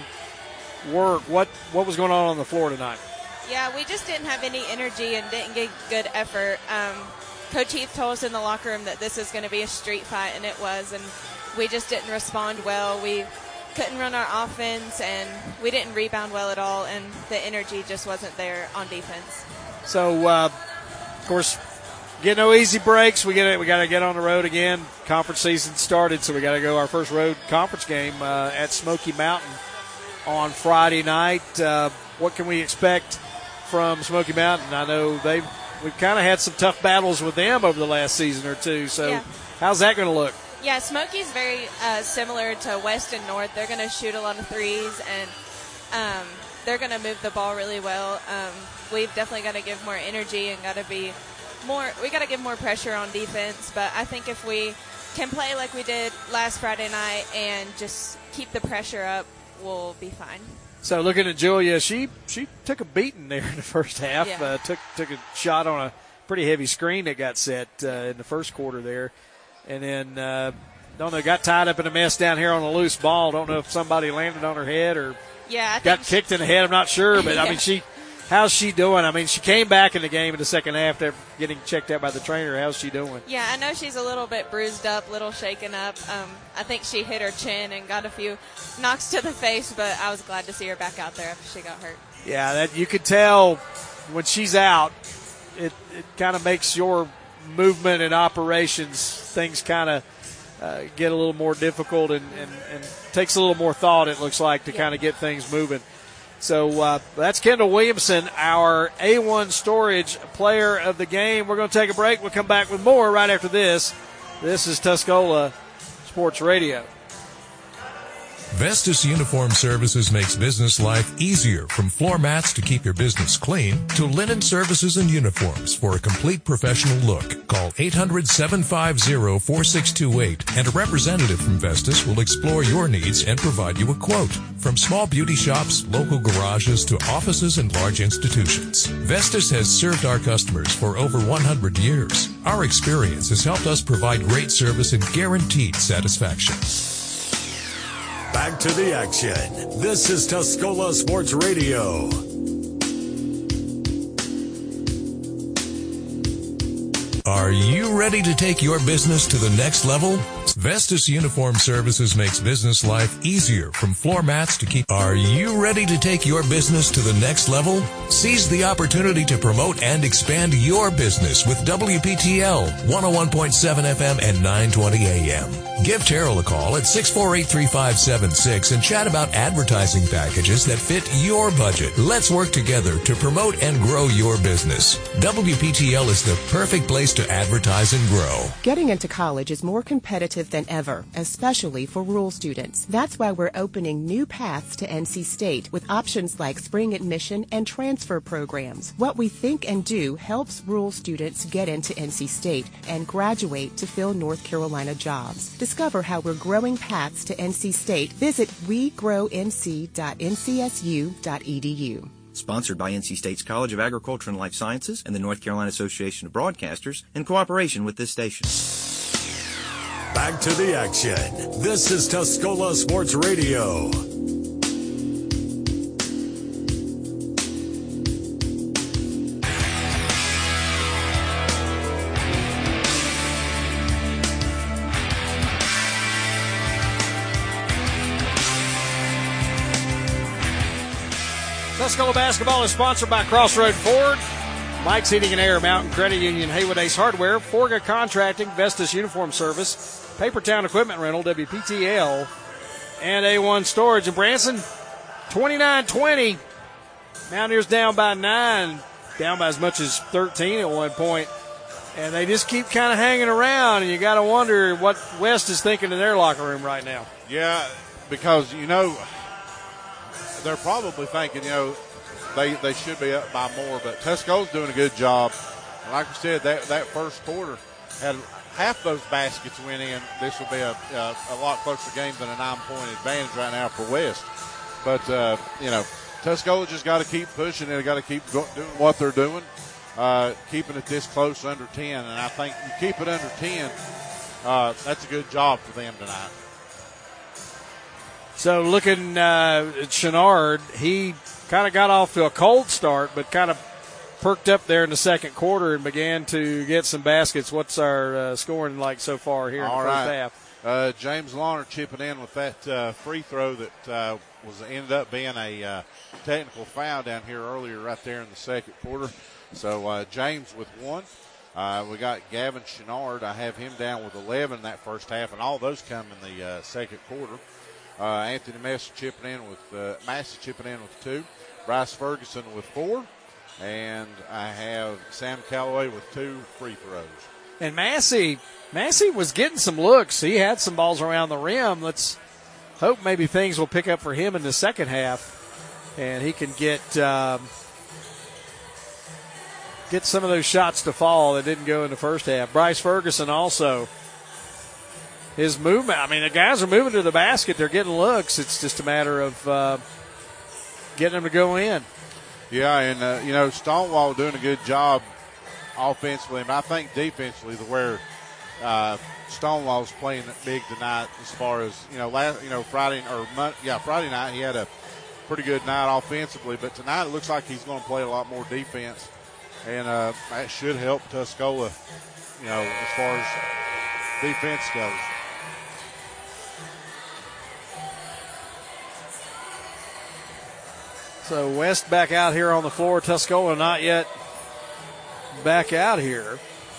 work. What, what was going on on the floor tonight? Yeah, we just didn't have any energy and didn't get good effort. Um, Coach Heath told us in the locker room that this is going to be a street fight, and it was, and we just didn't respond well. We couldn't run our offense, and we didn't rebound well at all, and the energy just wasn't there on defense. So, uh, of course, get no easy breaks. We get we got to get on the road again. Conference season started, so we got to go our first road conference game uh, at Smoky Mountain on Friday night. Uh, what can we expect from Smoky Mountain? I know they've we've kind of had some tough battles with them over the last season or two. So, yeah. How's that going to look? Yeah, Smoky's very uh, similar to West and North. They're going to shoot a lot of threes, and um, they're going to move the ball really well. Um, we've definitely got to give more energy and got to be more. We got to give more pressure on defense. But I think if we can play like we did last Friday night and just keep the pressure up, we'll be fine. So looking at Julia, she she took a beating there in the first half. Yeah. Uh, took took a shot on a pretty heavy screen that got set uh, in the first quarter there, and then uh, don't know got tied up in a mess down here on a loose ball. Don't know if somebody landed on her head or yeah, I got think kicked she, in the head. I'm not sure, but yeah. I mean she. How's she doing? I mean, she came back in the game in the second half after getting checked out by the trainer. How's she doing? Yeah, I know she's a little bit bruised up, a little shaken up. Um, I think she hit her chin and got a few knocks to the face, but I was glad to see her back out there after she got hurt. Yeah, that you could tell when she's out, it, it kind of makes your movement and operations, things kind of uh, get a little more difficult and, and, and takes a little more thought, it looks like, to yeah. kind of get things moving. So uh, that's Kendall Williamson, our A one Storage Player of the Game. We're going to take a break. We'll come back with more right after this. This is Tuscola Sports Radio. Vestas Uniform Services makes business life easier, from floor mats to keep your business clean to linen services and uniforms for a complete professional look. Call eight hundred, seven five zero, four six two eight and a representative from Vestas will explore your needs and provide you a quote. From small beauty shops, local garages to offices and large institutions, Vestas has served our customers for over one hundred years. Our experience has helped us provide great service and guaranteed satisfaction. Back to the action. This is Tuscola Sports Radio. Are you ready to take your business to the next level? Vestas Uniform Services makes business life easier, from floor mats to keep. Are you ready to take your business to the next level? Seize the opportunity to promote and expand your business with W P T L one oh one point seven F M and nine twenty A M. Give Terrell a call at six four eight, three five seven six and chat about advertising packages that fit your budget. Let's work together to promote and grow your business. W P T L is the perfect place to advertise and grow. Getting into college is more competitive than ever, especially for rural students. That's why we're opening new paths to N C State with options like spring admission and transfer programs. What we think and do helps rural students get into N C State and graduate to fill North Carolina jobs. Discover how we're growing paths to N C State. Visit we grow n c dot n c s u dot e d u. Sponsored by N C State's College of Agriculture and Life Sciences and the North Carolina Association of Broadcasters in cooperation with this station. back to the action. This is Tuscola Sports Radio. Tuscola basketball is sponsored by Crossroad Ford, Mike's Heating and Air, Mountain Credit Union, Haywood Ace Hardware, Forga Contracting, Vestas Uniform Service, Papertown Equipment Rental, W P T L, and A one Storage. And Branson, twenty-nine twenty. Mountaineers down by nine, down by as much as thirteen at one point. And they just keep kind of hanging around, and you got to wonder what West is thinking in their locker room right now. Yeah, because, you know, they're probably thinking, you know, they, they should be up by more, but Tuscola's doing a good job. And like we said, that, that first quarter had half those baskets went in. This will be a, a, a lot closer game than a nine-point advantage right now for West. But, uh, you know, Tuscola just got to keep pushing and they got to keep go, doing what they're doing, uh, keeping it this close under ten. And I think you keep it under ten, uh, that's a good job for them tonight. So looking uh, at Chenard, he kind of got off to a cold start, but kind of perked up there in the second quarter and began to get some baskets. What's our uh, scoring like so far here All in the right. first half? Uh, James Lawner chipping in with that uh, free throw that uh, was ended up being a uh, technical foul down here earlier right there in the second quarter. So uh, James with one. Uh, we got Gavin Chenard. I have him down with eleven that first half, and all those come in the uh, second quarter. Uh, Anthony Massey chipping in with uh, Massey chipping in with two. Bryce Ferguson with four. And I have Sam Calloway with two free throws. And Massey, Massey was getting some looks. He had some balls around the rim. Let's hope maybe things will pick up for him in the second half, and he can get um, get some of those shots to fall that didn't go in the first half. Bryce Ferguson also, his movement. I mean, the guys are moving to the basket. They're getting looks. It's just a matter of uh, getting them to go in. Yeah, and, uh, you know, Stonewall doing a good job offensively. And I think defensively, the where uh, Stonewall's playing big tonight as far as, you know, last, you know, Friday or Monday, yeah, Friday night he had a pretty good night offensively. But tonight it looks like he's going to play a lot more defense. And uh, that should help Tuscola, you know, as far as defense goes. So West back out here on the floor. Tuscola not yet back out here.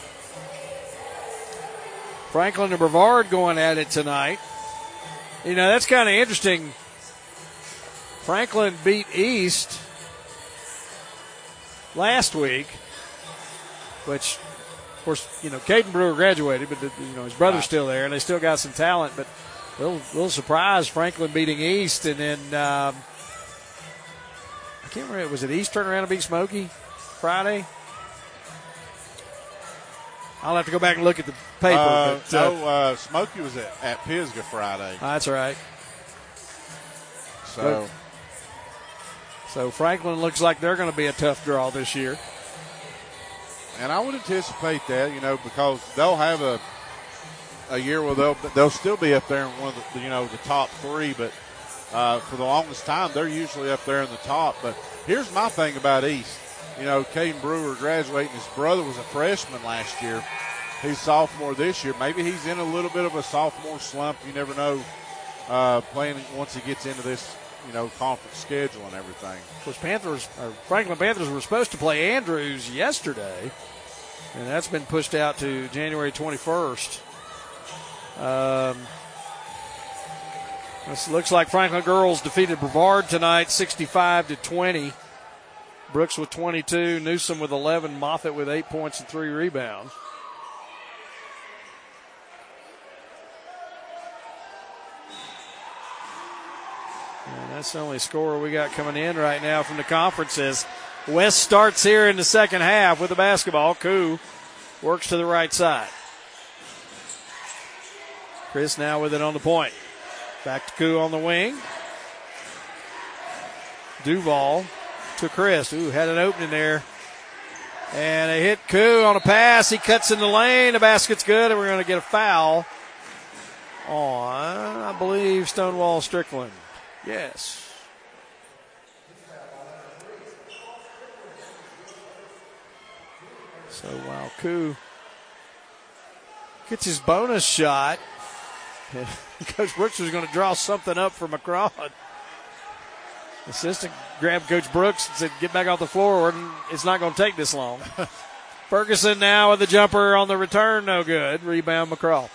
Franklin and Brevard going at it tonight. You know, that's kind of interesting. Franklin beat East last week, which, of course, you know, Caden Brewer graduated, but, you know, his brother's still there, and they still got some talent. But a little, little surprise, Franklin beating East, and then um, I can't remember, was it East turning around and beat Smoky Friday? I'll have to go back and look at the paper. Uh, but, uh, no, uh, Smoky was at, at Pisgah Friday. That's right. So, so Franklin looks like they're going to be a tough draw this year. And I would anticipate that, you know, because they'll have a a year where they'll they'll still be up there in one of the, you know, the top three. But uh, for the longest time, they're usually up there in the top. But here's my thing about East. You know, Caden Brewer graduating. His brother was a freshman last year. He's sophomore this year. Maybe he's in a little bit of a sophomore slump. You never know. Uh, playing once he gets into this, you know, conference schedule and everything. Of course, Panthers, or Franklin Panthers were supposed to play Andrews yesterday, and that's been pushed out to January twenty-first. Um, this looks like Franklin girls defeated Brevard tonight, sixty-five to twenty. Brooks with twenty-two, Newsom with eleven, Moffitt with eight points and three rebounds. And that's the only score we got coming in right now from the conferences. West starts here in the second half with the basketball. Koo works to the right side. Chris now with it on the point. Back to Koo on the wing. Duval to Chris. Ooh, had an opening there. And they hit Koo on a pass. He cuts in the lane. The basket's good, and we're going to get a foul on, I believe, Stonewall Strickland. Yes. So while Koo gets his bonus shot, Coach Brooks was going to draw something up for McCraw. Assistant grabbed Coach Brooks and said, get back off the floor. It's not going to take this long. Ferguson now with the jumper on the return. No good. Rebound McCraw.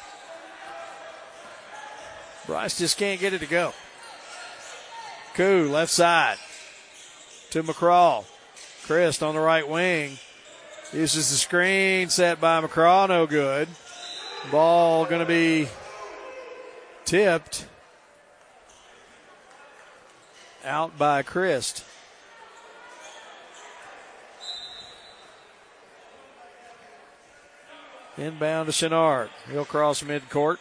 Bryce just can't get it to go. Koo, left side to McCraw. Christ on the right wing. Uses the screen set by McCraw. No good. Ball going to be tipped out by Christ. Inbound to Chenard. He'll cross midcourt.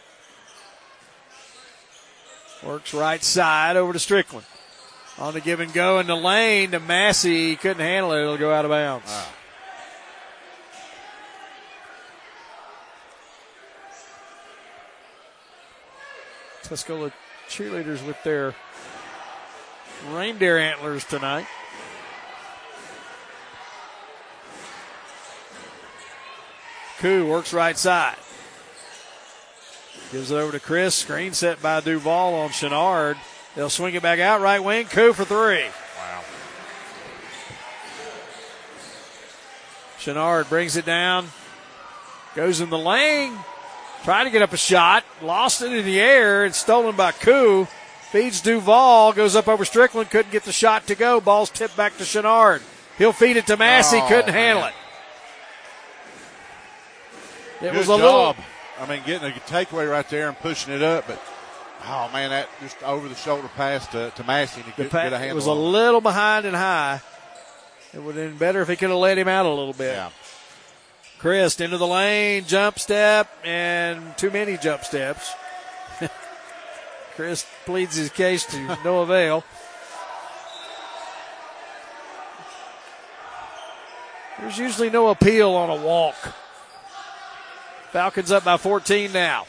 Works right side over to Strickland. On the give and go in the lane to Massey. Couldn't handle it. It'll go out of bounds. Wow. Tuscola cheerleaders with their reindeer antlers tonight. Koo works right side. Gives it over to Chris. Screen set by Duval on Chenard. They'll swing it back out. Right wing. Koo for three. Wow. Chenard brings it down. Goes in the lane. Trying to get up a shot. Lost it in the air. It's stolen by Koo. Feeds Duval. Goes up over Strickland. Couldn't get the shot to go. Ball's tipped back to Chenard. He'll feed it to Massey. Oh, Couldn't man. handle it. It Good was a job. little. I mean, getting a takeaway right there and pushing it up, but oh man, that just over the shoulder pass to, to Massey. He couldn't get a handle. It was a on it. little behind and high. It would have been better if he could have let him out a little bit. Yeah. Christ into the lane, jump step, and too many jump steps. Chris pleads his case to no avail. There's usually no appeal on a walk. Falcons up by fourteen now.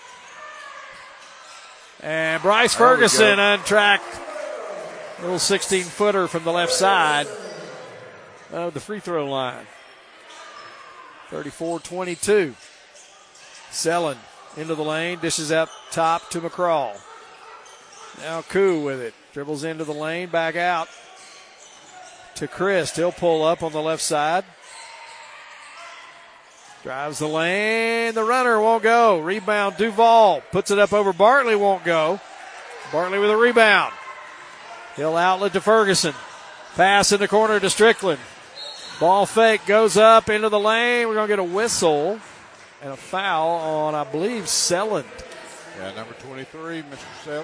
And Bryce There we Ferguson go. untracked. Little sixteen-footer from the left side of the free throw line. thirty-four twenty-two. Selling into the lane, dishes up top to McCraw. Now Koo with it. Dribbles into the lane, back out to Christ. He'll pull up on the left side. Drives the lane. The runner won't go. Rebound Duval. Puts it up over Bartley. Won't go. Bartley with a rebound. He'll outlet to Ferguson. Pass in the corner to Strickland. Ball fake goes up into the lane. We're going to get a whistle and a foul on, I believe, Selland. Yeah, number twenty-three, Mister Selland.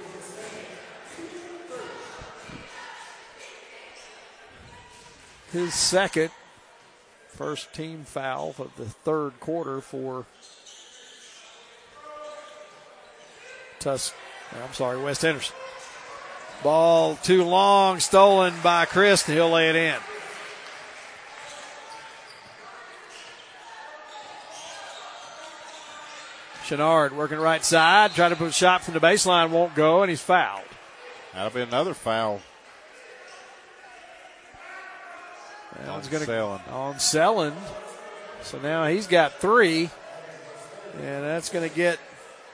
His second. First team foul of the third quarter for Tusk. I'm sorry, West Henderson. Ball too long, stolen by Chris, and he'll lay it in. Chenard working right side, trying to put a shot from the baseline, won't go, and he's fouled. That'll be another foul. Well, on it's gonna, Selland. On Selland. So now he's got three. And that's going to get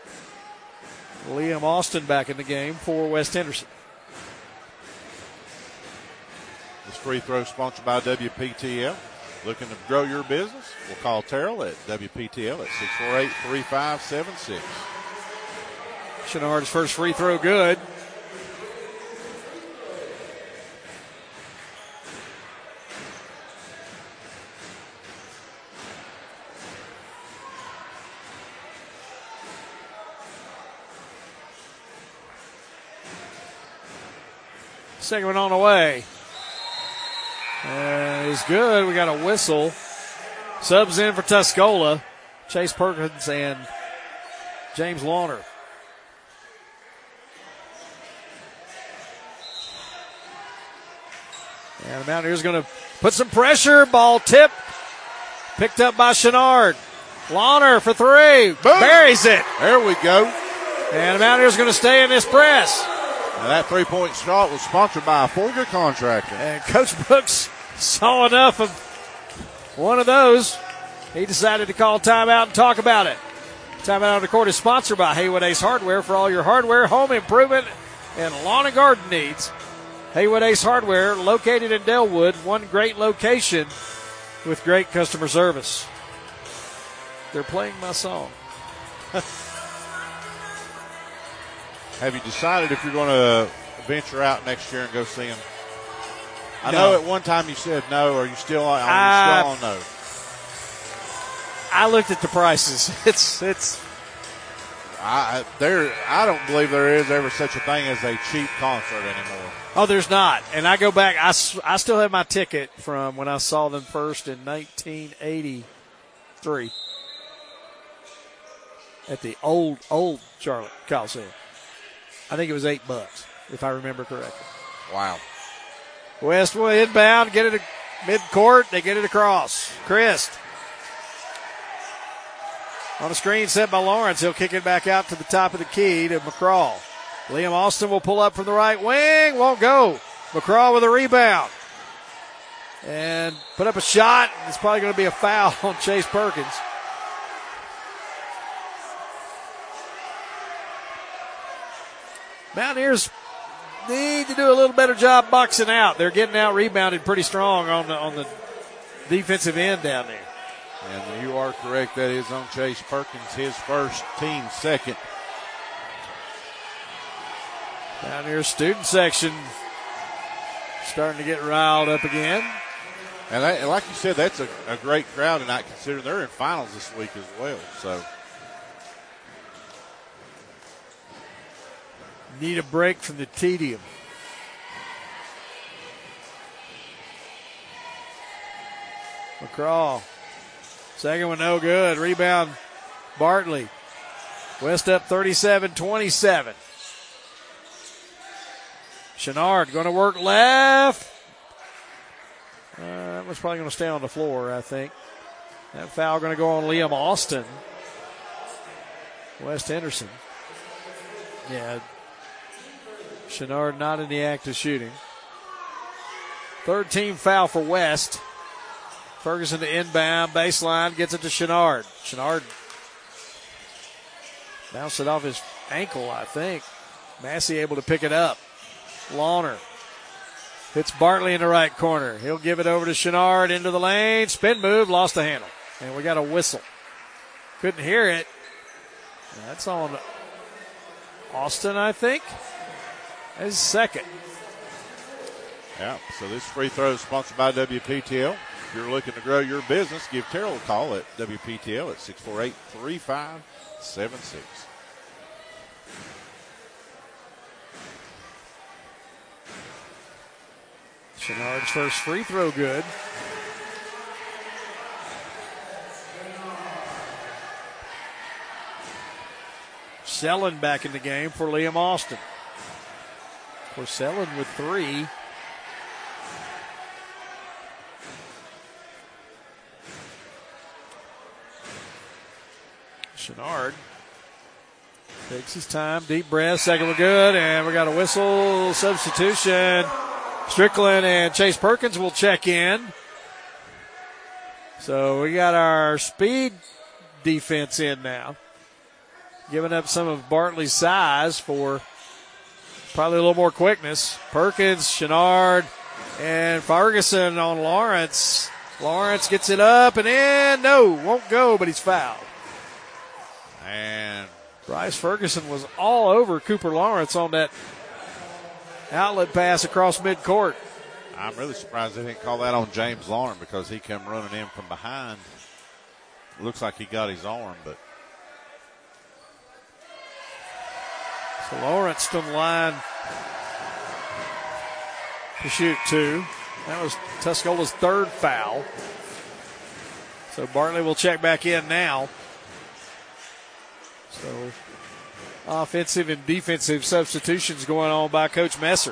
Liam Austin back in the game for West Henderson. This free throw sponsored by W P T L. Looking to grow your business? We'll call Terrell at W P T L at six four eight, three five seven six. Chenard's first free throw good. Second one on the way. And it's good. We got a whistle. Subs in for Tuscola. Chase Perkins and James Lawner. And the Mountaineers going to put some pressure. Ball tip. Picked up by Chenard. Lawner for three. Boom. Buries it. There we go. And the Mountaineers going to stay in this press. Now that three-point shot was sponsored by a Folger Contractor. And Coach Brooks saw enough of one of those. He decided to call timeout and talk about it. Timeout on the court is sponsored by Haywood Ace Hardware for all your hardware, home improvement, and lawn and garden needs. Haywood Ace Hardware, located in Delwood, one great location with great customer service. They're playing my song. Have you decided if you're going to venture out next year and go see them? I No. know at one time you said no. Are you still on, are you I- still on no? I looked at the prices. It's it's. I, I- there, I don't believe there is ever such a thing as a cheap concert anymore. Oh, there's not. And I go back. I, s- I still have my ticket from when I saw them first in nineteen eighty-three at the old, old Charlotte Coliseum. I think it was eight bucks, if I remember correctly. Wow. West will inbound, get it to midcourt. They get it across. Christ. On the screen set by Lawrence. He'll kick it back out to the top of the key to McCraw. Liam Austin will pull up from the right wing. Won't go. McCraw with a rebound. And put up a shot. It's probably going to be a foul on Chase Perkins. Mountaineers need to do a little better job boxing out. They're getting out rebounded pretty strong on the, on the defensive end down there. And you are correct. That is on Chase Perkins, his first, team second. Down here, student section starting to get riled up again. And, that, and like you said, that's a, a great crowd tonight, considering they're in finals this week as well. So need a break from the tedium. McCraw. Second one no good. Rebound Bartley. West up thirty-seven twenty-seven. Chenard going to work left. Uh, that was probably going to stay on the floor, I think. That foul going to go on Liam Austin. West Henderson. Yeah. Chenard not in the act of shooting. Third team foul for West. Ferguson to inbound, baseline, gets it to Chenard. Chenard bounced it off his ankle, I think. Massey able to pick it up. Lawner hits Bartley in the right corner. He'll give it over to Chenard into the lane. Spin move, lost the handle. And we got a whistle. Couldn't hear it. That's on Austin, I think. His second. Yeah, so this free throw is sponsored by W P T L. If you're looking to grow your business, give Terrell a call at W P T L at six four eight, three five seven six. Chenard's first free throw good. Sellen back in the game for Liam Austin. Of course, Sellen with three. Chenard takes his time, deep breath, second one good, and we got a whistle substitution. Strickland and Chase Perkins will check in. So we got our speed defense in now, giving up some of Bartley's size for probably a little more quickness. Perkins, Chenard, and Ferguson on Lawrence. Lawrence gets it up and in. No, won't go, but he's fouled. And Bryce Ferguson was all over Cooper Lawrence on that outlet pass across midcourt. I'm really surprised they didn't call that on James Lauren because he came running in from behind. Looks like he got his arm, but. So Lawrence on the line to shoot two. That was Tuscola's third foul. So Bartley will check back in now. So offensive and defensive substitutions going on by Coach Messer.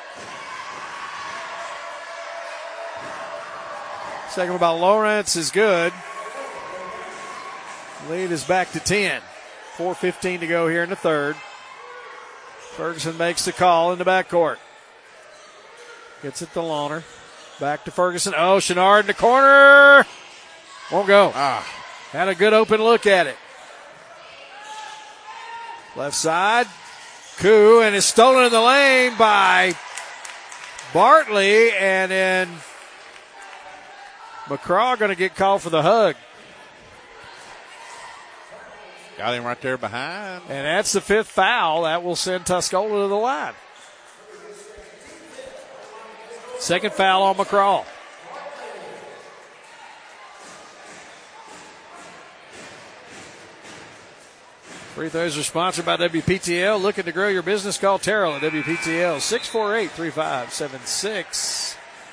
Second one by Lawrence is good. Lead is back to ten. four fifteen to go here in the third. Ferguson makes the call in the backcourt. Gets it to Lohner. Back to Ferguson. Oh, Chenard in the corner. Won't go. Ah. Had a good open look at it. Left side. Koo, and is stolen in the lane by Bartley, and then McCraw going to get called for the hug. Got him right there behind. And that's the fifth foul. That will send Tuscola to the line. Second foul on McCraw. Free throws are sponsored by W P T L. Looking to grow your business? Call Terrell at W P T L, six four eight, three five seven six.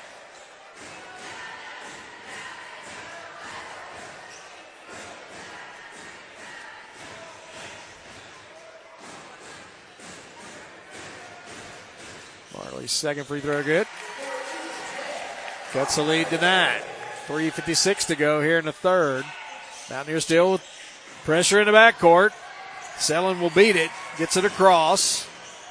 Marley's second free throw good. Cuts the lead to nine. three fifty-six to go here in the third. Mountaineers still with pressure in the backcourt. Selin will beat it. Gets it across.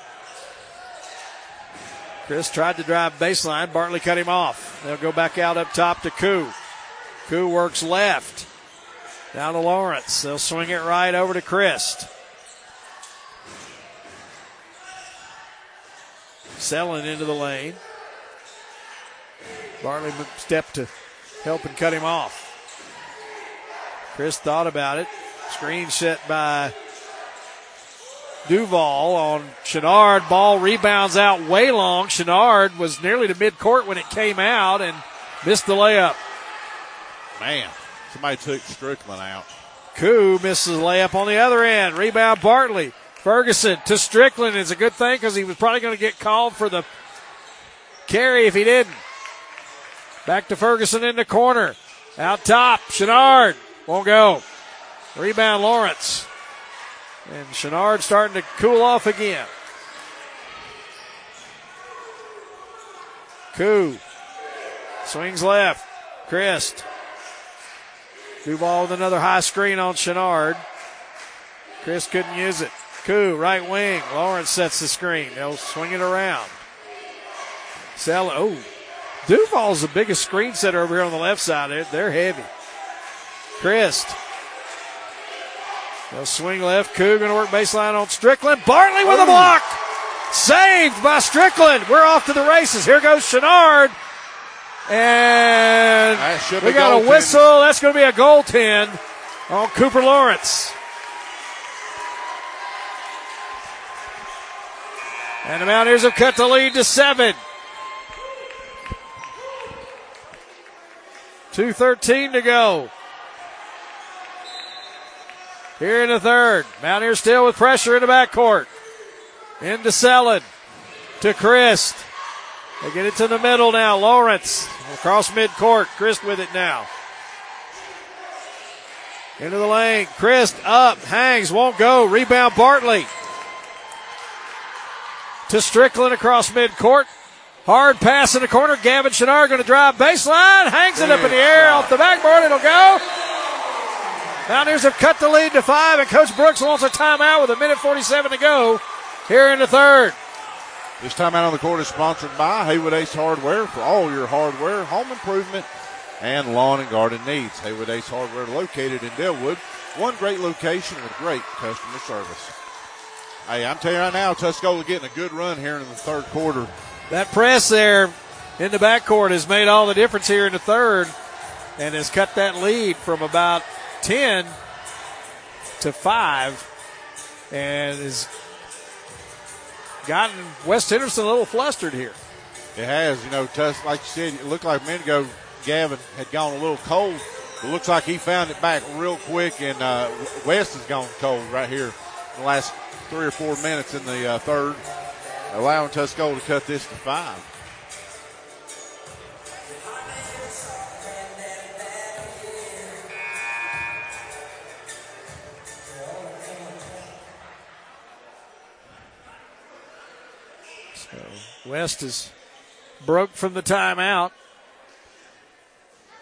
Chris tried to drive baseline. Bartley cut him off. They'll go back out up top to Koo. Koo works left. Down to Lawrence. They'll swing it right over to Christ. Selin into the lane. Bartley stepped to help and cut him off. Chris thought about it. Screen set by Duval on Chenard. Ball rebounds out way long. Chenard was nearly to midcourt when it came out and missed the layup. Man, somebody took Strickland out. Koo misses the layup on the other end. Rebound Bartley. Ferguson to Strickland. It's a good thing because he was probably going to get called for the carry if he didn't. Back to Ferguson in the corner. Out top, Chenard. Won't go. Rebound Lawrence. And Chenard starting to cool off again. Koo swings left. Christ. Duval with another high screen on Chenard. Chris couldn't use it. Koo, right wing. Lawrence sets the screen. They'll swing it around. Sell. Oh, Duval's the biggest screen setter over here on the left side. They're, they're heavy. Christ. They'll swing left. Koo going to work baseline on Strickland. Bartley with a block. Saved by Strickland. We're off to the races. Here goes Chenard. And we got a whistle. That's going to be a goaltend on Cooper Lawrence. And the Mountaineers have cut the lead to seven. two thirteen to go. Here in the third. Mountaineers still with pressure in the backcourt. Into Selin. To Christ. They get it to the middle now. Lawrence across midcourt. Christ with it now. Into the lane. Christ up. Hangs. Won't go. Rebound Bartley. To Strickland across midcourt. Hard pass in the corner. Gavin Chenard going to drive baseline. Hangs it up in the air off the backboard. It'll go. Mountaineers have cut the lead to five, and Coach Brooks wants a timeout with a minute forty-seven to go here in the third. This timeout on the court is sponsored by Haywood Ace Hardware for all your hardware, home improvement, and lawn and garden needs. Haywood Ace Hardware located in Dillwood. One great location with great customer service. Hey, I'm telling you right now, Tuscola getting a good run here in the third quarter. That press there in the backcourt has made all the difference here in the third and has cut that lead from about ten to five and has gotten West Henderson a little flustered here. It has. You know, Tuss, like you said, it looked like a minute ago Gavin had gone a little cold. It looks like he found it back real quick, and uh, West has gone cold right here in the last three or four minutes in the uh, third, allowing Tuscola to cut this to five. So West is broke from the timeout.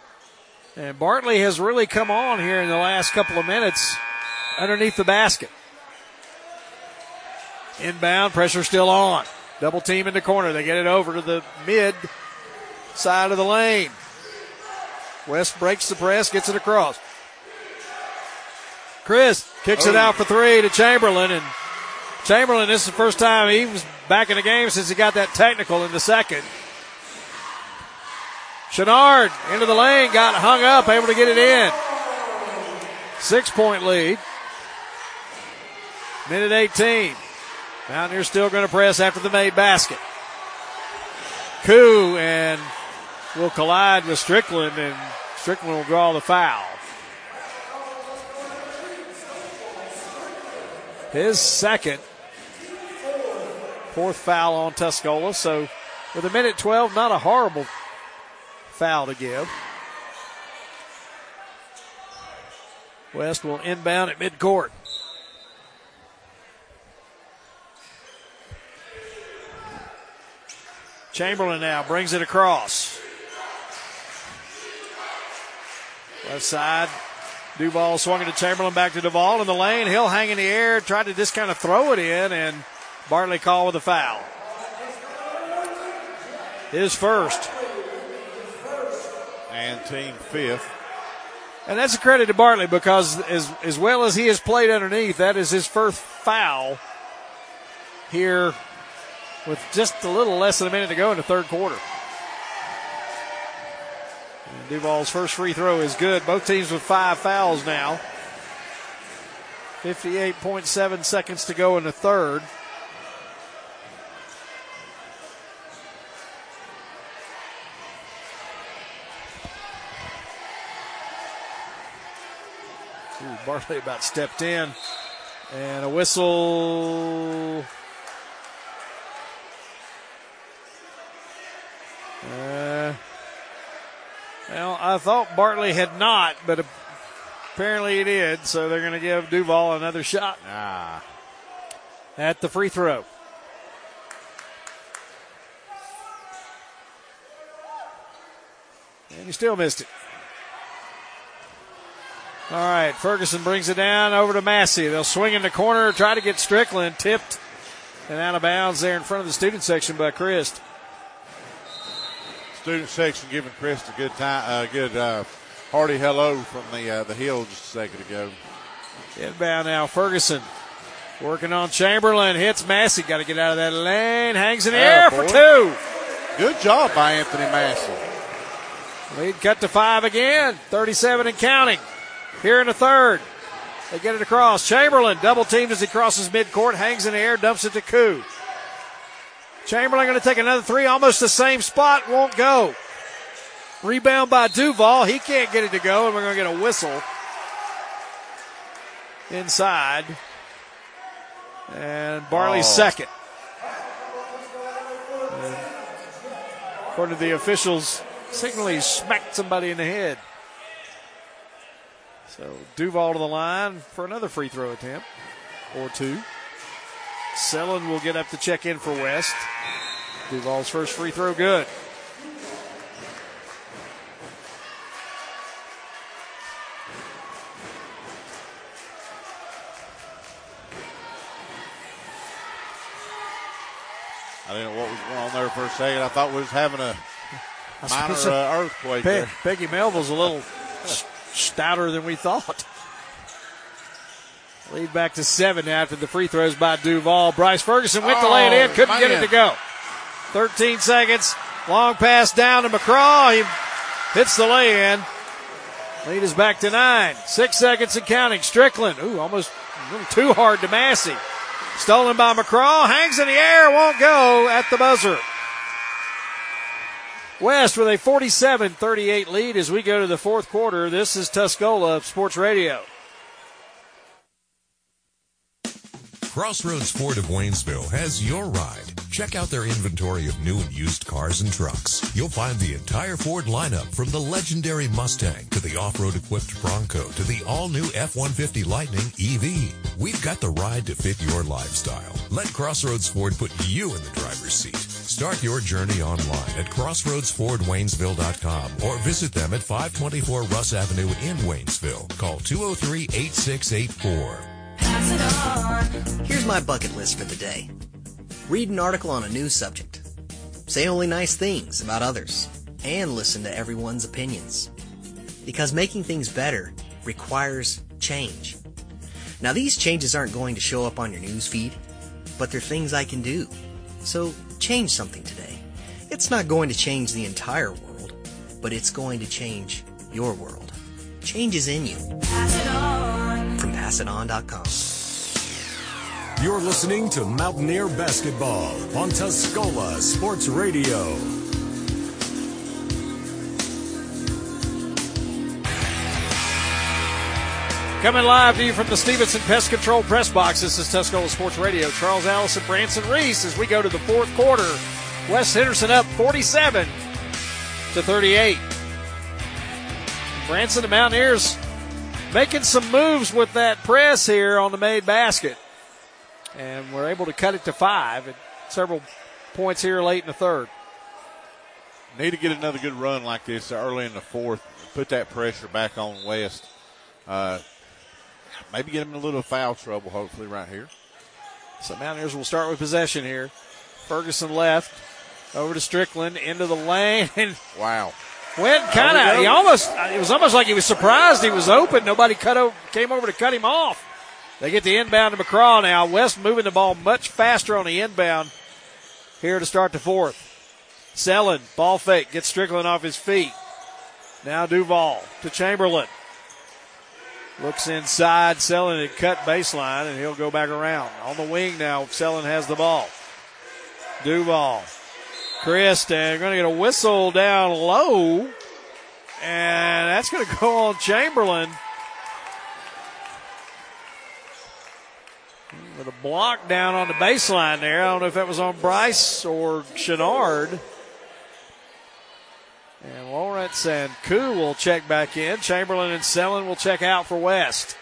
And Bartley has really come on here in the last couple of minutes underneath the basket. Inbound, pressure still on. Double team in the corner. They get it over to the mid side of the lane. West breaks the press, gets it across. Chris kicks oh. it out for three to Chamberlain, and Chamberlain, this is the first time he was back in the game since he got that technical in the second. Chenard into the lane, got hung up, able to get it in. Six-point lead. Minute eighteen. Mountaineers still going to press after the made basket. Koo and will collide with Strickland, and Strickland will draw the foul. His second. Fourth foul on Tuscola. So with a minute twelve, not a horrible foul to give. West will inbound at midcourt. Chamberlain now brings it across. Left side. Duval swung it to Chamberlain, back to Duval in the lane. He'll hang in the air, tried to just kind of throw it in, and Bartley called with a foul. His first. And team fifth. And that's a credit to Bartley because as, as well as he has played underneath, that is his first foul here with just a little less than a minute to go in the third quarter. And Duval's first free throw is good. Both teams with five fouls now. fifty-eight point seven seconds to go in the third. Ooh, Bartley about stepped in. And a whistle. Uh, well, I thought Bartley had not, but apparently he did, so they're going to give Duval another shot ah. at the free throw. And he still missed it. All right, Ferguson brings it down over to Massey. They'll swing in the corner, try to get Strickland, tipped and out of bounds there in front of the student section by Christ. Student section giving Chris a good time, a uh, good uh, hearty hello from the uh, the hill just a second ago. Inbound now, Ferguson working on Chamberlain, hits Massey, got to get out of that lane, hangs in the air for two. Good job by Anthony Massey. Lead cut to five again, thirty-seven and counting. Here in the third, they get it across. Chamberlain double teamed as he crosses midcourt, hangs in the air, dumps it to Koo. Chamberlain going to take another three, almost the same spot, won't go. Rebound by Duval. He can't get it to go, and we're going to get a whistle inside. And Bartley's oh. second. And according to the officials, signally smacked somebody in the head. So Duval to the line for another free throw attempt, or two. Sellen will get up to check in for West. Duval's first free throw good. I didn't know what was going on there for a second. I thought we was having a minor uh, earthquake Pe- there. Peggy Melville's a little stouter than we thought. Lead back to seven after the free throws by Duval. Bryce Ferguson went oh, to lay it in, couldn't man. get it to go. thirteen seconds, long pass down to McCraw. He hits the lay-in. Lead is back to nine. Six seconds and counting. Strickland, ooh, almost a little too hard to Massey. Stolen by McCraw, hangs in the air, won't go at the buzzer. West with a forty-seven thirty-eight lead as we go to the fourth quarter. This is Tuscola Sports Radio. Crossroads Ford of Waynesville has your ride. Check out their inventory of new and used cars and trucks. You'll find the entire Ford lineup from the legendary Mustang to the off-road equipped Bronco to the all-new F one fifty Lightning E V. We've got the ride to fit your lifestyle. Let Crossroads Ford put you in the driver's seat. Start your journey online at crossroads ford waynesville dot com or visit them at five twenty-four Russ Avenue in Waynesville. Call two oh three, eight six eight four. Pass it on. Here's my bucket list for the day. Read an article on a news subject. Say only nice things about others. And listen to everyone's opinions. Because making things better requires change. Now, these changes aren't going to show up on your news feed, but they're things I can do. So change something today. It's not going to change the entire world, but it's going to change your world. Change is in you. Pass it on. From pass it on dot com. You're listening to Mountaineer Basketball on Tuscola Sports Radio. Coming live to you from the Stevenson Pest Control Press Box. This is Tuscola Sports Radio. Charles Allison, Branson Reese as we go to the fourth quarter. West Henderson up forty-seven to thirty-eight. Branson, the Mountaineers making some moves with that press here on the made basket. And we're able to cut it to five and several points here late in the third. Need to get another good run like this early in the fourth. Put that pressure back on West. Uh, maybe get him in a little foul trouble, hopefully, right here. So Mountaineers will start with possession here. Ferguson left. Over to Strickland. Into the lane. Wow. Went kind of, he almost, it was almost like he was surprised he was open. Nobody cut over, came over to cut him off. They get the inbound to McCraw now. West moving the ball much faster on the inbound here to start the fourth. Selin, ball fake, gets Strickland off his feet. Now Duval to Chamberlain. Looks inside. Selin had cut baseline, and he'll go back around. On the wing now, Selin has the ball. Duval. Chris, they're going to get a whistle down low, and that's going to go on Chamberlain. With a block down on the baseline there. I don't know if that was on Bryce or Chenard. And Lawrence and Koo will check back in. Chamberlain and Selin will check out for West.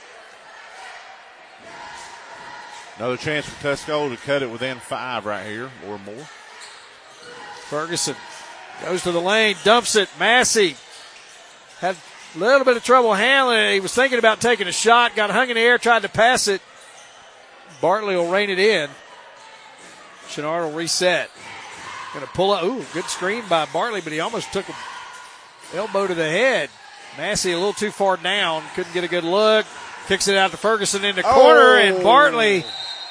Another chance for Tuscola to cut it within five right here or more. Ferguson goes to the lane, dumps it. Massey had a little bit of trouble handling it. He was thinking about taking a shot, got hung in the air, tried to pass it. Bartley will rein it in. Chenard will reset. Going to pull up. Ooh, good screen by Bartley, but he almost took an elbow to the head. Massey a little too far down. Couldn't get a good look. Kicks it out to Ferguson in the corner, oh. and Bartley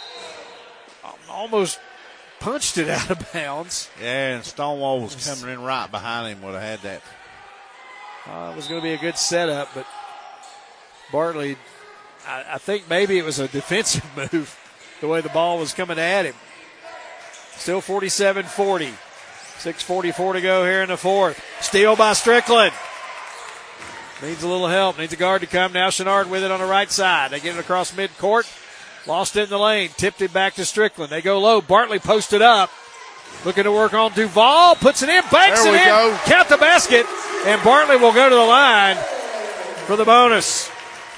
almost punched it out of bounds. Yeah, and Stonewall was coming in right behind him. Would have had that. Uh, it was going to be a good setup, but Bartley, I, I think maybe it was a defensive move, the way the ball was coming at him. Still forty-seven forty. six forty-four to go here in the fourth. Steal by Strickland. Needs a little help. Needs a guard to come. Now Chenard with it on the right side. They get it across midcourt. Lost it in the lane. Tipped it back to Strickland. They go low. Bartley posted up. Looking to work on Duval. Puts it in. Banks there it we in. Go. Count the basket. And Bartley will go to the line for the bonus.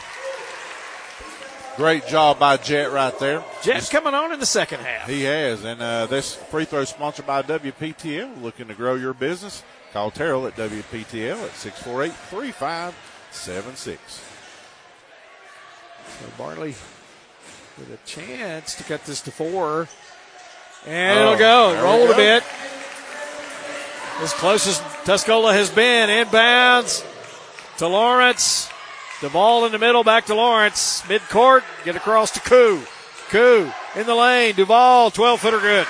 Great job by Jet right there. Jet's coming on in the second half. He has. And uh, this free throw sponsored by W P T L. Looking to grow your business? Call Terrell at W P T L at six four eight, three five seven six. So Bartley with a chance to cut this to four. And oh, it'll go. It rolled go. a bit. As close as Tuscola has been. Inbounds to Lawrence. Duval in the middle, back to Lawrence. Midcourt, get across to Koo. Koo in the lane. Duval, twelve-footer good.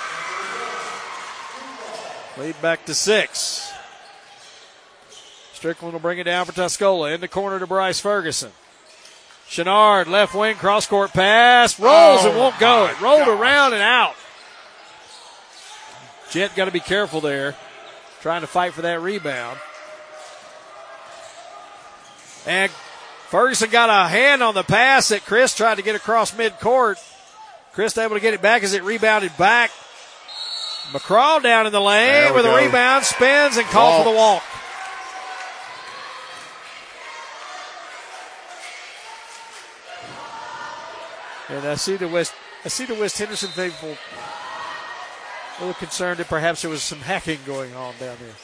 Lead back to six. Strickland will bring it down for Tuscola. In the corner to Bryce Ferguson. Chenard, left wing, cross-court pass. Rolls oh and won't go. It rolled gosh. around and out. Jet got to be careful there. Trying to fight for that rebound. And Ferguson got a hand on the pass that Chris tried to get across midcourt. Chris able to get it back as it rebounded back. McCraw down in the lane with go. a rebound, spins and called for the walk. And I see the West, I see the West Henderson faithful a little concerned that perhaps there was some hacking going on down there.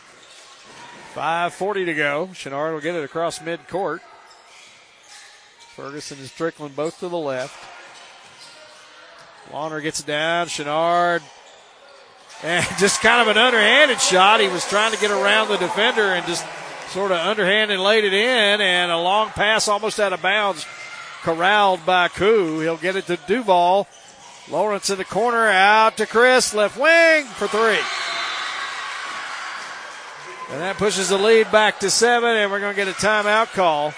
five forty to go. Chenard will get it across midcourt. Ferguson and Strickland both to the left. Lawner gets it down. Chenard. And just kind of an underhanded shot. He was trying to get around the defender and just sort of underhanded laid it in. And a long pass almost out of bounds. Corralled by Koo. He'll get it to Duval. Lawrence in the corner. Out to Chris. Left wing for three. And that pushes the lead back to seven. And we're going to get a timeout call.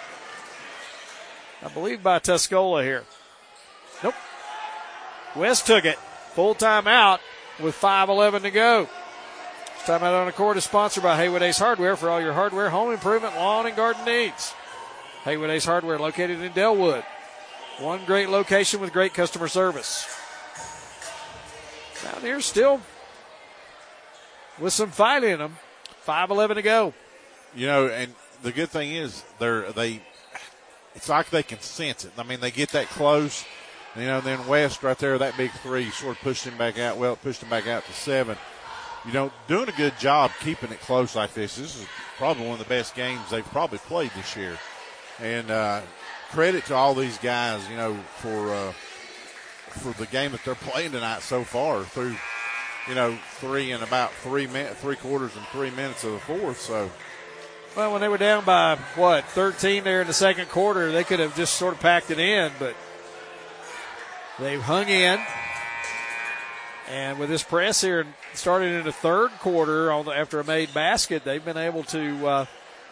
I believe by Tuscola here. Nope. West took it. Full timeout with five eleven to go. Timeout on the court is sponsored by Haywood Ace Hardware for all your hardware, home improvement, lawn, and garden needs. Haywood Ace Hardware located in Delwood. One great location with great customer service. Mountaineers still with some fight in them. five eleven to go. You know, and the good thing is they're they. It's like they can sense it. I mean, they get that close, you know. Then West right there, that big three sort of pushed him back out. Well, it pushed him back out to seven. You know, doing a good job keeping it close like this. This is probably one of the best games they've probably played this year. And uh, credit to all these guys, you know, for uh, for the game that they're playing tonight so far through, you know, three and about three min- three quarters and three minutes of the fourth. So. Well, when they were down by, what, thirteen there in the second quarter, they could have just sort of packed it in, but they've hung in. And with this press here, starting in the third quarter on the, after a made basket, they've been able to uh,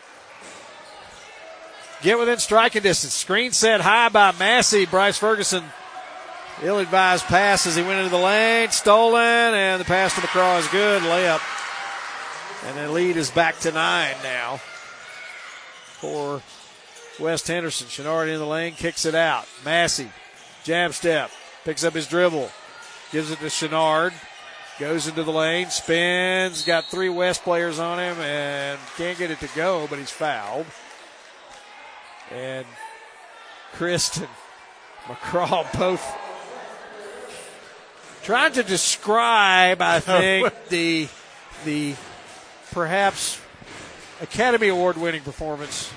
get within striking distance. Screen set high by Massey. Bryce Ferguson, ill-advised pass as he went into the lane. Stolen, and the pass to McCraw is good. Layup. And the lead is back to nine now for West Henderson. Chenard in the lane, kicks it out. Massey, jab step, picks up his dribble, gives it to Chenard, goes into the lane, spins, got three West players on him, and can't get it to go, but he's fouled. And Christ and McCraw both trying to describe, I think, the the perhaps Academy Award winning performance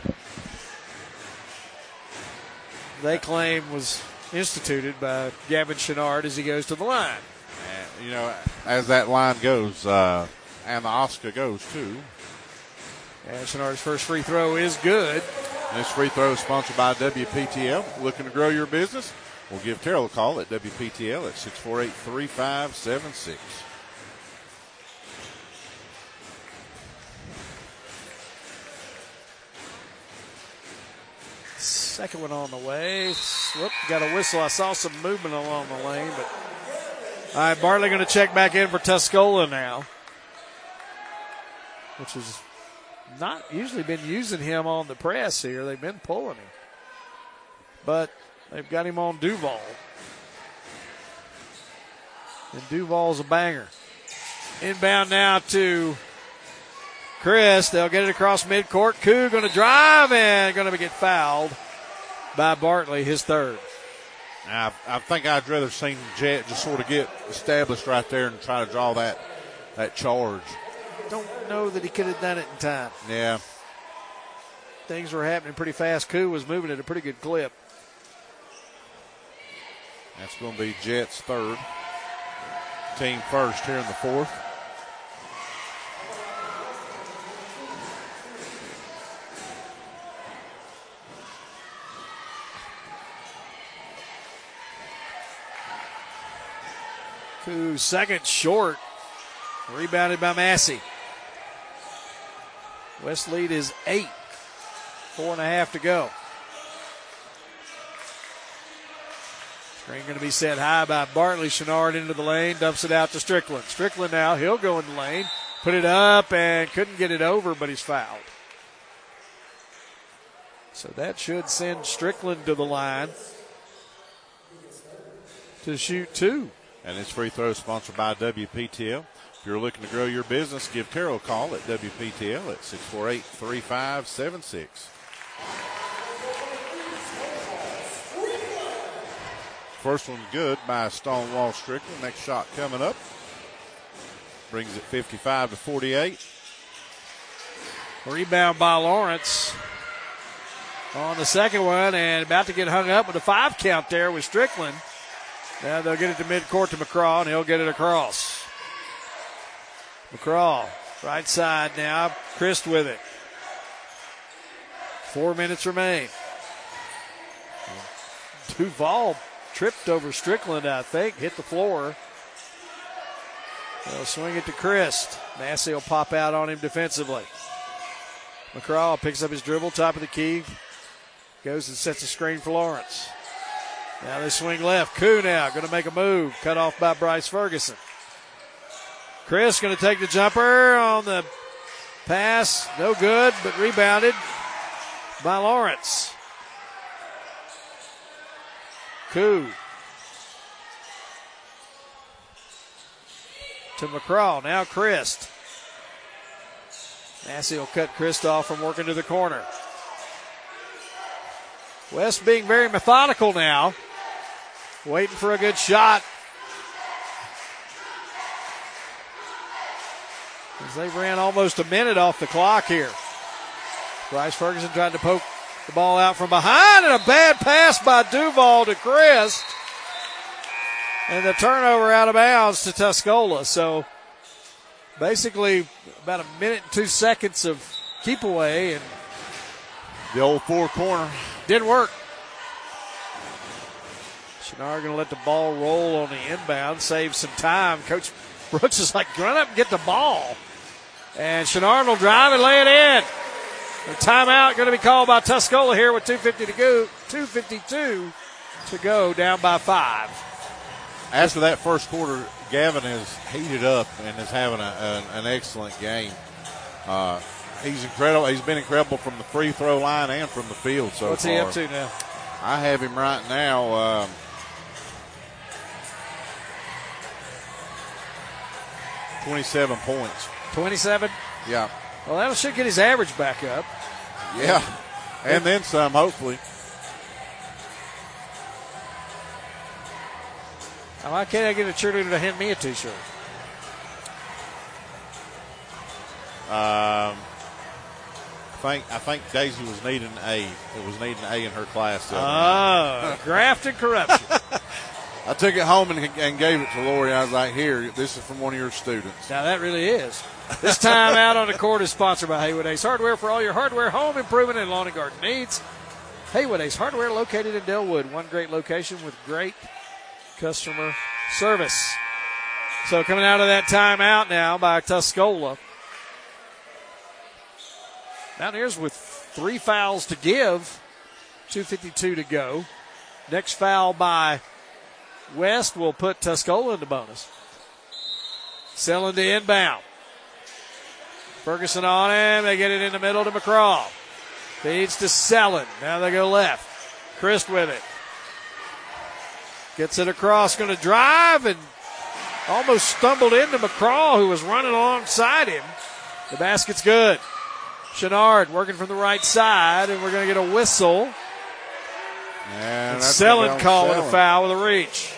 they claim was instituted by Gavin Chenard as he goes to the line. And, you know, as that line goes, uh, and the Oscar goes too. And Chenard's first free throw is good. This free throw is sponsored by W P T L. Looking to grow your business? We'll give Terrell a call at W P T L at six four eight, three five seven six. Second one on the way. Whoop, got a whistle. I saw some movement along the lane, but all right, Bartley going to check back in for Tuscola now, which has not usually been using him on the press here. They've been pulling him, but they've got him on Duval, and Duval's a banger. Inbound now to Chris. They'll get it across midcourt. Koo going to drive and going to get fouled by Bartley, his third. I, I think I'd rather seen Jet just sort of get established right there and try to draw that that charge. Don't know that he could have done it in time. Yeah. Things were happening pretty fast. Koo was moving at a pretty good clip. That's going to be Jet's third. Team first here in the fourth. Koo second short. Rebounded by Massey. West lead is eight. Four and a half to go. Screen going to be set high by Bartley. Chenard into the lane. Dumps it out to Strickland. Strickland now. He'll go in the lane. Put it up and couldn't get it over, but he's fouled. So that should send Strickland to the line to shoot two. And this free throw is sponsored by W P T L. If you're looking to grow your business, give Terrell a call at W P T L at six four eight, three five seven six. First one good by Stonewall Strickland. Next shot coming up. Brings it fifty-five to forty-eight. Rebound by Lawrence. on the second one and about to get hung up with a five count there with Strickland. Now they'll get it to midcourt to McCraw, and he'll get it across. McCraw, right side now. Christ with it. Four minutes remain. Duval tripped over Strickland, I think, hit the floor. They'll swing it to Christ. Massey will pop out on him defensively. McCraw picks up his dribble, top of the key. Goes and sets a screen for Lawrence. Now they swing left. Koo now going to make a move. Cut off by Bryce Ferguson. Chris going to take the jumper on the pass. No good, but rebounded by Lawrence. Koo to McCraw. Now Christ. Massey will cut Christ off from working to the corner. West being very methodical now. Waiting for a good shot. As they ran almost a minute off the clock here. Bryce Ferguson tried to poke the ball out from behind, and a bad pass by Duval to Christ. And the turnover out of bounds to Tuscola. So basically about a minute and two seconds of keep away, and the old four corner didn't work. Chenard going to let the ball roll on the inbound, save some time. Coach Brooks is like, run up and get the ball. And Chenard will drive and lay it in. The timeout going to be called by Tuscola here with two fifty to go, two fifty-two to go, down by five. After that first quarter, Gavin is heated up and is having a, a, an excellent game. Uh, he's incredible. He's been incredible from the free throw line and from the field so What's far. What's he up to now? I have him right now. Um, twenty-seven points. twenty-seven? Yeah. Well, that should get his average back up. Yeah. And then some, hopefully. Why can't I get a cheerleader to hand me a t-shirt? Um, I think I think Daisy was needing A. It was needing A in her class. Oh, graft and corruption. I took it home and, and gave it to Lori. I was like, here, this is from one of your students. Now, that really is. This time out on the court is sponsored by Haywood Ace Hardware for all your hardware, home improvement, and lawn and garden needs. Haywood Ace Hardware located in Delwood. One great location with great customer service. So coming out of that timeout now by Tuscola. Mountaineers with three fouls to give. two fifty-two to go. Next foul by West will put Tuscola in the bonus. Selling to inbound. Ferguson on him. They get it in the middle to McCraw. Feeds to Selling. Now they go left. Christ with it. Gets it across. Going to drive and almost stumbled into McCraw, who was running alongside him. The basket's good. Chenard working from the right side, and we're going to get a whistle. And, and Selling calling a foul with a reach.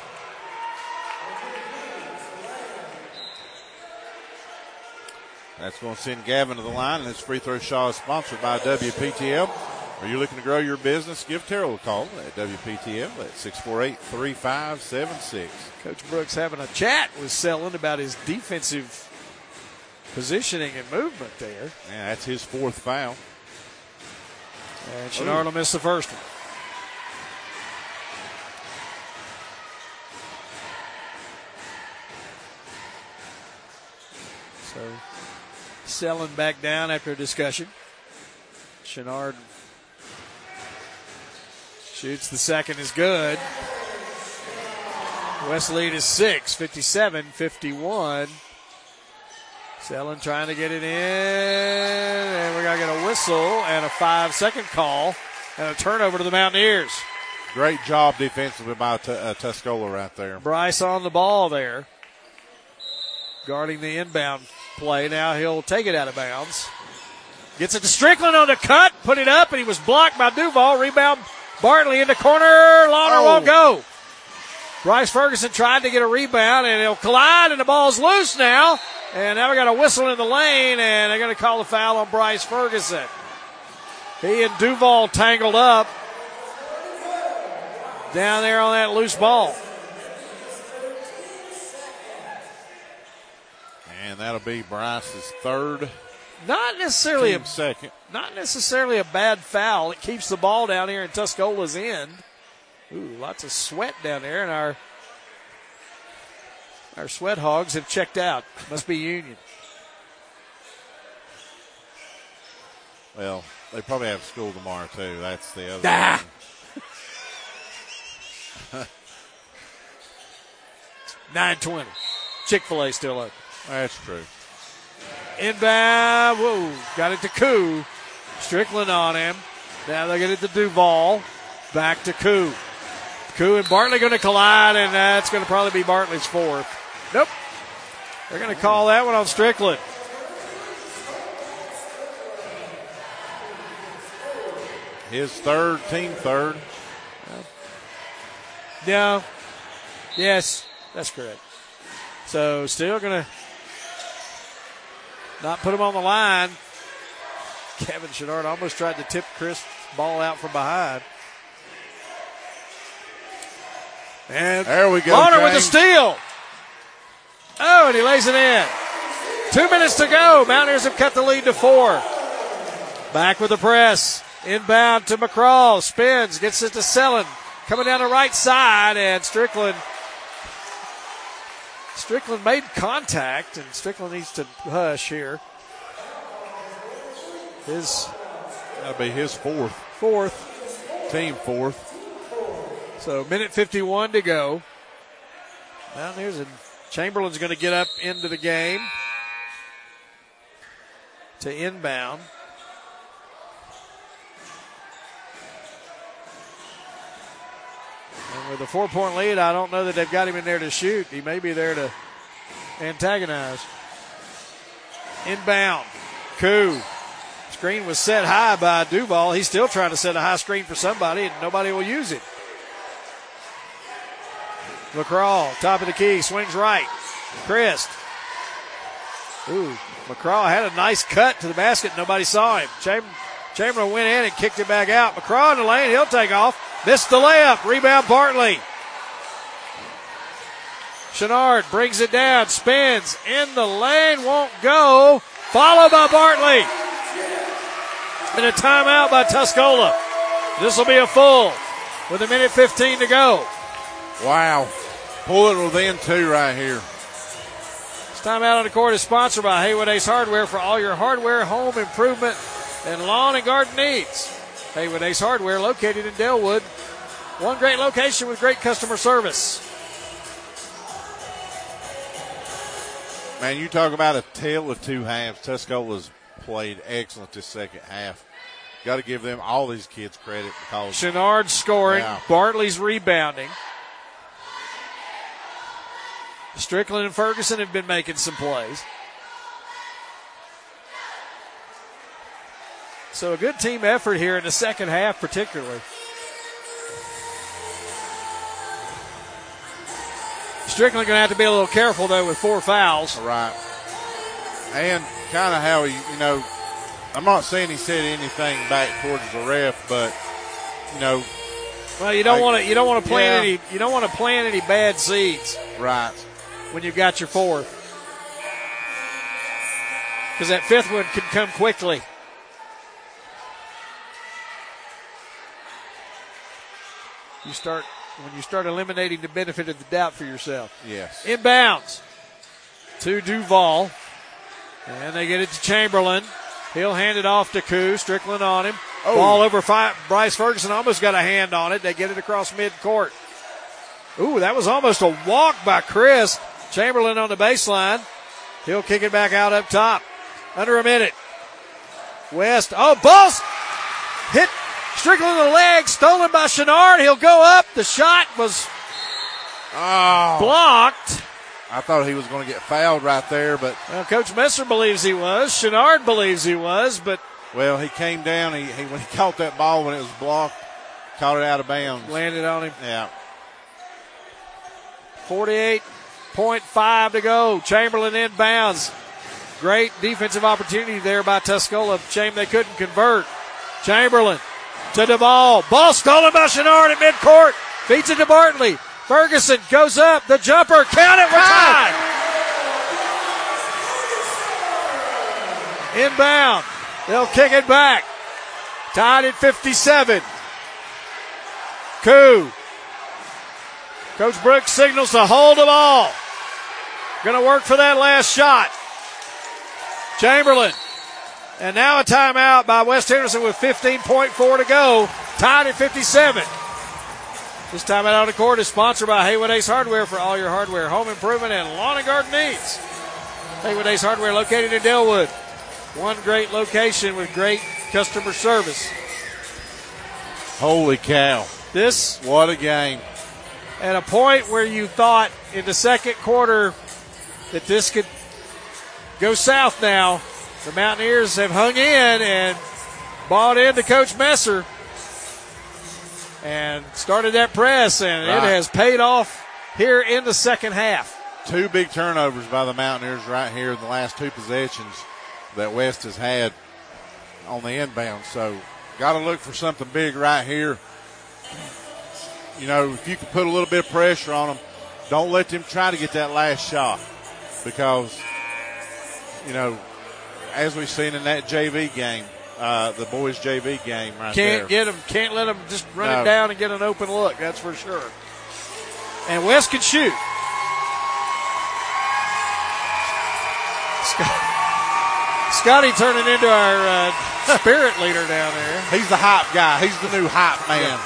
That's going to send Gavin to the line, and this free throw shot is sponsored by W P T L. Are you looking to grow your business? Give Terrell a call at W P T L at six four eight, three five seven six. Coach Brooks having a chat with Selling about his defensive positioning and movement there. Yeah, that's his fourth foul. And Chenard will miss the first one. So Selling back down after a discussion. Chenard shoots the second is good. West lead is six, fifty-seven fifty-one. Selling trying to get it in, and we're going to get a whistle and a five-second call and a turnover to the Mountaineers. Great job defensively by T- uh, Tuscola right there. Bryce on the ball there, guarding the inbound play. Now he'll take it out of bounds. Gets it to Strickland on the cut, put it up, and he was blocked by Duval. Rebound, Bartley in the corner. Launer oh. won't go. Bryce Ferguson tried to get a rebound, and he'll collide, and the ball's loose now. And now we got a whistle in the lane, and they're going to call a foul on Bryce Ferguson. He and Duval tangled up down there on that loose ball. And that'll be Bryce's third. Not necessarily a second. Not necessarily a bad foul. It keeps the ball down here in Tuscola's end. Ooh, lots of sweat down there, and our our sweat hogs have checked out. Must be Union. Well, they probably have school tomorrow too. That's the other. Ah. nine twenty. Chick-fil-A still open. That's true. Inbound. Whoa. Got it to Koo. Strickland on him. Now they get it to Duval. Back to Koo. Koo and Bartley going to collide, and that's going to probably be Bartley's fourth. Nope. They're going to call that one on Strickland. His third, team third. No. Yes, that's correct. So still going to not put him on the line. Kevin Chenard almost tried to tip Chris' ball out from behind. And there we go. Bonner James. with the steal. Oh, and he lays it in. Two minutes to go. Mountaineers have cut the lead to four. Back with the press. Inbound to McCraw. Spins. Gets it to Sellen. Coming down the right side. And Strickland. Strickland made contact. And Strickland needs to hush here. His. That'll be his fourth. Fourth. Team fourth. So minute fifty-one to go. Mountaineers and Chamberlain's going to get up into the game to inbound. And with a four-point lead, I don't know that they've got him in there to shoot. He may be there to antagonize. Inbound. Koo. Screen was set high by Duval. He's still trying to set a high screen for somebody, and nobody will use it. McCraw, top of the key, swings right. Christ. Ooh, McCraw had a nice cut to the basket. Nobody saw him. Cham- Chamberlain went in and kicked it back out. McCraw in the lane. He'll take off. Missed the layup. Rebound Bartley. Chenard brings it down. Spins in the lane. Won't go. Followed by Bartley. And a timeout by Tuscola. This will be a full with a minute fifteen to go. Wow. Pull it within two right here. This timeout on the court is sponsored by Haywood Ace Hardware for all your hardware, home improvement, and lawn and garden needs. Haywood Ace Hardware located in Delwood. One great location with great customer service. Man, you talk about a tale of two halves. Tuscola's played excellent this second half. Got to give them, all these kids, credit because Chenard scoring, yeah. Bartley's rebounding. Strickland and Ferguson have been making some plays. So a good team effort here in the second half particularly. Strickland going to have to be a little careful, though, with four fouls. Right. And kind of how he, you know, I'm not saying he said anything back towards the ref, but, you know. Well, you don't like, want to. You don't want to plant yeah. any. You don't want to plant any bad seeds. Right. When you've got your fourth, because that fifth one can come quickly. You start when you start eliminating the benefit of the doubt for yourself. Yes. Inbounds to Duval, and they get it to Chamberlain. He'll hand it off to Koo. Strickland on him. Oh. Ball over five. Bryce Ferguson almost got a hand on it. They get it across midcourt. Ooh, that was almost a walk by Chris. Chamberlain on the baseline. He'll kick it back out up top. Under a minute. West. Oh, ball's hit Strickland in the leg. Stolen by Chenard. He'll go up. The shot was oh. blocked. I thought he was going to get fouled right there, but. Well, Coach Messer believes he was. Chenard believes he was, but. Well, he came down. He, he when he caught that ball when it was blocked, caught it out of bounds. Landed on him. Yeah. forty-eight point five to go. Chamberlain inbounds. Great defensive opportunity there by Tuscola. Shame they couldn't convert. Chamberlain to Duvall. Ball stolen by Chenard at midcourt. Feeds it to Bartley. Ferguson goes up. The jumper. Count it. We're tied. Inbound. They'll kick it back. Tied at fifty-seven. Koo. Coach Brooks signals to hold the ball. Going to work for that last shot. Chamberlain. And now a timeout by West Henderson with fifteen point four to go. Tied at fifty-seven. This timeout on the court is sponsored by Haywood Ace Hardware for all your hardware, home improvement, and lawn and garden needs. Haywood Ace Hardware located in Delwood. One great location with great customer service. Holy cow. This. What a game. At a point where you thought in the second quarter that this could go south now, the Mountaineers have hung in and bought into Coach Messer and started that press, and right. It has paid off here in the second half. Two big turnovers by the Mountaineers right here in the last two possessions that West has had on the inbound. So got to look for something big right here. You know, if you can put a little bit of pressure on them, don't let them try to get that last shot because, you know, as we've seen in that J V game, uh, the boys J V game right can't there. Can't get them, can't let them just run no. it down and get an open look, that's for sure. And West can shoot. Scotty turning into our uh, spirit leader down there. He's the hype guy. He's the new hype man. Yeah.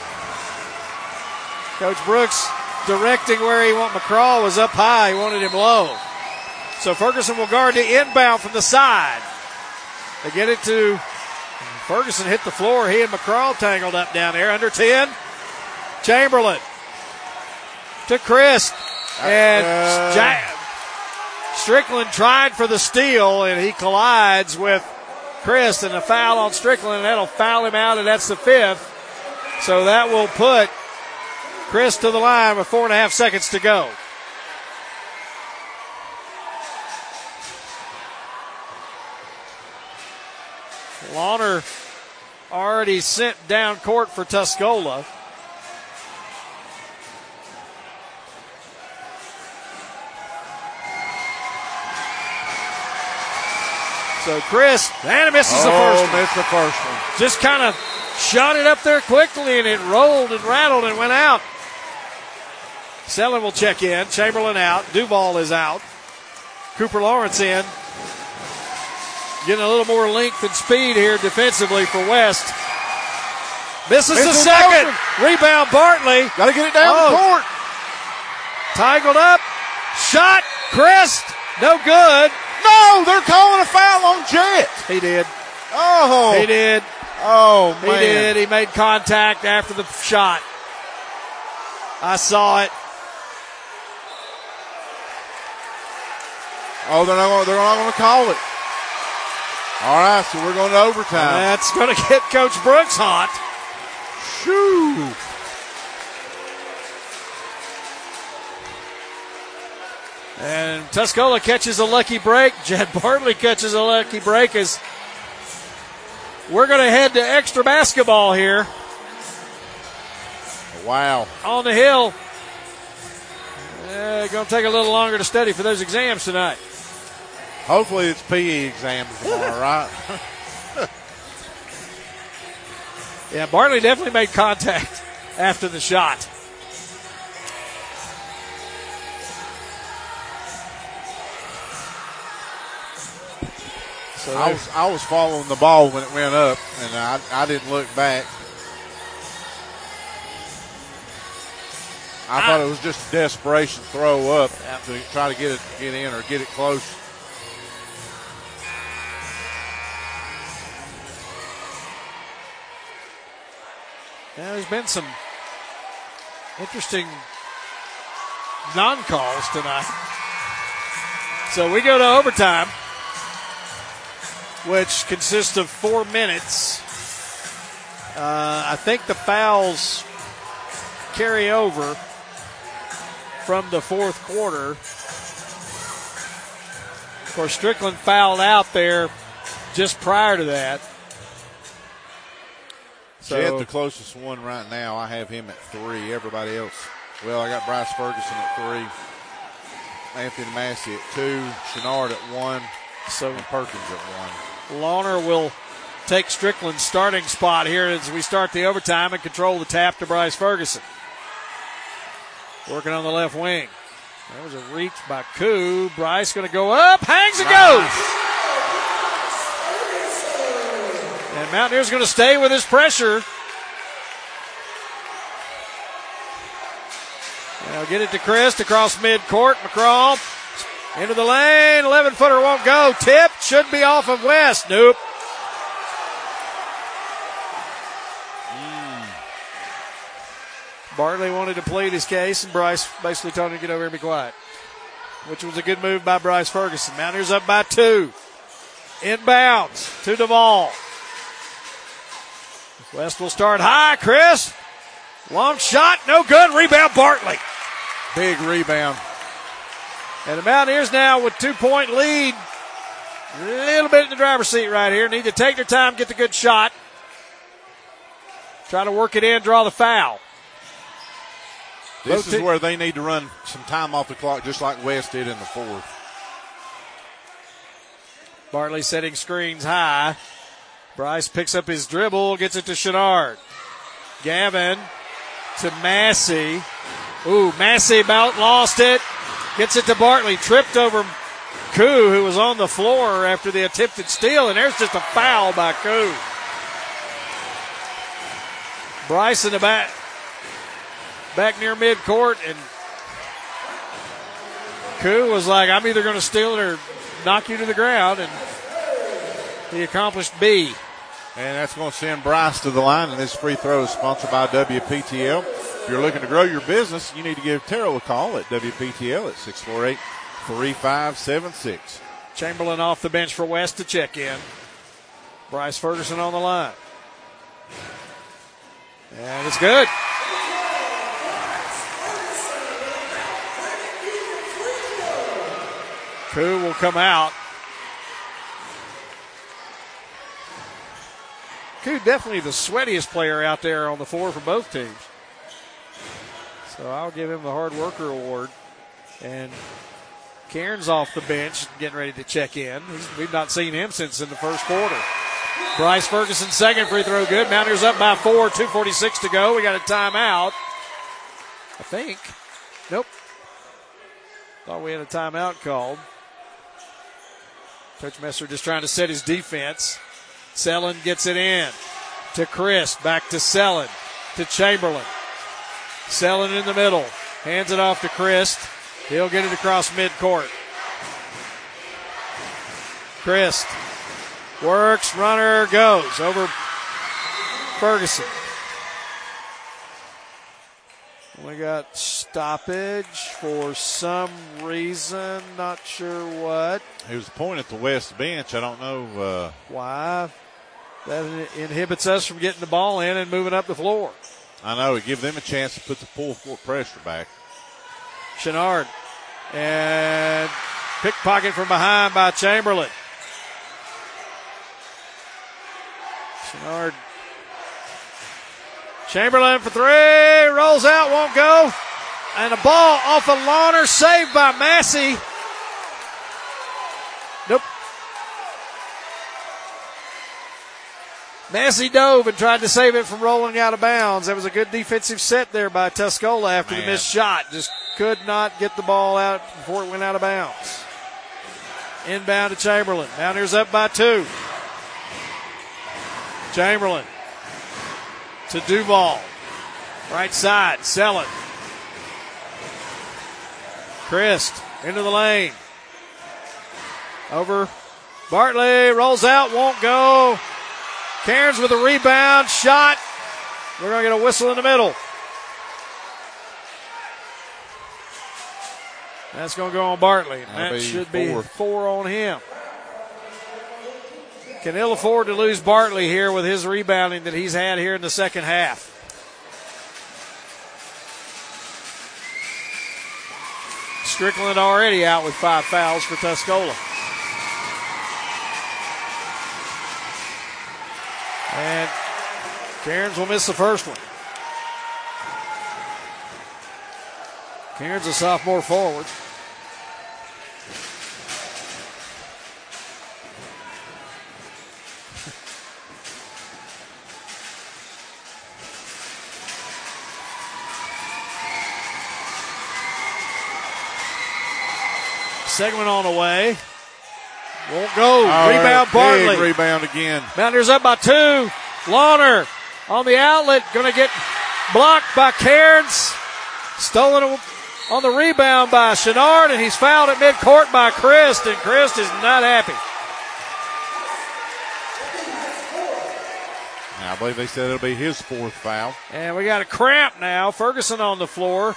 Coach Brooks directing where he want McCraw was up high. He wanted him low. So Ferguson will guard the inbound from the side. They get it to Ferguson, hit the floor. He and McCraw tangled up down there. Under ten. Chamberlain to Christ. And uh, J- Strickland tried for the steal, and he collides with Christ, and a foul on Strickland, and that'll foul him out, and that's the fifth. So that will put Chris to the line with four and a half seconds to go. Lawner already sent down court for Tuscola. So Chris, and misses oh, the first one. missed the first one. Just kind of shot it up there quickly, and it rolled and rattled and went out. Selin will check in. Chamberlain out. Duval is out. Cooper Lawrence in. Getting a little more length and speed here defensively for West. Misses the second. Open. Rebound Bartley. Got to get it down oh. the court. Tangled up. Shot. Crest. No good. No, they're calling a foul on Jet. He did. Oh. He did. Oh, man. He did. He made contact after the shot. I saw it. Oh, they're not going. They're not going to call it. All right, so we're going to overtime. That's going to get Coach Brooks hot. Shoo. And Tuscola catches a lucky break. Jed Bartley catches a lucky break as we're going to head to extra basketball here. Wow. On the hill. Uh, going to take a little longer to study for those exams tonight. Hopefully it's P E exams tomorrow, right? Yeah, Bartley definitely made contact after the shot. So I was I was following the ball when it went up, and I I didn't look back. I, I thought it was just a desperation throw up to try to get it get in or get it close. Yeah, there's been some interesting non-calls tonight. So we go to overtime, which consists of four minutes. Uh, I think the fouls carry over from the fourth quarter. Of course, Strickland fouled out there just prior to that. So, Jed, the closest one right now, I have him at three. Everybody else, well, I got Bryce Ferguson at three, Anthony Massey at two, Chenard at one, so and Perkins at one. Lawner will take Strickland's starting spot here as we start the overtime and control the tap to Bryce Ferguson. Working on the left wing. There was a reach by Koo. Bryce going to go up, hangs and goes. And Mountaineers going to stay with his pressure. Now get it to Christ across midcourt. McCraw into the lane. eleven-footer won't go. Tip should be off of West. Nope. Mm. Bartley wanted to plead his case, and Bryce basically told him to get over here and be quiet, which was a good move by Bryce Ferguson. Mountaineers up by two. Inbounds to Duvall. West will start high. Chris. Long shot. No good. Rebound Bartley. Big rebound. And the Mountaineers now with two-point lead. A little bit in the driver's seat right here. Need to take their time, get the good shot. Try to work it in, draw the foul. This Both is t- where they need to run some time off the clock, just like West did in the fourth. Bartley setting screens high. Bryce picks up his dribble, gets it to Chenard. Gavin to Massey. Ooh, Massey about lost it. Gets it to Bartley. Tripped over Koo, who was on the floor after the attempted steal, and there's just a foul by Koo. Bryce in the back, back near midcourt, and Koo was like, I'm either going to steal it or knock you to the ground, and he accomplished B. And that's going to send Bryce to the line, and this free throw is sponsored by W P T L. If you're looking to grow your business, you need to give Terrell a call at W P T L at six four eight, three five seven six. Chamberlain off the bench for West to check in. Bryce Ferguson on the line. And it's good. Koo will come out. Koo definitely the sweatiest player out there on the floor for both teams. So I'll give him the hard worker award. And Cairns off the bench, getting ready to check in. He's, we've not seen him since in the first quarter. Bryce Ferguson, second free throw good. Mountaineers up by four, two forty-six to go. We got a timeout, I think. Nope. Thought we had a timeout called. Coach Messer just trying to set his defense. Selin gets it in to Chris, back to Selin, to Chamberlain. Selin in the middle, hands it off to Chris. He'll get it across midcourt. Chris works, runner goes over Ferguson. We got stoppage for some reason, not sure what. He was pointing at the West bench. I don't know uh, why. That inhibits us from getting the ball in and moving up the floor. I know. It gives them a chance to put the full court pressure back. Chenard. And pickpocket from behind by Chamberlain. Chenard. Chamberlain for three. Rolls out, won't go. And a ball off of Lawner, saved by Massey. Nope. Massey dove and tried to save it from rolling out of bounds. That was a good defensive set there by Tuscola after Man. the missed shot. Just could not get the ball out before it went out of bounds. Inbound to Chamberlain. Mountaineers up by two. Chamberlain to Duval. Right side, Selin. Christ into the lane. Over Bartley, rolls out, won't go. Cairns with a rebound, shot. We're going to get a whistle in the middle. That's going to go on Bartley. And that should be four. four on him. Can ill afford to lose Bartley here with his rebounding that he's had here in the second half. Strickland already out with five fouls for Tuscola. And Cairns will miss the first one. Cairns a sophomore forward. Second one on the way. Won't go. Oh, rebound big Bartley. rebound again. Mountaineers up by two. Lawner on the outlet. Going to get blocked by Cairns. Stolen on the rebound by Chenard, and he's fouled at midcourt by Christ, and Christ is not happy. Now, I believe they said it'll be his fourth foul. And we got a cramp now. Ferguson on the floor.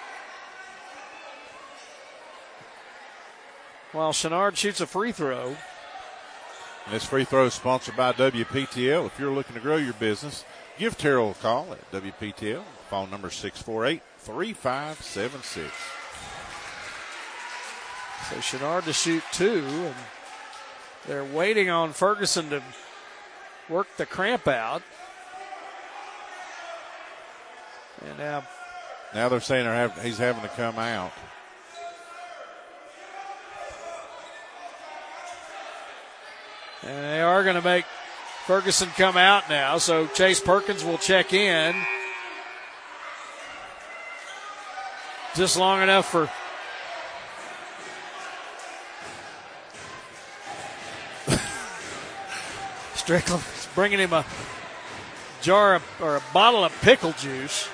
While Chenard shoots a free throw. And this free throw is sponsored by W P T L. If you're looking to grow your business, give Terrell a call at W P T L. Phone number six four eight, three five seven six. So Chenard to shoot two, and they're waiting on Ferguson to work the cramp out. And now, now they're saying they're having, he's having to come out. And they are going to make Ferguson come out now, so Chase Perkins will check in. Just long enough for Strickland is bringing him a jar of, or a bottle of pickle juice.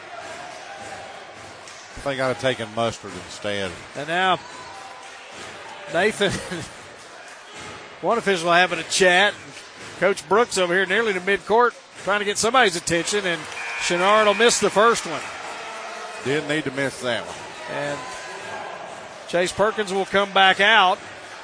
They got to take in mustard instead. And now Nathan, one official having a chat. Coach Brooks over here nearly to midcourt trying to get somebody's attention, and Chenard will miss the first one. Didn't need to miss that one. And Chase Perkins will come back out.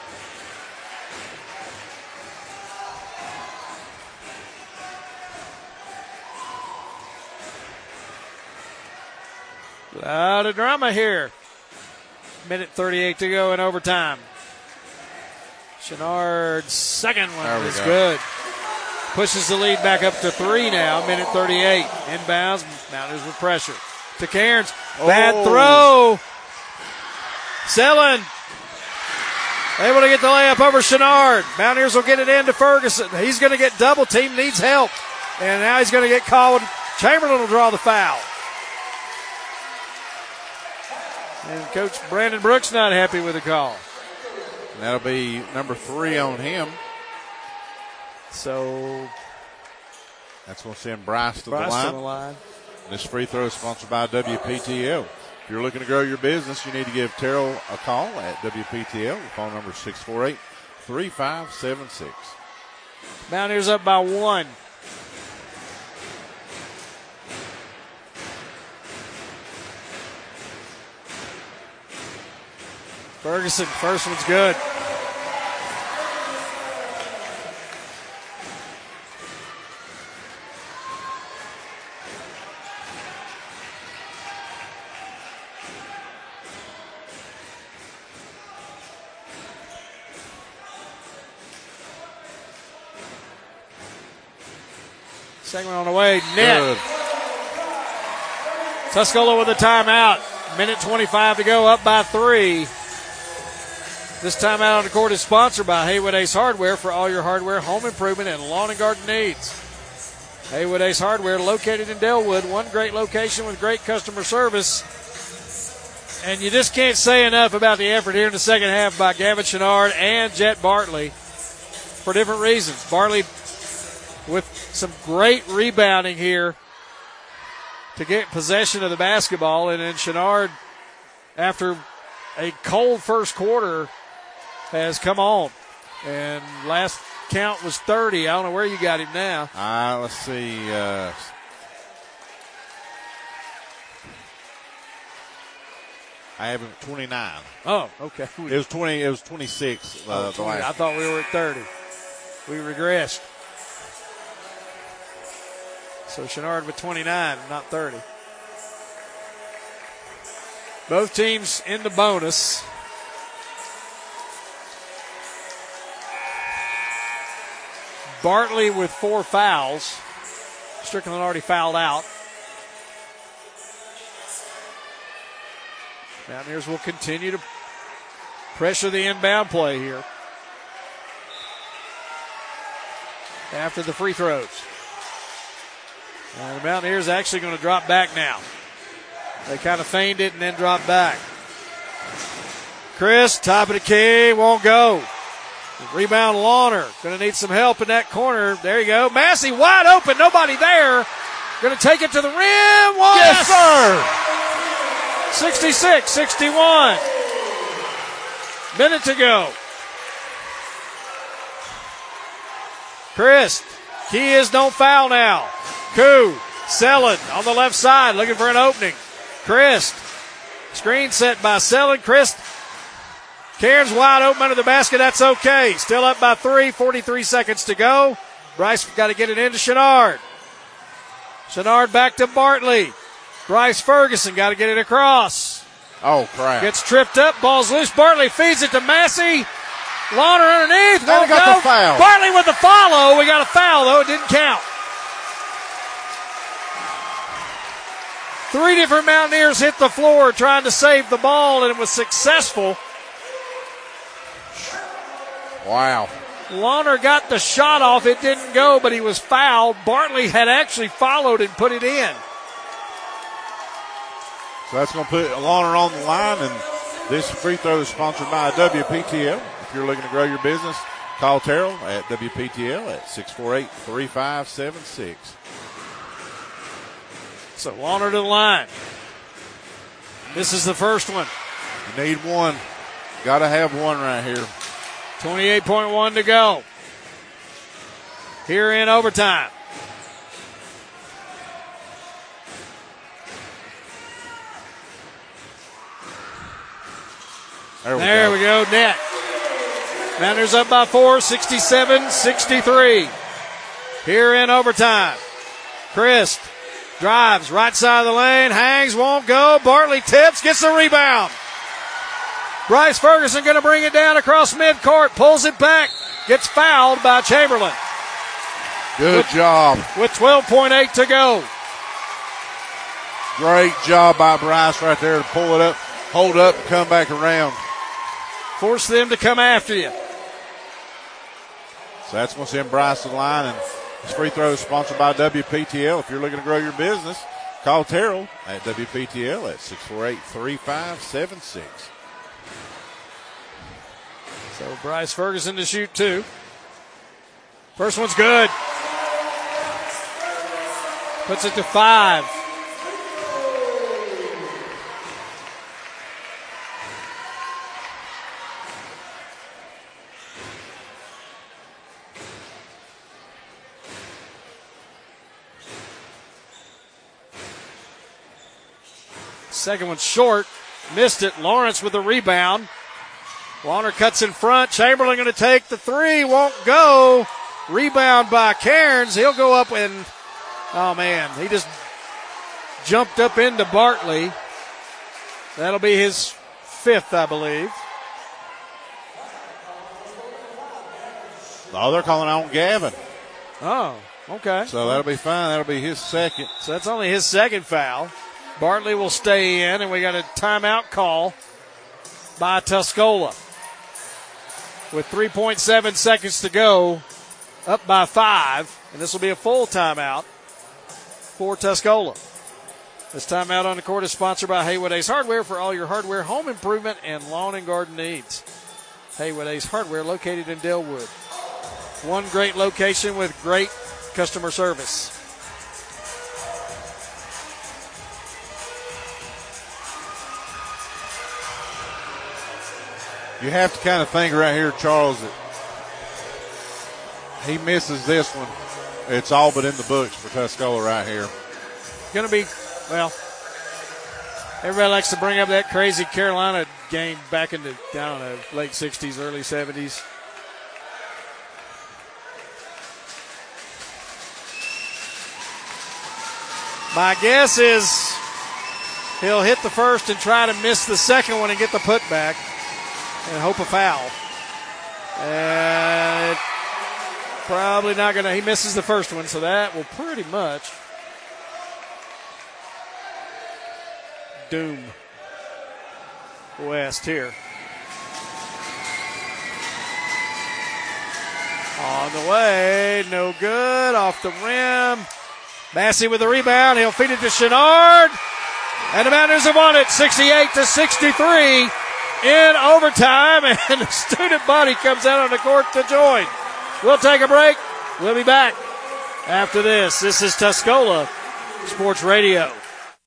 A lot of drama here. Minute thirty-eight to go in overtime. Chenard's second one is go. good. Pushes the lead back up to three now. Minute thirty-eight. Inbounds. Mountaineers with pressure. To Cairns. Bad Oh. throw. Selling. Able to get the layup over Chenard. Mountaineers will get it into Ferguson. He's going to get double teamed. Needs help. And now he's going to get called. Chamberlain will draw the foul. And Coach Brandon Brooks not happy with the call. And that'll be number three on him. So that's going to send Bryce to Bryce the line. to the line. This free throw is sponsored by W P T L. If you're looking to grow your business, you need to give Terrell a call at W P T L. The phone number is six four eight, three five seven six. Mountaineers up by one. Ferguson, first one's good. Second one on the way, net. Good. Tuscola with a timeout. Minute twenty-five to go, up by three. This timeout on the court is sponsored by Haywood Ace Hardware for all your hardware, home improvement, and lawn and garden needs. Haywood Ace Hardware, located in Delwood, one great location with great customer service. And you just can't say enough about the effort here in the second half by Gavin Chenard and Jet Bartley for different reasons. Bartley with some great rebounding here to get possession of the basketball, and then Chenard, after a cold first quarter, has come on. And last count was thirty. I don't know where you got him now. Uh, let's see. Uh, I have him at twenty-nine. Oh, okay. It was twenty. It was twenty-six. Uh, Oh, the last. I thought we were at thirty. We regressed. So Chenard with twenty-nine, not thirty. Both teams in the bonus. Bartley with four fouls. Strickland already fouled out. Mountaineers will continue to pressure the inbound play here after the free throws. And the Mountaineers actually going to drop back now. They kind of feigned it and then dropped back. Chris, top of the key, won't go. Rebound Lawner. Going to need some help in that corner. There you go. Massey wide open. Nobody there. Going to take it to the rim. One. Yes, sir. sixty-six sixty-one. Minute to go. Chris. Key is don't foul now. Koo. Selland on the left side looking for an opening. Chris. Screen set by Selland. Chris. Cairns wide open under the basket. That's okay. Still up by three. forty-three seconds to go. Bryce got to get it into Chenard. Chenard back to Bartley. Bryce Ferguson got to get it across. Oh, crap. Gets tripped up. Ball's loose. Bartley feeds it to Massey. Launer underneath. Won't got go. the foul. Bartley with the follow. We got a foul, though. It didn't count. Three different Mountaineers hit the floor trying to save the ball, and it was successful. Wow. Launer got the shot off. It didn't go, but he was fouled. Bartley had actually followed and put it in. So that's going to put Launer on the line, and this free throw is sponsored by W P T L. If you're looking to grow your business, call Terrell at W P T L at six four eight, three five seven six. So Launer to the line. This is the first one. You need one. Got to have one right here. twenty-eight point one to go. Here in overtime. There we there go. we go, net. Mountaineers up by four, sixty-seven sixty-three. Here in overtime. Christ drives right side of the lane, hangs, won't go. Bartley tips, gets the rebound. Bryce Ferguson going to bring it down across midcourt, pulls it back, gets fouled by Chamberlain. Good with, job. With twelve point eight to go. Great job by Bryce right there to pull it up, hold up, and come back around. Force them to come after you. So that's going to send Bryce to the line, and this free throw is sponsored by W P T L. If you're looking to grow your business, call Terrell at W P T L at six four eight, three five seven six. So Bryce Ferguson to shoot two. First one's good. Puts it to five. Second one's short. Missed it. Lawrence with the rebound. Launer cuts in front. Chamberlain going to take the three. Won't go. Rebound by Cairns. He'll go up and, oh man, he just jumped up into Bartley. That'll be his fifth, I believe. Oh, they're calling on Gavin. Oh, okay. So that'll be fine. That'll be his second. So that's only his second foul. Bartley will stay in, and we got a timeout call by Tuscola. With three point seven seconds to go, up by five, and this will be a full timeout for Tuscola. This timeout on the court is sponsored by Haywood Ace Hardware for all your hardware, home improvement, and lawn and garden needs. Haywood Ace Hardware located in Delwood. One great location with great customer service. You have to kind of think right here, Charles, that he misses this one. It's all but in the books for Tuscola right here. Going to be, well, everybody likes to bring up that crazy Carolina game back in the, I don't know, late sixties, early seventies. My guess is he'll hit the first and try to miss the second one and get the putback and hope a foul. And Probably not going to. He misses the first one, so that will pretty much doom West here. On the way, no good, off the rim. Massey with the rebound. He'll feed it to Chenard. And the Mountaineers have won it sixty-eight to sixty-three in overtime. And the student body comes out on the court to join. We'll take a break. We'll be back after this. This is Tuscola Sports Radio.